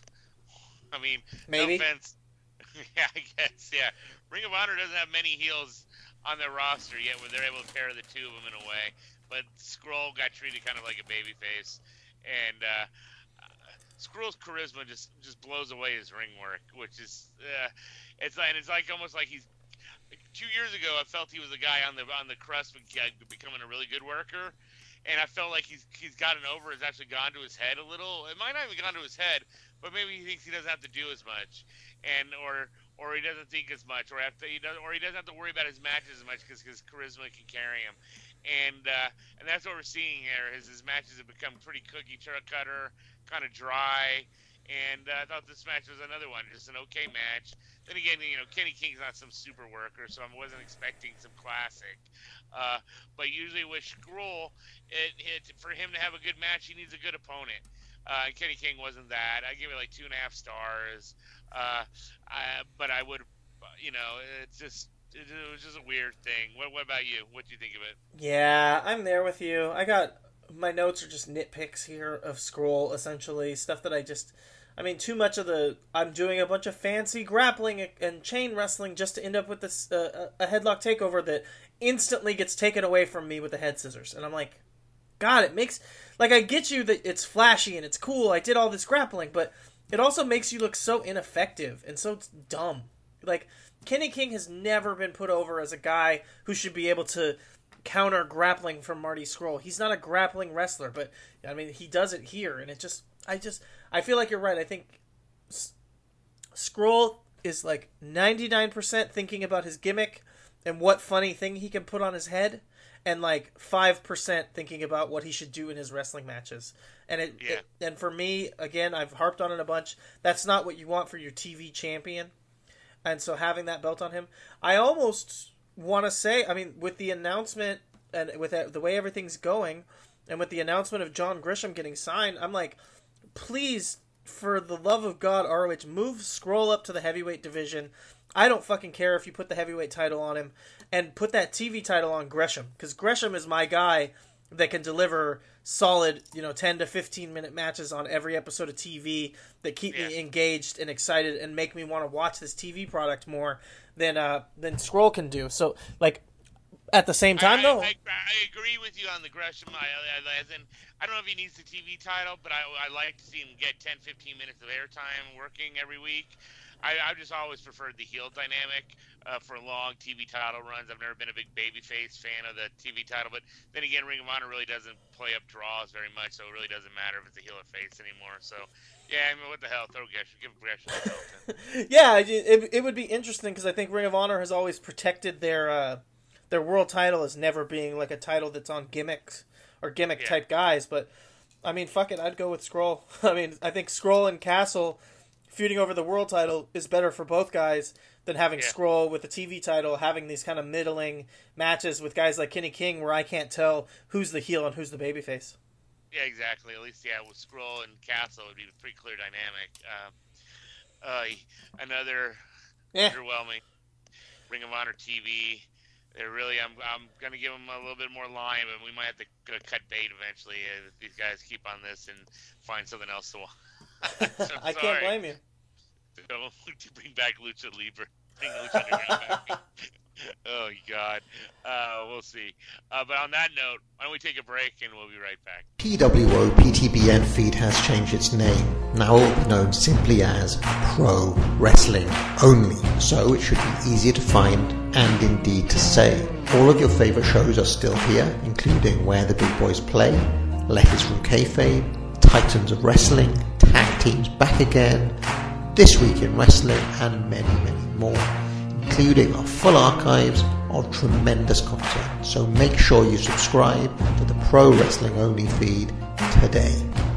I mean, Maybe. no offense. Yeah, I guess, yeah. Ring of Honor doesn't have many heels on their roster yet where they're able to pair the two of them in a way. But Scurll got treated kind of like a babyface. And uh, uh, Scurll's charisma just, just blows away his ring work, which is, uh, it's like, and it's like almost like he's, like two years ago I felt he was a guy on the on the crust of becoming a really good worker. And I felt like he's he's gotten over. It's actually gone to his head a little. It might not have gone to his head, but maybe he thinks he doesn't have to do as much, and or or he doesn't think as much, or have to, he doesn't, or he doesn't have to worry about his matches as much because his charisma can carry him. And uh, and that's what we're seeing here. Is his matches have become pretty cookie cutter, kind of dry. And uh, I thought this match was another one, just an okay match. Then again, you know, Kenny King's not some super worker, so I wasn't expecting some classic. Uh, but usually with Scurll, it, it, for him to have a good match, he needs a good opponent. Uh, and Kenny King wasn't that. I give it like two and a half stars. Uh, I, but I would, you know, it's just it, it was just a weird thing. What, what about you? What do you think of it? Yeah, I'm there with you. I got my notes are just nitpicks here of Scurll, essentially stuff that I just. I mean, too much of the, I'm doing a bunch of fancy grappling and chain wrestling just to end up with this uh, a headlock takeover that instantly gets taken away from me with the head scissors. And I'm like, God, it makes, like, I get you that it's flashy and it's cool, I did all this grappling, but it also makes you look so ineffective and so dumb. Like, Kenny King has never been put over as a guy who should be able to counter grappling from Marty Scurll. He's not a grappling wrestler, but, I mean, he does it here, and it just, I just, I feel like you're right. I think S- Scurll is like ninety-nine percent thinking about his gimmick and what funny thing he can put on his head, and like five percent thinking about what he should do in his wrestling matches. And it, yeah. it, and for me, again, I've harped on it a bunch. That's not what you want for your T V champion. And so having that belt on him, I almost want to say, I mean, with the announcement and with the way everything's going, and with the announcement of John Grisham getting signed, I'm like, please, for the love of God, R O H, move Scurll up to the heavyweight division. I don't fucking care if you put the heavyweight title on him, and put that T V title on Gresham, because Gresham is my guy that can deliver solid, you know, ten to fifteen minute matches on every episode of T V that keep yeah. me engaged and excited and make me want to watch this T V product more than uh than Scurll can do. So, like, at the same time, I, though, I, I agree with you on the Gresham. I, I, as in, I don't know if he needs the T V title, but I, I like to see him get ten, fifteen minutes of airtime working every week. I, I've just always preferred the heel dynamic uh, for long T V title runs. I've never been a big babyface fan of the T V title, but then again, Ring of Honor really doesn't play up draws very much, so it really doesn't matter if it's a heel or face anymore. So, yeah, I mean, what the hell? Throw Gresham, give Gresham the belt. Yeah, it, it would be interesting because I think Ring of Honor has always protected their uh, their world title as never being like a title that's on gimmicks or gimmick yeah. type guys. But I mean, fuck it, I'd go with Scurll. I mean, I think Scurll and Castle feuding over the world title is better for both guys than having yeah. Scurll with the T V title, having these kind of middling matches with guys like Kenny King where I can't tell who's the heel and who's the babyface. Yeah, exactly. At least, yeah, with Scurll and Castle, it would be a pretty clear dynamic. Uh, uh, another yeah. underwhelming Ring of Honor T V. They're really, I'm, I'm gonna give them a little bit more line, but we might have to cut bait eventually if these guys keep on this and find something else to watch. I can't blame you. Don't bring back Lucha Libre. Bring Lucha Libre back. Oh, God. Uh, we'll see. Uh, but on that note, why don't we take a break and we'll be right back. P W O P T B N feed has changed its name. Now it will be known simply as Pro Wrestling Only. So it should be easier to find and indeed to say. All of your favourite shows are still here, including Where the Big Boys Play, Letters from Kayfabe, Titans of Wrestling, Tag Teams Back Again, This Week in Wrestling, and many, many more, including our full archives of tremendous content. So make sure you subscribe to the Pro Wrestling Only feed today.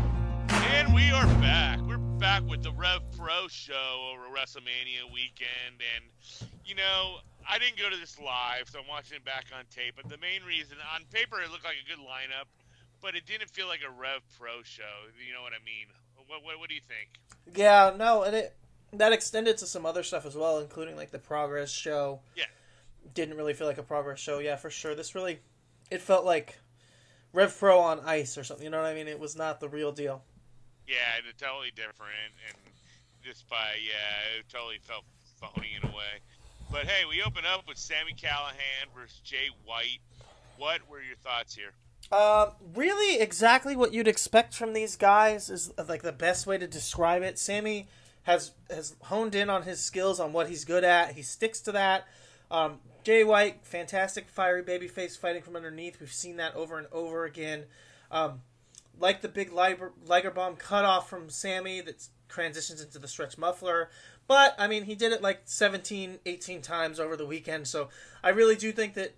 And we are back. We're back with the Rev Pro show over WrestleMania weekend. And, you know, I didn't go to this live, so I'm watching it back on tape. But the main reason, on paper, it looked like a good lineup, but it didn't feel like a Rev Pro show. You know what I mean? What, what, what do you think? Yeah, no, and it that extended to some other stuff as well, including like the Progress show. Yeah. Didn't really feel like a Progress show. Yeah, for sure. This really, it felt like Rev Pro on ice or something. You know what I mean? It was not the real deal. Yeah, it's totally different, and just by yeah, it totally felt phony in a way. But hey, we open up with Sami Callihan versus Jay White. What were your thoughts here? Uh, really, exactly what you'd expect from these guys is like the best way to describe it. Sami has has honed in on his skills, on what he's good at. He sticks to that. Um, Jay White, fantastic fiery babyface fighting from underneath. We've seen that over and over again. Um, like the big Liger, Liger bomb cutoff from Sami that transitions into the stretch muffler. But, I mean, he did it like seventeen, eighteen times over the weekend. So I really do think that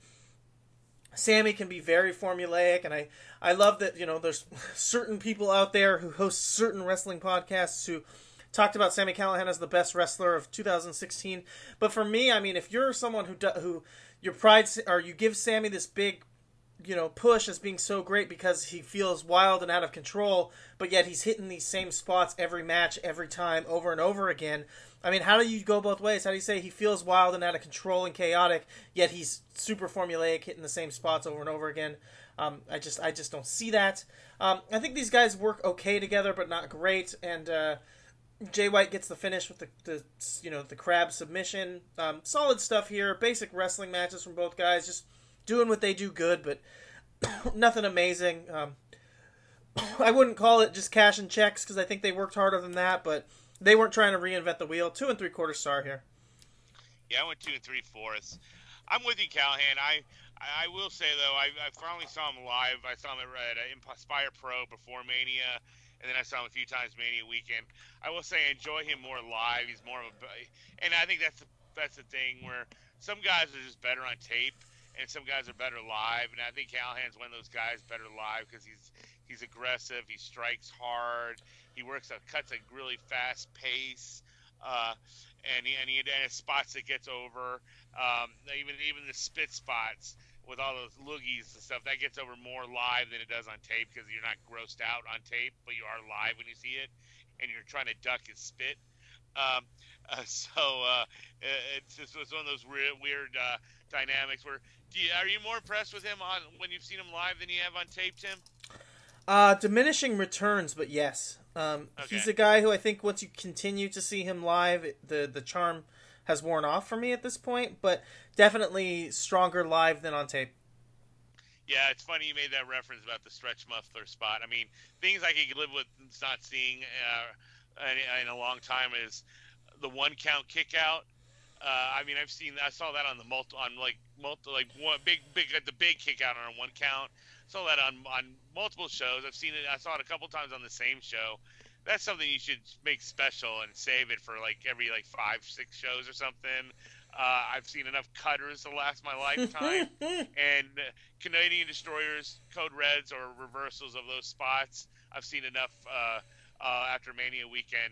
Sami can be very formulaic. And I, I love that, you know, there's certain people out there who host certain wrestling podcasts who talked about Sami Callihan as the best wrestler of two thousand sixteen. But for me, I mean, if you're someone who do, who your pride or you give Sami this big, you know, push as being so great because he feels wild and out of control, but yet he's hitting these same spots every match, every time, over and over again. I mean, how do you go both ways? How do you say he feels wild and out of control and chaotic, yet he's super formulaic, hitting the same spots over and over again? Um, I just, I just don't see that. Um, I think these guys work okay together, but not great. And uh, Jay White gets the finish with the, the you know, the crab submission. Um, solid stuff here. Basic wrestling matches from both guys. Just doing what they do good, but nothing amazing. Um, I wouldn't call it just cash and checks because I think they worked harder than that, but they weren't trying to reinvent the wheel. Two and three quarter star here. Yeah, I went two and three fourths. I'm with you, Callihan. I I will say though, I, I finally saw him live. I saw him at, at Inspire Pro before Mania, and then I saw him a few times Mania weekend. I will say I enjoy him more live. He's more of a, and I think that's the, that's the thing where some guys are just better on tape, and some guys are better live. And I think Callahan's one of those guys better live because he's he's aggressive. He strikes hard. He works a cuts a really fast pace. Uh, and he and he and his spots that gets over. Um, even even the spit spots with all those loogies and stuff that gets over more live than it does on tape because you're not grossed out on tape, but you are live when you see it, and you're trying to duck his spit. Um, uh, so uh, it's just it's one of those weird, weird uh, dynamics. Where do you, are you more impressed with him on when you've seen him live than you have on tape, Tim? Uh, diminishing returns, but yes. Um, okay. He's a guy who I think once you continue to see him live, the the charm has worn off for me at this point, but definitely stronger live than on tape. Yeah, it's funny you made that reference about the stretch muffler spot. I mean, things I could live with not seeing uh, in, in a long time is the one count kick out. Uh, I mean, I've seen, I saw that on the multi, on like multi, like one big, big, the big kick out on a one count. Saw that on on multiple shows. I've seen it. I saw it a couple times on the same show. That's something you should make special and save it for like every like five, six shows or something. Uh, I've seen enough cutters to last my lifetime, and uh, Canadian destroyers, code reds, or reversals of those spots. I've seen enough uh, uh, after Mania weekend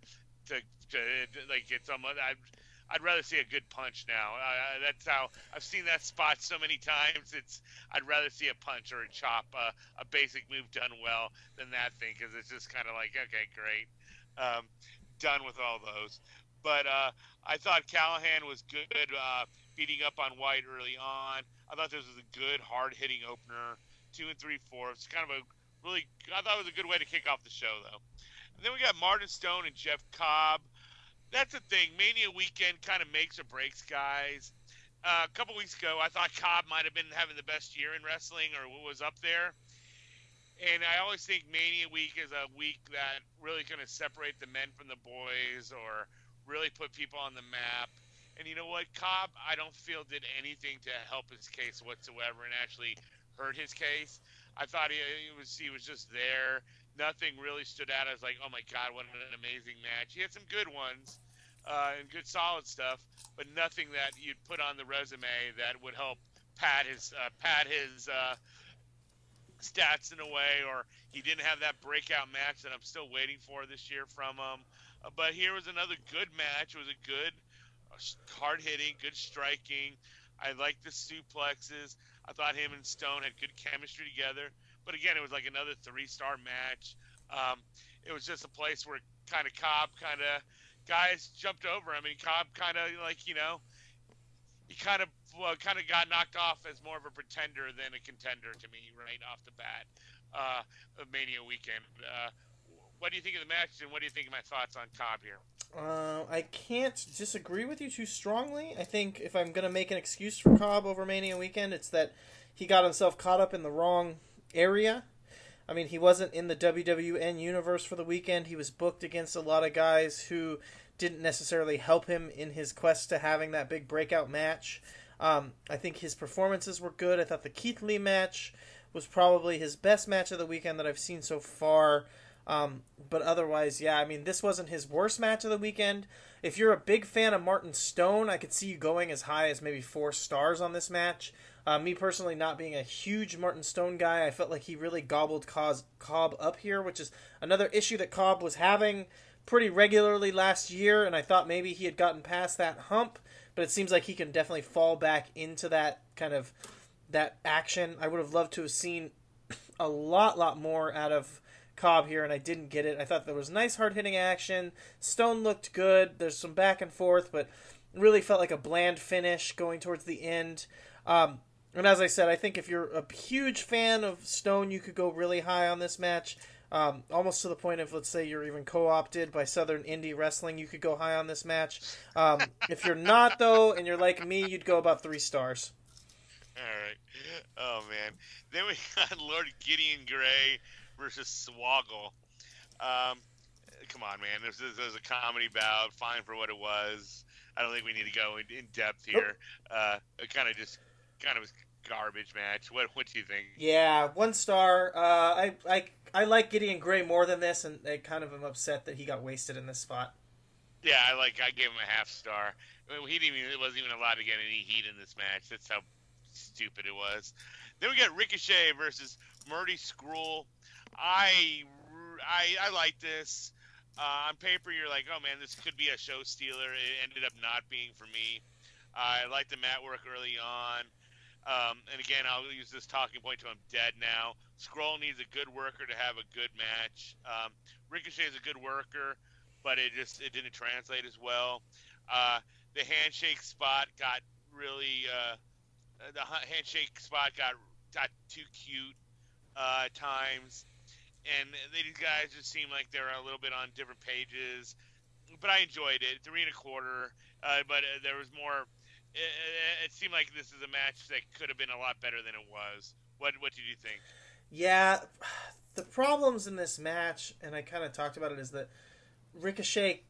to to, to, to like get some. I'd, I'd rather see a good punch now. Uh, that's how I've seen that spot so many times. It's I'd rather see a punch or a chop, uh, a basic move done well than that thing because it's just kind of like okay, great, um, done with all those. But uh, I thought Callihan was good, uh, beating up on White early on. I thought this was a good, hard-hitting opener, two and three fourths. Kind of a really, I thought it was a good way to kick off the show though. And then we got Martin Stone and Jeff Cobb. That's the thing. Mania weekend kind of makes or breaks guys. Uh, a couple weeks ago, I thought Cobb might have been having the best year in wrestling or was up there. And I always think Mania week is a week that really going to separate the men from the boys or really put people on the map. And you know what? Cobb, I don't feel did anything to help his case whatsoever and actually hurt his case. I thought he, he was he was just there. Nothing really stood out as like, oh my God, what an amazing match. He had some good ones uh, and good solid stuff, but nothing that you'd put on the resume that would help pad his uh, pad his uh, stats in a way, or he didn't have that breakout match that I'm still waiting for this year from him. Uh, but here was another good match. It was a good, uh, hard hitting, good striking. I liked the suplexes. I thought him and Stone had good chemistry together. But again, it was like another three-star match. Um, it was just a place where kind of Cobb kind of guys jumped over. I mean, Cobb kind of like, you know, he kind of well, kind of got knocked off as more of a pretender than a contender to me right off the bat uh, of Mania weekend. Uh, what do you think of the match, and what do you think of my thoughts on Cobb here? Uh, I can't disagree with you too strongly. I think if I'm going to make an excuse for Cobb over Mania weekend, it's that he got himself caught up in the wrong area. I mean, he wasn't in the W W N universe for the weekend. He was booked against a lot of guys who didn't necessarily help him in his quest to having that big breakout match. Um, I think his performances were good. I thought the Keith Lee match was probably his best match of the weekend that I've seen so far. Um, but otherwise, yeah, I mean, this wasn't his worst match of the weekend. If you're a big fan of Martin Stone, I could see you going as high as maybe four stars on this match. Uh, me personally, not being a huge Martin Stone guy, I felt like he really gobbled Cos- Cobb up here, which is another issue that Cobb was having pretty regularly last year, and I thought maybe he had gotten past that hump, but it seems like he can definitely fall back into that kind of that action. I would have loved to have seen a lot, lot more out of Cobb here, and I didn't get it. I thought there was nice hard-hitting action. Stone looked good. There's some back and forth, but really felt like a bland finish going towards the end. Um, and as I said, I think if you're a huge fan of Stone, you could go really high on this match. Um, almost to the point of, let's say, you're even co-opted by Southern Indie Wrestling, you could go high on this match. Um, if you're not, though, and you're like me, you'd go about three stars. All right. Oh, man. Then we got Lord Gideon Gray versus Swoggle. Um, come on, man. This is, this is a comedy bout. Fine for what it was. I don't think we need to go in, in depth here. Uh, it kind of just kind of was garbage match. What What do you think? Yeah, one star. Uh, I I I like Gideon Gray more than this, and I kind of am upset that he got wasted in this spot. Yeah, I like. I gave him a half star. I mean, he didn't even. It wasn't even allowed to get any heat in this match. That's how stupid it was. Then we got Ricochet versus Marty Scurll. I, I, I like this. Uh, on paper, you're like, oh man, this could be a show stealer. It ended up not being for me. Uh, I like the mat work early on. Um, and again, I'll use this talking point till I'm dead now. Scurll needs a good worker to have a good match. Um, Ricochet is a good worker, but it just it didn't translate as well. Uh, the handshake spot got really uh, the handshake spot got got too cute uh, at times. And these guys just seemed like they were a little bit on different pages. But I enjoyed it. Three and a quarter. Uh, but uh, there was more. It, it seemed like this is a match that could have been a lot better than it was. What What did you think? Yeah, the problems in this match, and I kind of talked about it, is that Ricochet,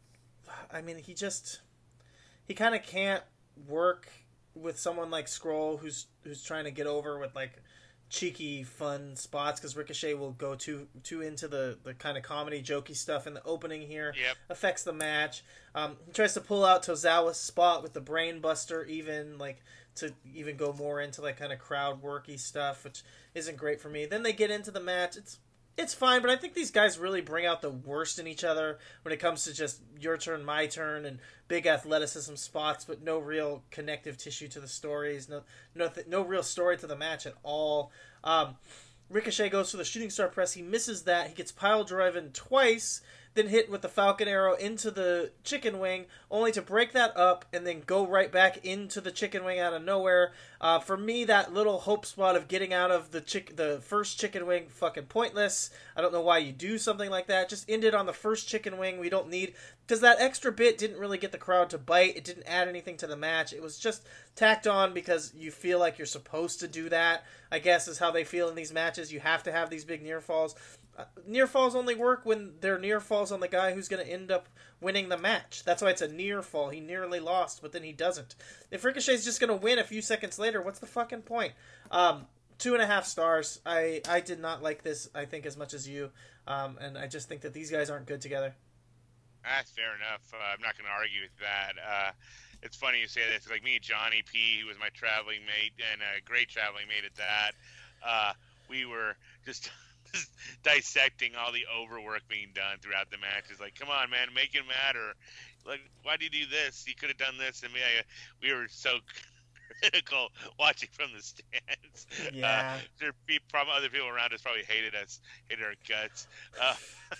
I mean, he just, he kind of can't work with someone like Scurll who's who's trying to get over with, like, cheeky, fun spots, because Ricochet will go too too into the, the kind of comedy, jokey stuff in the opening here. Yep. Affects the match. Um, he tries to pull out Tozawa's spot with the Brain Buster, even, like, to even go more into, like, kind of crowd worky stuff, which isn't great for me. Then they get into the match. It's it's fine, but I think these guys really bring out the worst in each other when it comes to just your turn, my turn, and big athleticism spots, but no real connective tissue to the stories, no no th- no real story to the match at all. Um, Ricochet goes for the shooting star press. He misses that. He gets pile driven twice, then hit with the Falcon Arrow into the chicken wing, only to break that up and then go right back into the chicken wing out of nowhere. Uh, for me, that little hope spot of getting out of the chick- the first chicken wing, fucking pointless. I don't know why you do something like that. Just end it on the first chicken wing. We don't need... Because that extra bit didn't really get the crowd to bite. It didn't add anything to the match. It was just tacked on because you feel like you're supposed to do that, I guess, is how they feel in these matches. You have to have these big near falls. near falls only work when they're near falls on the guy who's going to end up winning the match. That's why it's a near fall. He nearly lost, but then he doesn't. If Ricochet's just going to win a few seconds later, what's the fucking point? Um, two and a half stars. I, I did not like this, I think, as much as you. Um, and I just think that these guys aren't good together. That's fair enough. Uh, I'm not going to argue with that. Uh, it's funny you say this. Like me and Johnny P, who was my traveling mate, and a great traveling mate at that, uh, we were just... Just dissecting all the overwork being done throughout the matches. Like, come on, man, make it matter. Like, why did you do this? You could have done this. And we, we were so critical watching from the stands. Yeah. Uh, there be probably other people around us probably hated us, hated our guts, uh,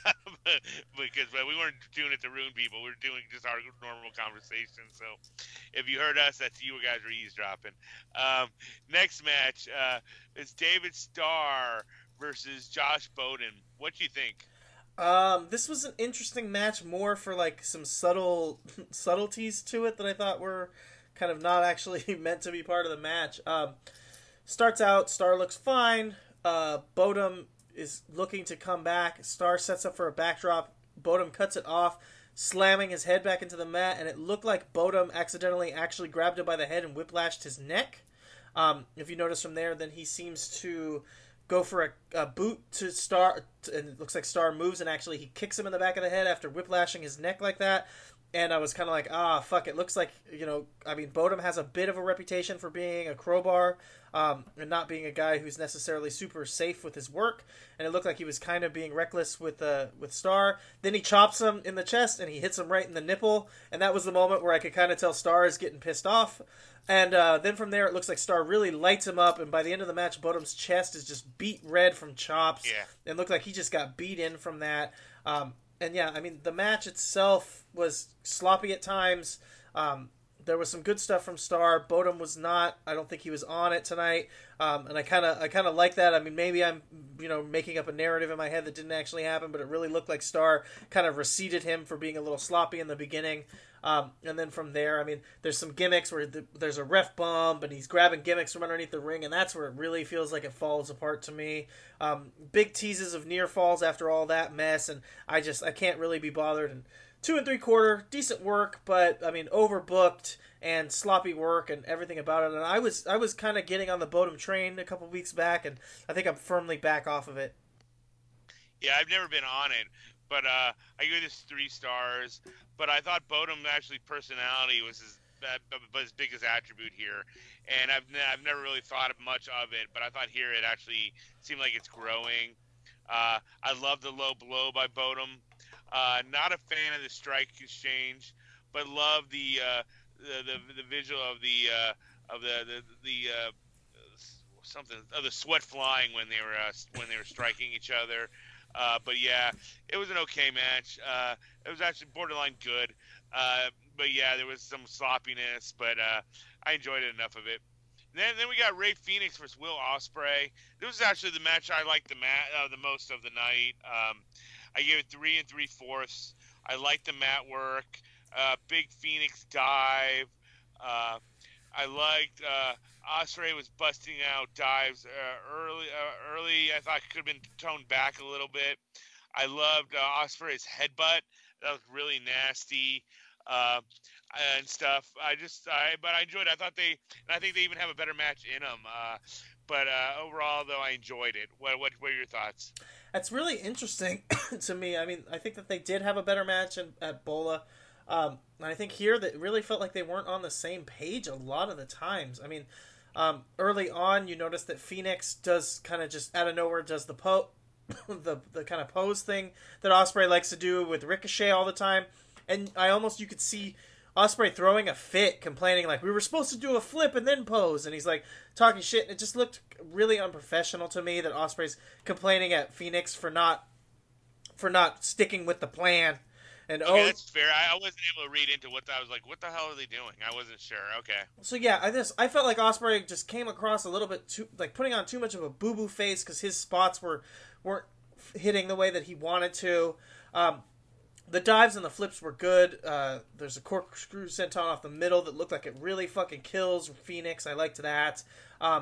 because well, we weren't doing it to ruin people. We were doing just our normal conversation. So, if you heard us, that's you guys were eavesdropping. Um, next match uh, is David Starr versus Josh Bowden. What do you think? Um, this was an interesting match, more for like some subtle subtleties to it that I thought were kind of not actually meant to be part of the match. Um, starts out, Starr looks fine. Uh, Bowden is looking to come back. Starr sets up for a backdrop. Bowden cuts it off, slamming his head back into the mat, and it looked like Bowden accidentally actually grabbed him by the head and whiplashed his neck. Um, if you notice from there, then he seems to go for a, a boot to Starr, and it looks like Starr moves, and actually he kicks him in the back of the head after whiplashing his neck like that. And I was kind of like, ah, fuck, it looks like, you know, I mean, Bowden has a bit of a reputation for being a crowbar, um, and not being a guy who's necessarily super safe with his work, and it looked like he was kind of being reckless with uh, with Starr. Then he chops him in the chest, and he hits him right in the nipple, and that was the moment where I could kind of tell Starr is getting pissed off. And uh, then from there, it looks like Starr really lights him up, and by the end of the match, Bowden's chest is just beat red from chops. Yeah. And looked like he just got beat in from that. Um, and yeah, I mean, the match itself was sloppy at times. Um, there was some good stuff from Starr. Bowden was not. I don't think he was on it tonight. Um, and I kind of I kind of like that. I mean, maybe I'm, you know, making up a narrative in my head that didn't actually happen, but it really looked like Starr kind of receded him for being a little sloppy in the beginning. Um, and then from there, I mean, there's some gimmicks where the, there's a ref bump, and he's grabbing gimmicks from underneath the ring, and that's where it really feels like it falls apart to me. Um, big teases of near falls after all that mess, and I just I can't really be bothered. And two and three quarter, decent work, but I mean, overbooked and sloppy work and everything about it. And I was I was kind of getting on the Bowden train a couple weeks back, and I think I'm firmly back off of it. Yeah, I've never been on it, but uh, I give this three stars. But I thought Bowden's actually personality was his, uh, his biggest attribute here, and I've ne- I've never really thought much of it. But I thought here it actually seemed like it's growing. Uh, I love the low blow by Bowden. Uh, not a fan of the strike exchange, but love the uh, the, the the visual of the uh, of the the, the uh, something of the sweat flying when they were uh, when they were striking each other. Uh, but yeah, it was an okay match. Uh, it was actually borderline good. Uh, but yeah, there was some sloppiness, but uh, I enjoyed it enough of it. Then, then we got Rey Fenix versus Will Ospreay. This was actually the match I liked the mat uh, the most of the night. Um, I gave it three and three fourths. I liked the mat work. Uh, big Phoenix dive. Uh, I liked uh, Ospreay was busting out dives uh, early. Uh, early, I thought could have been toned back a little bit. I loved uh, Ospreay's headbutt. That was really nasty uh, and stuff. I just, I, but I enjoyed it. I thought they, and I think they even have a better match in them. Uh, but uh, overall, though, I enjoyed it. What, what, what are your thoughts? That's really interesting to me. I mean, I think that they did have a better match in, at Bola. Um, and I think here that it really felt like they weren't on the same page a lot of the times. I mean, um, early on, you notice that Phoenix does kind of just out of nowhere does the po, the the kind of pose thing that Ospreay likes to do with Ricochet all the time, and I almost you could see Ospreay throwing a fit, complaining like we were supposed to do a flip and then pose, and he's like talking shit. And it just looked really unprofessional to me that Ospreay's complaining at Phoenix for not for not sticking with the plan. And okay, oh, that's fair. I, I wasn't able to read into what I was like. What the hell are they doing? I wasn't sure. Okay. So yeah, I just I felt like Ospreay just came across a little bit too like putting on too much of a boo boo face because his spots were weren't hitting the way that he wanted to. Um, the dives and the flips were good. Uh, there's a corkscrew senton off the middle that looked like it really fucking kills Phoenix. I liked that. Um,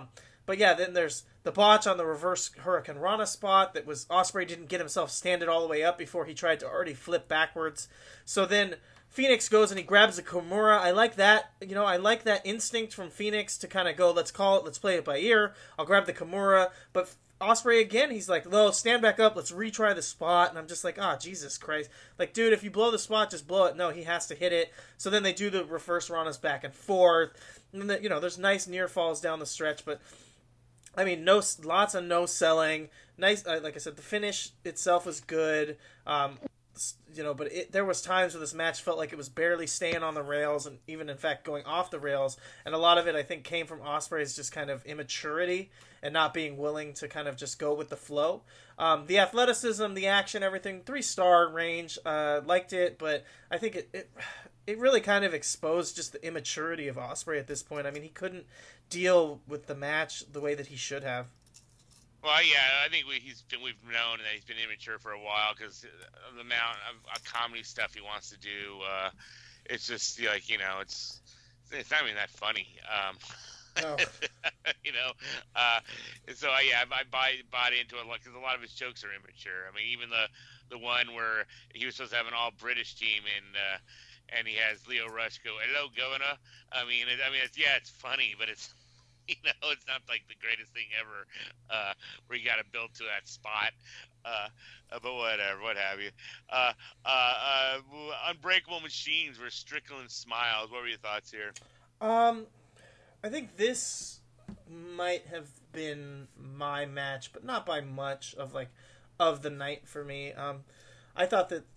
But yeah, then there's the botch on the reverse Hurricane Rana spot that was Ospreay didn't get himself standed all the way up before he tried to already flip backwards. So then Phoenix goes and he grabs the Kimura. I like that. You know, I like that instinct from Phoenix to kind of go, let's call it, let's play it by ear. I'll grab the Kimura. But Ospreay again, he's like, no, stand back up. Let's retry the spot. And I'm just like, oh, Jesus Christ. Like, dude, if you blow the spot, just blow it. No, he has to hit it. So then they do the reverse Ranas back and forth. And then, you know, there's nice near falls down the stretch. But, I mean, no, lots of no selling. Nice, uh, like I said, the finish itself was good. Um, you know, but it, there was times where this match felt like it was barely staying on the rails and even, in fact, going off the rails. And a lot of it, I think, came from Ospreay's just kind of immaturity and not being willing to kind of just go with the flow. Um, the athleticism, the action, everything, three-star range. Uh, liked it, but I think it, it it really kind of exposed just the immaturity of Ospreay at this point. I mean, he couldn't deal with the match the way that he should have. Well, yeah, I think we, he's been, we've known that he's been immature for a while because of the amount of uh, comedy stuff he wants to do. Uh, it's just like, you know, it's it's not even that funny. Um, Oh. you know, uh, so I, yeah, I, I buy bought into it because a lot of his jokes are immature. I mean, even the the one where he was supposed to have an all British team and uh, and he has Leo Rush go, "Hello, Governor." I mean, it, I mean, it's, yeah, it's funny, but it's, you know, it's not like the greatest thing ever. Uh, where you got to build to that spot. Uh, but whatever, what have you. Uh, uh, uh, Unbreakable Machines where Strickland smiles. What were your thoughts here? Um. I think this might have been my match, but not by much of like of the night for me. Um, I thought that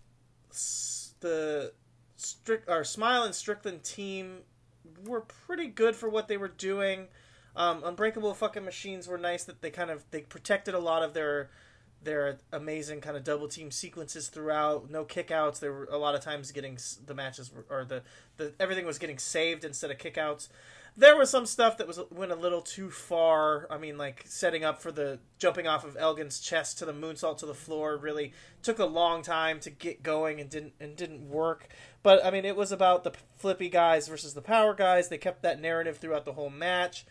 the Strick or Smile and Strickland team were pretty good for what they were doing. Um, Unbreakable fucking Machines were nice that they kind of they protected a lot of their their amazing kind of double team sequences throughout. No kickouts. There were a lot of times getting the matches or the the everything was getting saved instead of kickouts. There was some stuff that was went a little too far. I mean, like setting up for the jumping off of Elgin's chest to the moonsault to the floor really took a long time to get going and didn't and didn't work. But I mean, it was about the flippy guys versus the power guys. They kept that narrative throughout the whole match.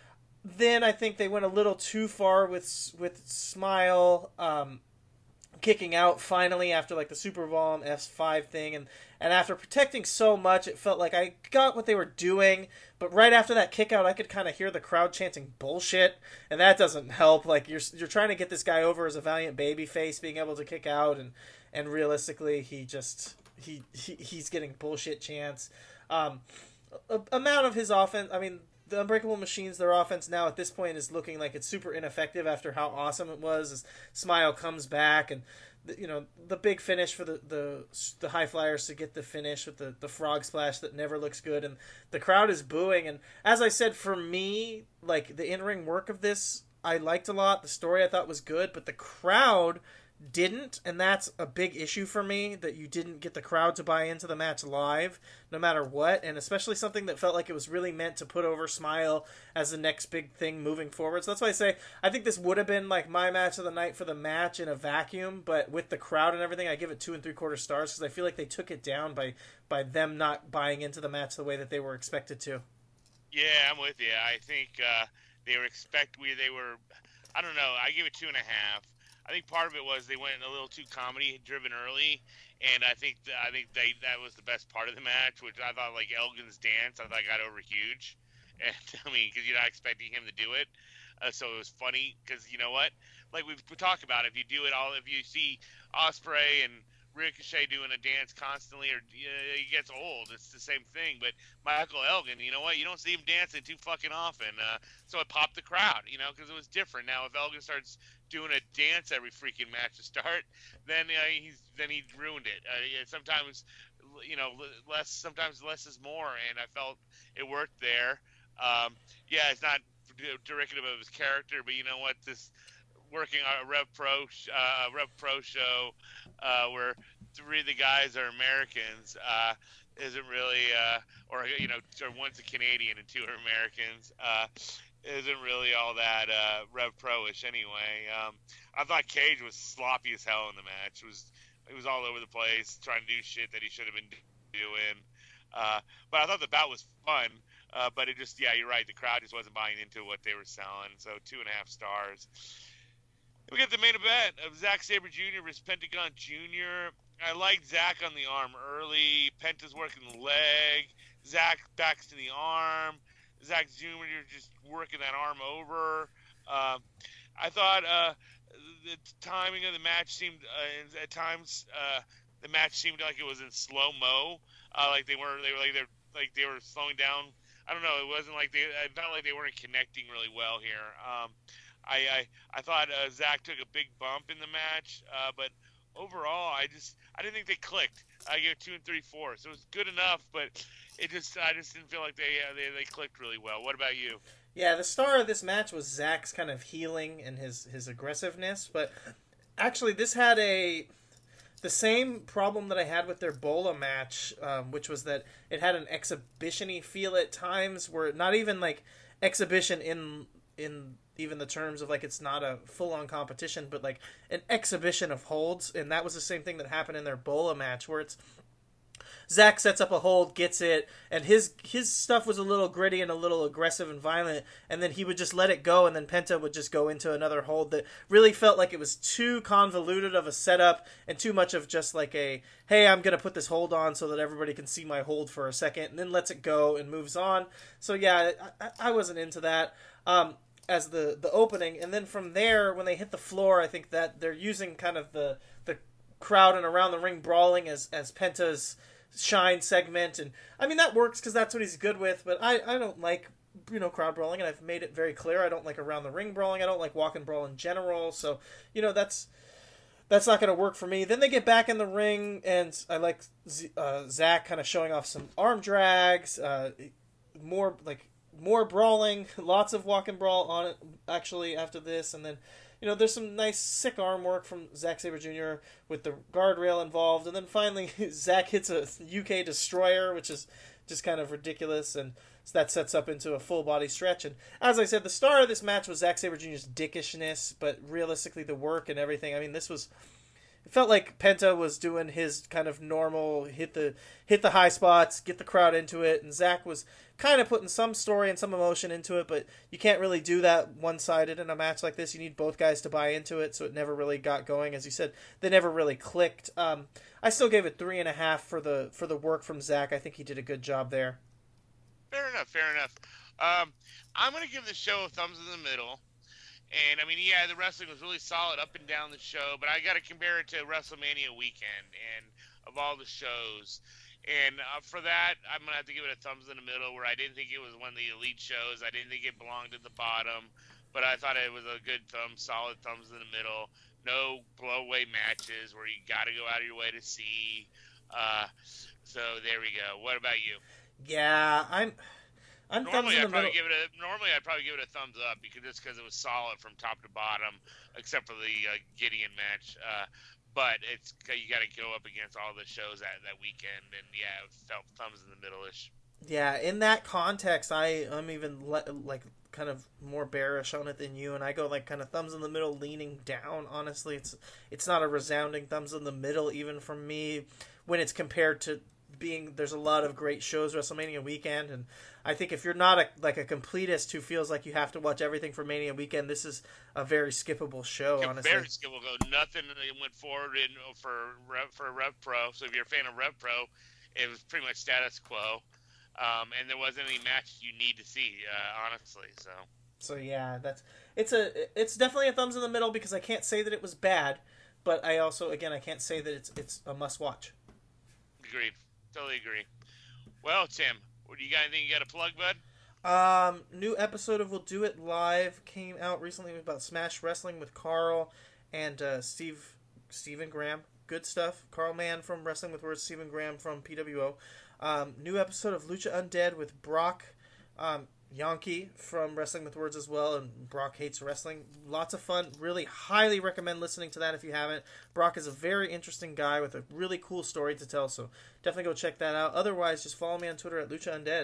Then I think they went a little too far with with Smile um, kicking out finally after like the Super Volume S five thing, and and after protecting so much, it felt like I got what they were doing. But right after that kick out, I could kind of hear the crowd chanting bullshit, and that doesn't help. Like you're you're trying to get this guy over as a valiant babyface, being able to kick out, and and realistically, he just he, he he's getting bullshit chants. Um, a, amount of his offense, I mean. The Unbreakable Machines, their offense now at this point is looking like it's super ineffective after how awesome it was as Smile comes back and, the, you know, the big finish for the, the the High Flyers to get the finish with the, the frog splash that never looks good. And the crowd is booing. And as I said, for me, like the in-ring work of this, I liked a lot. The story I thought was good, but the crowd didn't, and that's a big issue for me, that you didn't get the crowd to buy into the match live no matter what, and especially something that felt like it was really meant to put over Smile as the next big thing moving forward. So that's why I say I think this would have been like my match of the night for the match in a vacuum, but with the crowd and everything, I give it two and three quarter stars because I feel like they took it down by by them not buying into the match the way that they were expected to. Yeah, I'm with you. I think uh, they were expect we they were I don't know, I give it two and a half. I think part of it was they went a little too comedy-driven early, and I think th- I think they that was the best part of the match, which I thought, like, Elgin's dance, I thought got over huge. And, I mean, because you're not expecting him to do it. Uh, so it was funny, because, you know what? Like, we've we talked about, if you do it all, if you see Ospreay and Ricochet doing a dance constantly, or uh, he gets old. It's the same thing. But Michael Elgin, you know what? You don't see him dancing too fucking often. Uh, so it popped the crowd, you know, because it was different. Now, if Elgin starts doing a dance every freaking match to start, then uh, he's then he ruined it. Uh, yeah, sometimes, you know, less. Sometimes less is more, and I felt it worked there. Um, yeah, it's not derivative of his character, but you know what? This. Working on a Rev Pro, uh, Rev Pro show, uh, where three of the guys are Americans, uh, isn't really, uh, or you know, or one's a Canadian and two are Americans, uh, isn't really all that uh, Rev Pro-ish anyway. Um, I thought Cage was sloppy as hell in the match. It was, he was all over the place, trying to do shit that he should have been doing. Uh, but I thought the bout was fun. Uh, but it just, yeah, you're right. The crowd just wasn't buying into what they were selling. So two and a half stars. We got the main event of Zack Sabre Junior versus Pentagon Junior I liked Zack on the arm early. Penta's working the leg. Zack backs to the arm. Zack Junior just working that arm over. Uh, I thought uh, the timing of the match seemed, uh, at times, uh, the match seemed like it was in slow mo. Uh, like they were, they were like they're like they were slowing down. I don't know. It wasn't like they. I felt like they weren't connecting really well here. Um, I, I I thought uh, Zack took a big bump in the match, uh, but overall, I just I didn't think they clicked. I gave it two and three fourths. So it was good enough, but it just I just didn't feel like they uh, they they clicked really well. What about you? Yeah, the star of this match was Zack's kind of healing and his his aggressiveness, but actually this had a the same problem that I had with their Bola match, um, which was that it had an exhibition-y feel at times, where not even like exhibition in in even the terms of like it's not a full-on competition, but like an exhibition of holds, and that was the same thing that happened in their Bola match, where it's Zack sets up a hold, gets it, and his his stuff was a little gritty and a little aggressive and violent, and then he would just let it go, and then Penta would just go into another hold that really felt like it was too convoluted of a setup and too much of just like a, hey, I'm going to put this hold on so that everybody can see my hold for a second, and then lets it go and moves on. So yeah, I, I wasn't into that. Um, as the, the opening, and then from there, when they hit the floor, I think that they're using kind of the the crowd and around the ring brawling as, as Penta's shine segment, and I mean that works because that's what he's good with, but I, I don't like, you know, crowd brawling, and I've made it very clear I don't like around the ring brawling. I don't like walk and brawl in general, so you know that's that's not going to work for me. Then they get back in the ring, and I like Z- uh, Zack kind of showing off some arm drags, uh, more like more brawling, lots of walk and brawl on it actually after this, and then you know, there's some nice sick arm work from Zack Sabre Junior with the guardrail involved. And then finally, Zack hits a U K Destroyer, which is just kind of ridiculous. And that sets up into a full body stretch. And as I said, the star of this match was Zack Sabre Junior's dickishness, but realistically, the work and everything. I mean, this was... It felt like Penta was doing his kind of normal hit the hit the high spots, get the crowd into it, and Zack was kind of putting some story and some emotion into it, but you can't really do that one-sided in a match like this. You need both guys to buy into it, so it never really got going. As you said, they never really clicked. Um, I still gave it three and a half for the for the work from Zack. I think he did a good job there. Fair enough, fair enough. Um, I'm going to give the show a thumbs in the middle. And, I mean, yeah, the wrestling was really solid up and down the show, but I got to compare it to WrestleMania weekend and of all the shows. And uh, for that, I'm going to have to give it a thumbs in the middle, where I didn't think it was one of the elite shows. I didn't think it belonged at the bottom, but I thought it was a good thumb, solid thumbs in the middle. No blow-away matches where you got to go out of your way to see. Uh, so there we go. What about you? Yeah, I'm... I'm normally, I'd probably middle. give it a normally I'd probably give it a thumbs up because just because it was solid from top to bottom, except for the uh, Gideon match. Uh, but it's you got to go up against all the shows that that weekend, and yeah, it felt thumbs in the middle-ish. Yeah, in that context, I I'm even le- like kind of more bearish on it than you, and I go like kind of thumbs in the middle, leaning down. Honestly, it's it's not a resounding thumbs in the middle even from me when it's compared to being there's a lot of great shows WrestleMania weekend, and I think if you're not a like a completist who feels like you have to watch everything for Mania weekend, this is a very skippable show. Yeah, honestly, very skippable. Nothing went forward in for for Rev Pro. So if you're a fan of Rev Pro, it was pretty much status quo, um, and there wasn't any match you need to see, uh, honestly. So. So yeah, that's it's a it's definitely a thumbs in the middle because I can't say that it was bad, but I also again I can't say that it's it's a must watch. Agreed. Totally agree. Well, Tim, what do you got? Anything you got to plug, bud? Um, new episode of We'll Do It Live came out recently about Smash Wrestling with Carl and uh, Steve Stephen Graham. Good stuff. Carl Mann from Wrestling with Words, Stephen Graham from P W O. Um, new episode of Lucha Undead with Brock um, Yankee from Wrestling with Words as well, and Brock Hates Wrestling. Lots of fun. Really highly recommend listening to that if you haven't. Brock is a very interesting guy with a really cool story to tell, so definitely go check that out. Otherwise, just follow me on Twitter at Lucha Undead.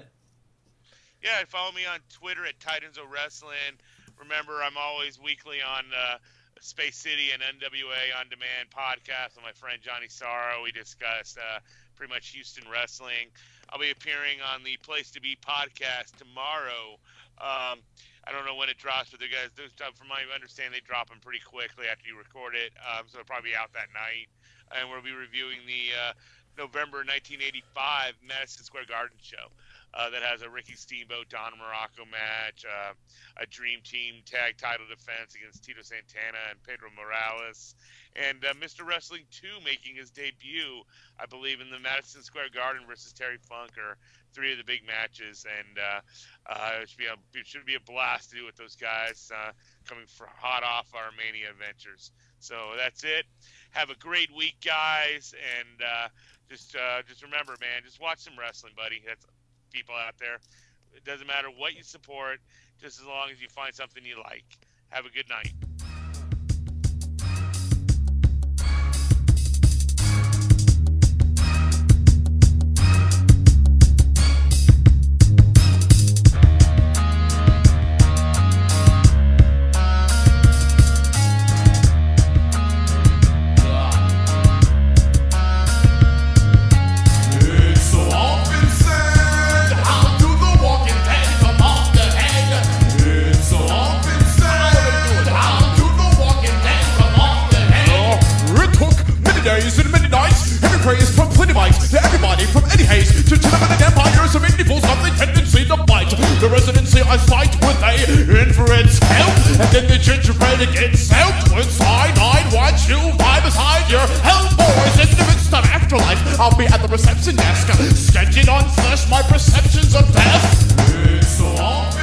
Yeah, follow me on Twitter at Titans of Wrestling. Remember, I'm always weekly on uh, Space City and N W A On Demand podcast with my friend Johnny Sorrow. We discuss uh, pretty much Houston wrestling. I'll be appearing on the Place to Be podcast tomorrow. Um, I don't know when it drops, but the guys, those, from my understanding, they drop them pretty quickly after you record it. Um, so it'll probably be out that night. And we'll be reviewing the uh, November nineteen eighty-five Madison Square Garden show uh, that has a Ricky Steamboat, Don Morocco match, uh, a Dream Team tag title defense against Tito Santana and Pedro Morales, and uh, Mister Wrestling two making his debut, I believe, in the Madison Square Garden versus Terry Funk are three of the big matches, and uh, uh, it, should be a, it should be a blast to do with those guys uh, coming for, hot off our Mania adventures. So that's it. Have a great week, guys, and uh, just uh, just remember, man, just watch some wrestling, buddy. That's people out there. It doesn't matter what you support, just as long as you find something you like. Have a good night. Praise from plenty mics to everybody from any haze to gentlemen and empires of indie fools have the tendency to bite. The residency I fight with a inference help, and then the gingerbread gets out when cyanide wants you by beside your hell boys. In the midst of afterlife, I'll be at the reception desk, sketching on flesh my perceptions of death. It's so long.